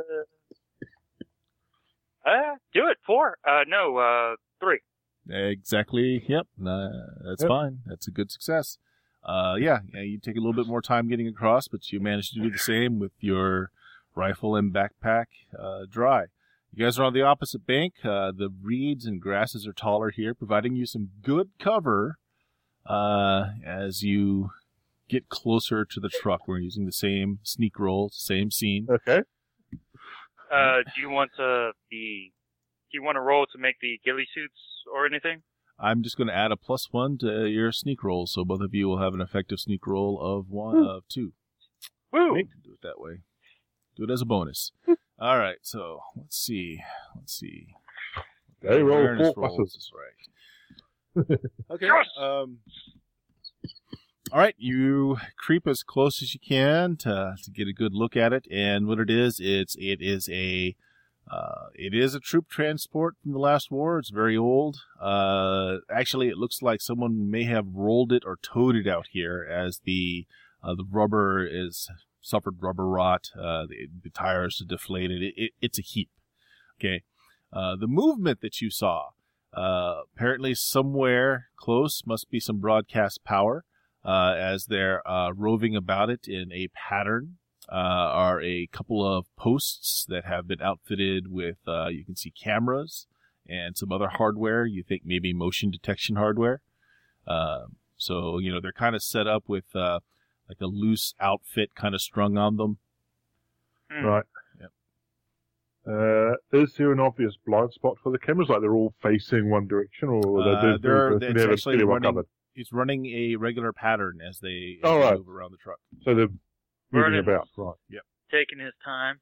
S4: uh, do it. Four. Uh, no. Uh, three.
S1: Exactly. Yep. Uh, that's
S2: Yep.
S1: fine. That's a good success. Uh, yeah, yeah, you take a little bit more time getting across, but you managed to do the same with your rifle and backpack uh, dry. You guys are on the opposite bank. Uh, the reeds and grasses are taller here, providing you some good cover uh, as you get closer to the truck. We're using the same sneak roll, same scene.
S2: Okay.
S4: Uh, do you want to the? Do you want to roll to make the ghillie suits or anything?
S1: I'm just going to add a plus one to your sneak roll, so both of you will have an effective sneak roll of one
S2: Woo.
S1: of two.
S4: Woo!
S1: Do it that way. Do it as a bonus. All right, so let's see. Let's see.
S2: They roll
S1: Awareness
S2: four
S1: rolls
S2: pluses.
S1: is right. Okay.
S4: Yes!
S1: Um. All right, you creep as close as you can to to get a good look at it, and what it is, it's it is a uh, it is a troop transport from the last war. It's very old. Uh, actually, it looks like someone may have rolled it or towed it out here, as the uh, the rubber is suffered rubber rot. Uh, the, the tires are deflated. It, it, it's a heap. Okay. Uh, the movement that you saw, uh, apparently somewhere close must be some broadcast power, uh, as they're, uh, roving about it in a pattern, uh, are a couple of posts that have been outfitted with, uh, you can see cameras and some other hardware. You think maybe motion detection hardware. Uh, so, you know, they're kind of set up with, uh, like a loose outfit kind of strung on them.
S4: Hmm.
S2: Right.
S1: Yep.
S2: Uh, is there an obvious blind spot for the cameras? Like they're all facing one direction, or
S1: Uh,
S2: they do
S1: they're-
S2: they
S1: it's
S2: have
S1: actually
S2: it well
S1: running-
S2: covered?
S1: It's running a regular pattern as they, as
S2: Oh,
S1: they
S2: right.
S1: move around the truck.
S2: So they're moving
S4: Vernon.
S2: about, right?
S4: Taking his time,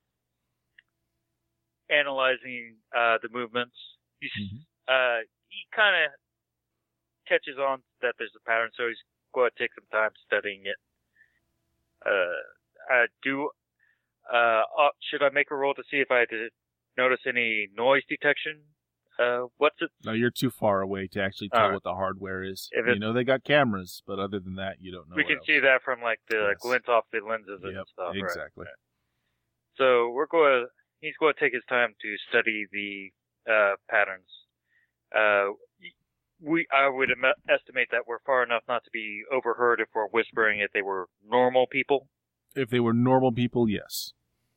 S4: analyzing uh, the movements. He's,
S1: Mhm.
S4: uh, he kind of catches on that there's a pattern, so he's going to take some time studying it. Uh, uh, do uh, uh, should I make a roll to see if I did notice any noise detection? Uh, what's it?
S1: No, you're too far away to actually tell
S4: All right.
S1: what the hardware is.
S4: If
S1: You
S4: it-
S1: know they got cameras, but other than that, you don't know.
S4: we
S1: what
S4: can
S1: else.
S4: see that from like the
S1: Yes.
S4: glint off the lenses and
S1: Yep,
S4: stuff. Right?
S1: exactly.
S4: So we're going. He's going to take his time to study the uh, patterns. Uh, we I would em- estimate that we're far enough not to be overheard if we're whispering if they were normal people.
S1: If they were normal people, yes.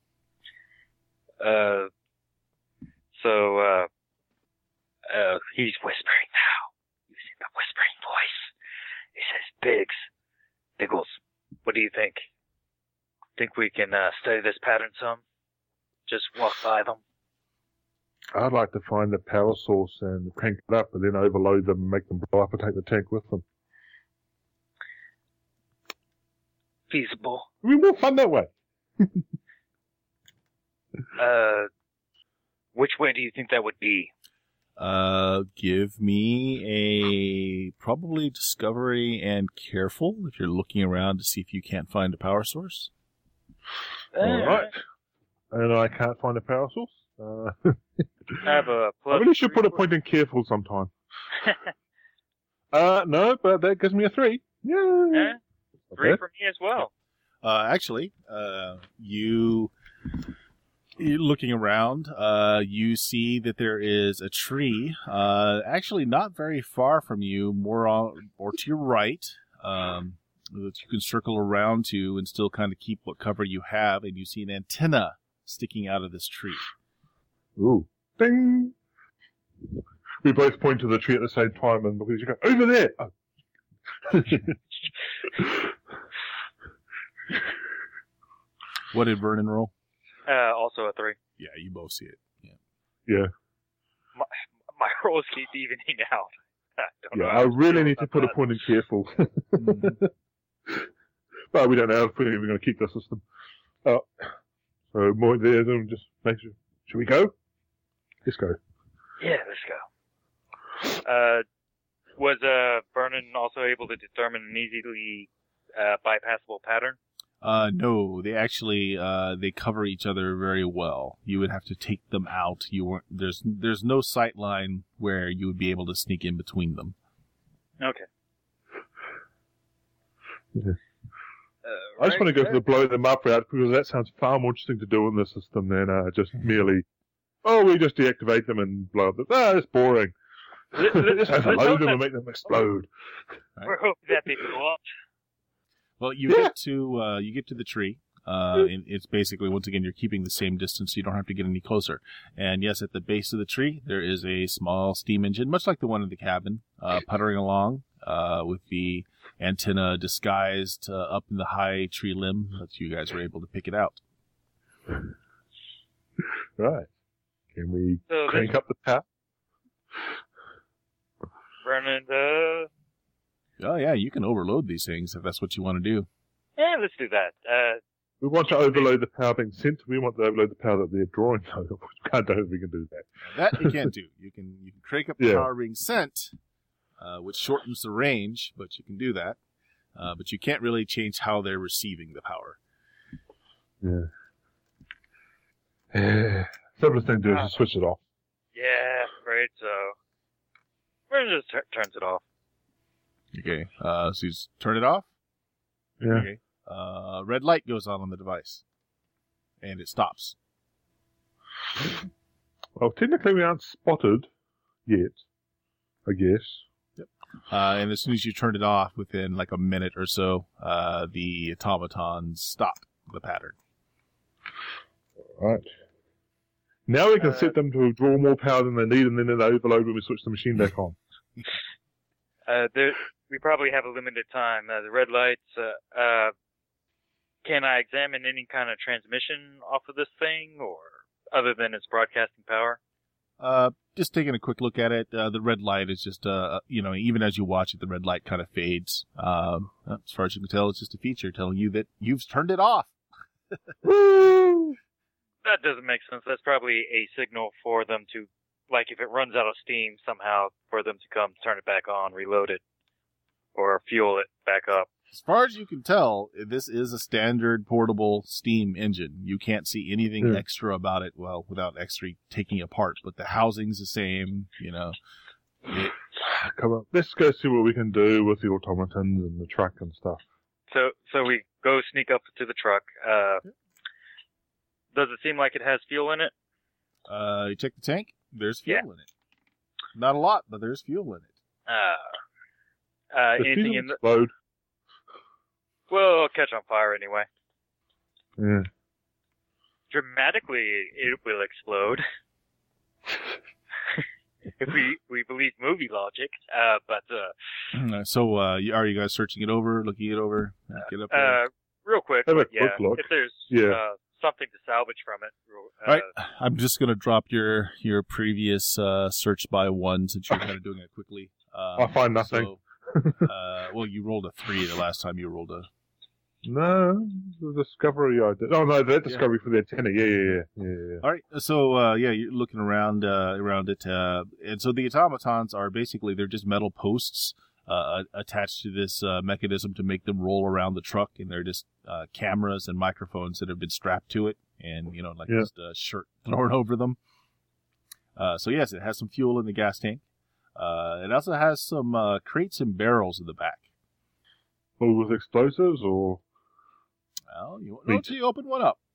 S4: Uh, so uh, uh, he's whispering now, using the whispering voice. He says, "Biggs, Biggles, what do you think? Think we can uh, study this pattern some? Just walk by them."
S2: I'd like to find the power source and crank it up, and then overload them, and make them blow up, and take the tank with them.
S4: Feasible.
S2: It'd be more fun that way.
S4: Uh, which way do you think that would be?
S1: Uh, give me a probably discovery and careful if you're looking around to see if you can't find a power source.
S2: All right. And I can't find a power source. Uh,
S4: I have a
S2: I
S4: plus.
S2: really should
S4: three
S2: put a
S4: for-
S2: point in careful sometime. Uh, no, but that gives me a three. Yeah.
S4: Eh? Three
S2: Okay.
S4: for me as well.
S1: Uh, actually, uh, you, you looking around, uh, you see that there is a tree, uh, actually not very far from you, more on, or to your right, um, that you can circle around to and still kind of keep what cover you have, and you see an antenna sticking out of this tree.
S2: Ooh. Ding! We both point to the tree at the same time, and because you go, over there! Oh.
S1: What did Vernon roll?
S4: Uh, also a three.
S1: Yeah, you both see it. Yeah.
S2: Yeah.
S4: My rolls keep evening out. I don't
S2: Yeah,
S4: know
S2: I
S4: how to
S2: really
S4: feel
S2: need to
S4: about
S2: put a
S4: that.
S2: point in careful.
S1: Mhm.
S2: But we don't know if we're even going to keep the system. Uh, so more there, then just make sure. Should we go? Let's go.
S4: Yeah, let's go. Uh, was uh, Vernon also able to determine an easily uh, bypassable pattern?
S1: Uh, no, they actually, uh, they cover each other very well. You would have to take them out. You weren't, there's, there's no sight line where you would be able to sneak in between them.
S4: Okay.
S2: Yeah.
S4: Uh,
S2: I just want to go
S4: right,
S2: for the blow them up route because that sounds far more interesting to do in the system than uh, just merely, oh, we just deactivate them and blow up. Ah, that's boring.
S4: Let- let-
S2: Just
S4: let's
S2: overload
S4: hope
S2: them
S4: that-
S2: and make them explode.
S4: We're hoping that they blow up.
S1: Well, you
S2: Yeah.
S1: get to, uh, you get to the tree. Uh, and it's basically, once again, you're keeping the same distance, so you don't have to get any closer. And yes, at the base of the tree, there is a small steam engine, much like the one in the cabin, uh, puttering along, uh, with the antenna disguised, uh, up in the high tree limb that you guys were able to pick it out.
S2: Right. Can we
S4: So
S2: crank
S4: this
S2: up the power?
S4: Vernon, uh,
S1: Oh yeah, you can overload these things if that's what you want to do.
S4: yeah, let's do that. Uh,
S2: We want to overload the power being sent. We want to overload the power that they're drawing. No, we can't know if we can do that.
S1: That you can't do. You can you can crank up the
S2: Yeah.
S1: power being sent, uh, which shortens the range, but you can do that. Uh, but you can't really change how they're receiving the power.
S2: Yeah. Simplest thing to do is just switch it off.
S4: yeah, right. So Vernon just tur- turns it off.
S1: Okay, uh, so you just turn it off.
S2: Yeah.
S1: Okay, uh, red light goes on on the device, and it stops.
S2: Well, technically we aren't spotted yet, I guess.
S1: Uh, and as soon as you turn it off, within like a minute or so, uh, the automatons stop the pattern.
S2: Right. Now we can
S4: Uh,
S2: set them to draw more power than they need, and then they overload when we switch the machine back on.
S4: Uh, there, we probably have a limited time. Uh, the red lights. Uh, uh, can I examine any kind of transmission off of this thing, or other than its broadcasting power?
S1: Uh, just taking a quick look at it, uh, the red light is just, uh, you know, even as you watch it, the red light kind of fades. Um, as far as you can tell, it's just a feature telling you that you've turned it off.
S4: That doesn't make sense. That's probably a signal for them to, like, if it runs out of steam somehow, for them to come turn it back on, reload it, or fuel it back up.
S1: As far as you can tell, this is a standard portable steam engine. You can't see anything
S2: Yeah.
S1: extra about it, well, without actually taking it apart, but the housing's the same, you know. It,
S2: Come on, let's go see what we can do with the automatons and the truck and stuff.
S4: So, so we go sneak up to the truck. Uh, does it seem like it has fuel in it?
S1: uh, you check the tank, there's fuel
S4: Yeah.
S1: in it. Not a lot, but there's fuel in it.
S4: Uh, uh,
S2: The
S4: anything
S2: fuel
S4: in the,
S2: explode.
S4: well, it'll catch on fire anyway.
S2: Yeah.
S4: Dramatically, it will explode. if we, we believe movie logic. Uh, but, uh,
S1: So, uh, you- are you guys searching it over, looking it over? Get up there.
S4: uh, real quick,
S2: Have a
S4: but yeah,
S2: quick look.
S4: if there's,
S2: Yeah.
S4: uh, something to salvage from it. Uh,
S1: All right, I'm just gonna drop your your previous uh, search by one since you're kind of doing it quickly. Um,
S2: I find nothing.
S1: So, uh, well, you rolled a three the last time you rolled a.
S2: No, the discovery I did. Oh no, that discovery for the antenna. Yeah, yeah, yeah, yeah. yeah.
S1: All right, so uh, yeah, you're looking around uh, around it, uh, and so the automatons are basically they're just metal posts uh, attached to this uh, mechanism to make them roll around the truck, and they're just uh, cameras and microphones that have been strapped to it, and you know, like
S2: Yeah.
S1: just a shirt thrown over them. Uh, so yes, it has some fuel in the gas tank. Uh, it also has some uh, crates and barrels in the back.
S2: Full with explosives or
S1: Well, you won't know until you open one up.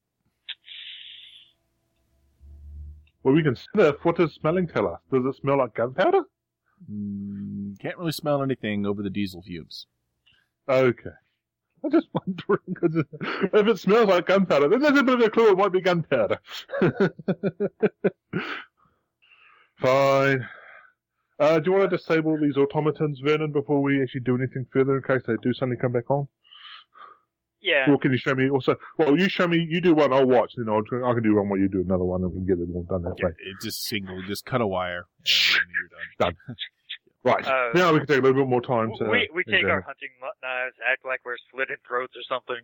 S2: well, we can sniff. What does smelling tell us? Does it smell like gunpowder?
S1: Mm, can't really smell anything over the diesel fumes.
S2: Okay. I'm just wondering, 'cause if it smells like gunpowder, then there's a bit of a clue it might be gunpowder. Fine. Uh, do you want to disable these automatons, Vernon, before we actually do anything further in case they do suddenly come back on?
S4: yeah.
S2: Or can you show me also? Well, you show me, you do one, I'll watch, then I'll, I can do one while you do another one, and we can get them all done that
S1: Yeah,
S2: way.
S1: it just single, just cut a wire, and then you're done.
S2: Right.
S4: Uh,
S2: now we can take a little bit more time to.
S4: we we take
S2: examine.
S4: our hunting knives, act like we're slitting throats or something.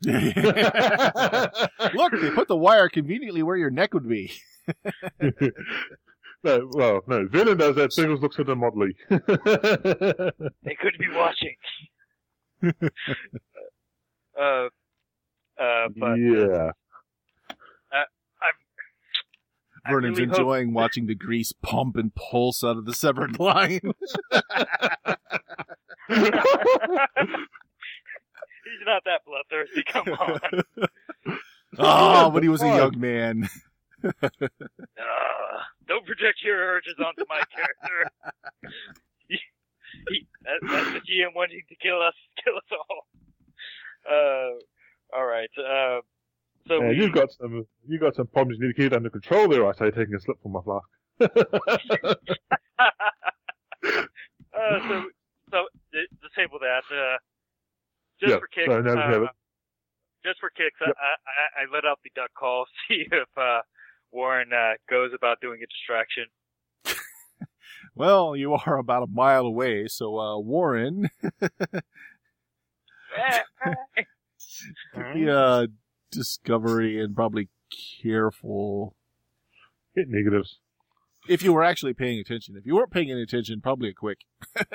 S1: Look, they put the wire conveniently where your neck would be.
S2: No, well, no. Vernon does that. Singles looks at them oddly.
S4: They could be watching. uh, uh, but
S2: yeah.
S4: I
S1: Vernon's
S4: really hope-
S1: enjoying watching the grease pump and pulse out of the severed line.
S4: he's not that bloodthirsty. Come on.
S1: Oh, when he was a
S2: Fine.
S1: young man.
S4: Uh, don't project your urges onto my character. he, he, that, that's the G M wanting to kill us, kill us all. Uh, all right. Uh, so
S2: Yeah,
S4: we,
S2: you've got some, you got some problems you need to keep under control there. I say, taking a slip from my flask.
S4: uh, so so d- disable that. Uh, just
S2: Yeah,
S4: for kicks.
S2: so now we have
S4: uh,
S2: it.
S4: just for kicks,
S2: Yep.
S4: I, I, I let out the duck call, see if uh, Warren uh, goes about doing a distraction.
S1: Well, you are about a mile away, so uh, Warren, be uh, discovery and probably careful.
S2: Hit negatives.
S1: If you were actually paying attention. If you weren't paying any attention, probably a quick.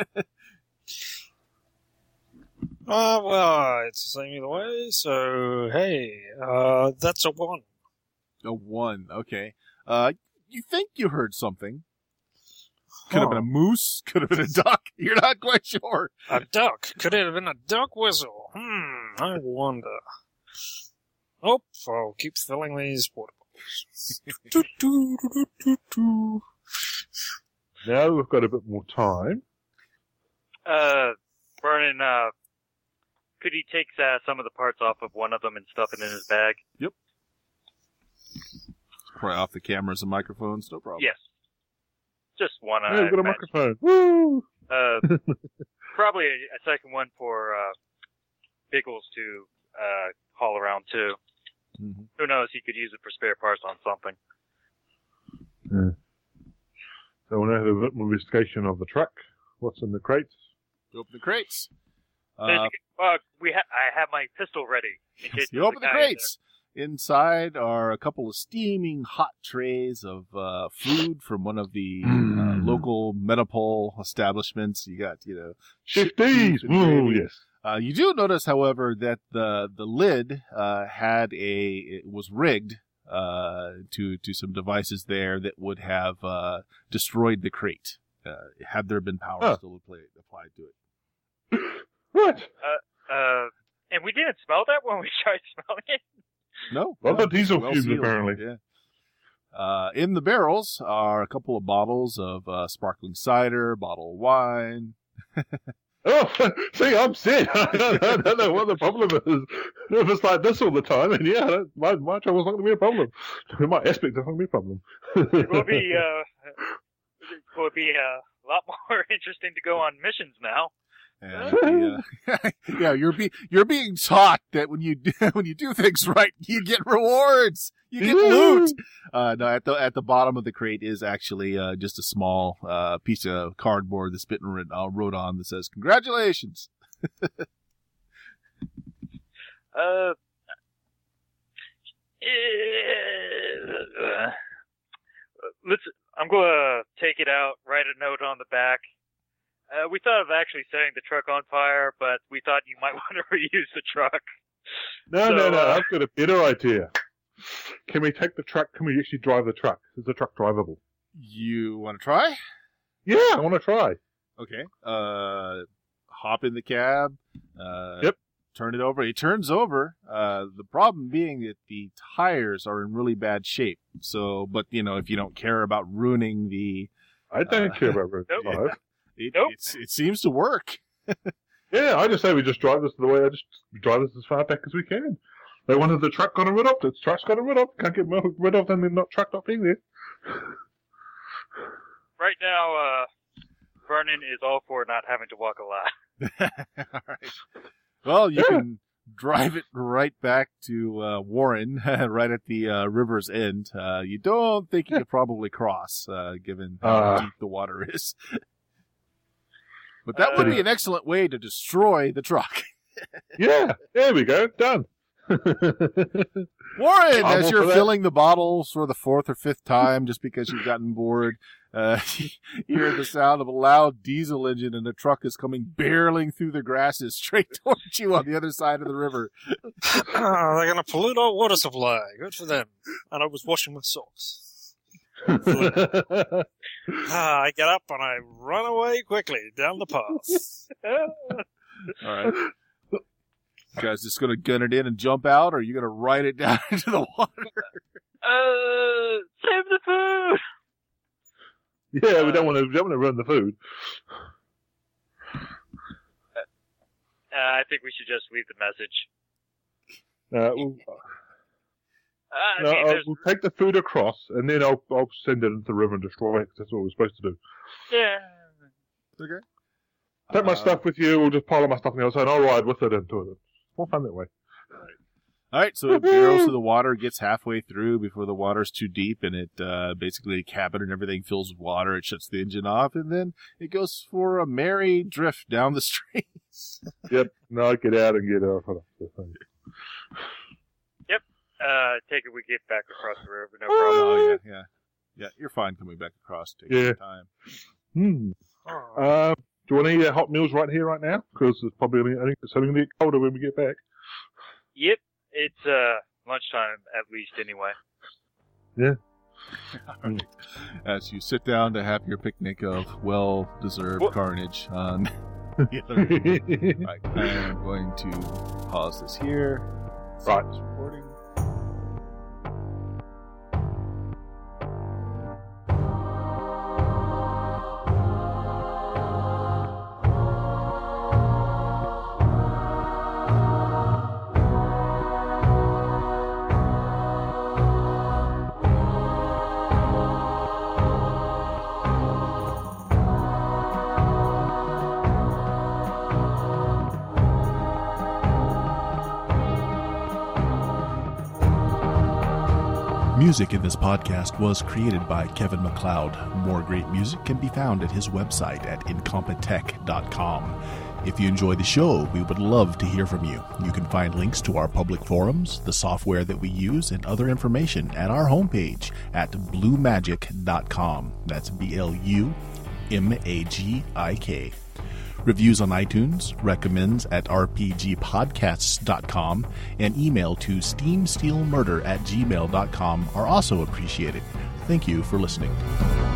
S5: Uh, well, it's the same either way, so, hey, uh, that's a one.
S1: A one, okay. Uh, you think you heard something. Could have been a moose, could have been a duck. You're not quite sure.
S5: A duck. Could it have been a duck whistle? Hmm, I wonder. Oh, I'll keep filling these water bottles. Do, do, do, do, do, do.
S2: Now we've got a bit more time.
S4: Uh, Vernon, uh, could he take uh, some of the parts off of one of them and stuff it in his bag?
S1: Pry off the cameras and microphones, no problem.
S4: Yes. Just one.
S2: Hey,
S4: Uh,
S2: we've got a
S4: match.
S2: microphone. Woo!
S4: Uh, probably a, a second one for uh, Biggles to uh, haul around too.
S1: Mm-hmm.
S4: Who knows? He could use it for spare parts on something.
S2: Yeah. So we'll now have a bit more investigation of the truck. What's in the crates?
S1: Open the crates.
S4: There's
S1: Uh,
S4: a- uh, we ha- I have my pistol ready. In case
S1: you
S4: there's
S1: open
S4: a
S1: the
S4: guy in
S1: crates. Inside are a couple of steaming hot trays of uh, food from one of the uh,
S2: Mm.
S1: local Metapole establishments. You got, you know,
S2: Fifties!
S1: and
S2: Oh,
S1: gravy.
S2: yes.
S1: Uh, you do notice, however, that the the lid uh, had a it was rigged uh, to to some devices there that would have uh, destroyed the crate uh, had there been power
S2: Huh.
S1: still applied applied to it.
S2: What?
S4: Uh, and we didn't smell that when we tried smelling it.
S1: No,
S2: Well,
S1: no,
S2: the diesel
S1: well
S2: fumes,
S1: sealed,
S2: apparently.
S1: Yeah. Uh, in the barrels are a couple of bottles of uh, sparkling cider, bottle of wine.
S2: Oh, see, I'm set. I don't, I don't know what the problem is. If it's like this all the time, and yeah, that, my, my trouble's not going to be a problem. My aspect is not going to be a problem.
S4: It will be, uh, it will be uh, a lot more interesting to go on missions now.
S1: And the, uh, yeah, you're be you're being taught that when you do, when you do things right, you get rewards, you get loot. Uh, no, at the at the bottom of the crate is actually uh, just a small uh, piece of cardboard that's been written, uh, wrote on that says "Congratulations."
S4: Uh, uh, let's. I'm gonna take it out. Write a note on the back. Uh, we thought of actually setting the truck on fire, but we thought you might want to reuse the truck.
S2: No,
S4: So,
S2: no, no.
S4: uh,
S2: I've got a better idea. Can we take the truck? Can we actually drive the truck? Is the truck drivable?
S1: You want to try?
S2: Yeah, I want to try.
S1: Okay. Uh, hop in the cab. Uh,
S2: Yep.
S1: Turn it over. It turns over. Uh, the problem being that the tires are in really bad shape. So, but you know, if you don't care about ruining the,
S2: I don't
S1: Uh,
S2: care about road
S4: Nope.
S2: drive.
S1: it,
S4: Nope.
S1: it's, it seems to work.
S2: Yeah, I just say we just drive this the way I just drive this as far back as we can. They wanted the truck got rid of. The truck's got rid of. Can't get rid of them. They're not truck not being there.
S4: Right now, uh, Vernon is all for not having to walk a lot.
S1: All right. Well, you
S2: Yeah.
S1: can drive it right back to uh, Warren, right at the uh, river's end. Uh, you don't think you could probably cross, uh, given how
S2: Uh.
S1: deep the water is. But that would
S4: Uh.
S1: be an excellent way to destroy the truck.
S2: Yeah, there we go. Done.
S1: Warren,
S2: I'm
S1: as
S2: all
S1: you're
S2: for that.
S1: filling the bottles for the fourth or fifth time, just because you've gotten bored, uh, you hear the sound of a loud diesel engine, and the truck is coming barreling through the grasses straight towards you on the other side of the river.
S5: Ah, they're going to pollute our water supply. Good for them. And I was washing with salt. Ah, I get up and I run away quickly down the path.
S1: All right. You guys just going to gun it in and jump out, or are you going to ride it down into the water?
S4: Uh, save the food!
S2: Yeah, we don't want to. We don't want to ruin the food.
S4: Uh, I think we should just leave the message.
S2: Uh, we'll,
S4: Uh, I
S2: no,
S4: mean,
S2: I'll,
S4: there's,
S2: we'll take the food across, and then I'll I'll send it into the river and destroy it. 'Cause that's what we're supposed to do.
S4: yeah.
S1: Okay.
S2: Take my
S1: Uh,
S2: stuff with you. We'll just pile my stuff on the other side, and I'll ride with it into it. It's more fun that way.
S1: All right, so it barrels through the water, gets halfway through before the water's too deep, and it uh, basically the cabin and everything fills with water. It shuts the engine off, and then it goes for a merry drift down the stream.
S2: Yep. No, get out and get off of the thing.
S4: Uh, take it we get back across the river, no
S2: Oh,
S4: problem.
S1: Oh yeah, yeah, yeah. You're fine coming back across. Take
S2: Yeah.
S1: your time.
S2: Hmm.
S5: Oh.
S2: Uh, do you want any uh, hot meals right here, right now? Because it's probably only, I think it's only going to get colder when we get back.
S4: Yep, it's, uh, lunchtime at least anyway.
S1: All right. As you sit down to have your picnic of well-deserved
S4: What?
S1: carnage on the other end. Right, I am going to pause this here.
S2: Right.
S1: Stop this recording. Music in this podcast was created by Kevin MacLeod. More great music can be found at his website at incompetech dot com. If you enjoy the show, we would love to hear from you. You can find links to our public forums, the software that we use, and other information at our homepage at blue magic dot com. That's B L U M A G I K. Reviews on iTunes, recommends at r p g podcasts dot com, and email to steamsteelmurder at gmail dot com are also appreciated. Thank you for listening.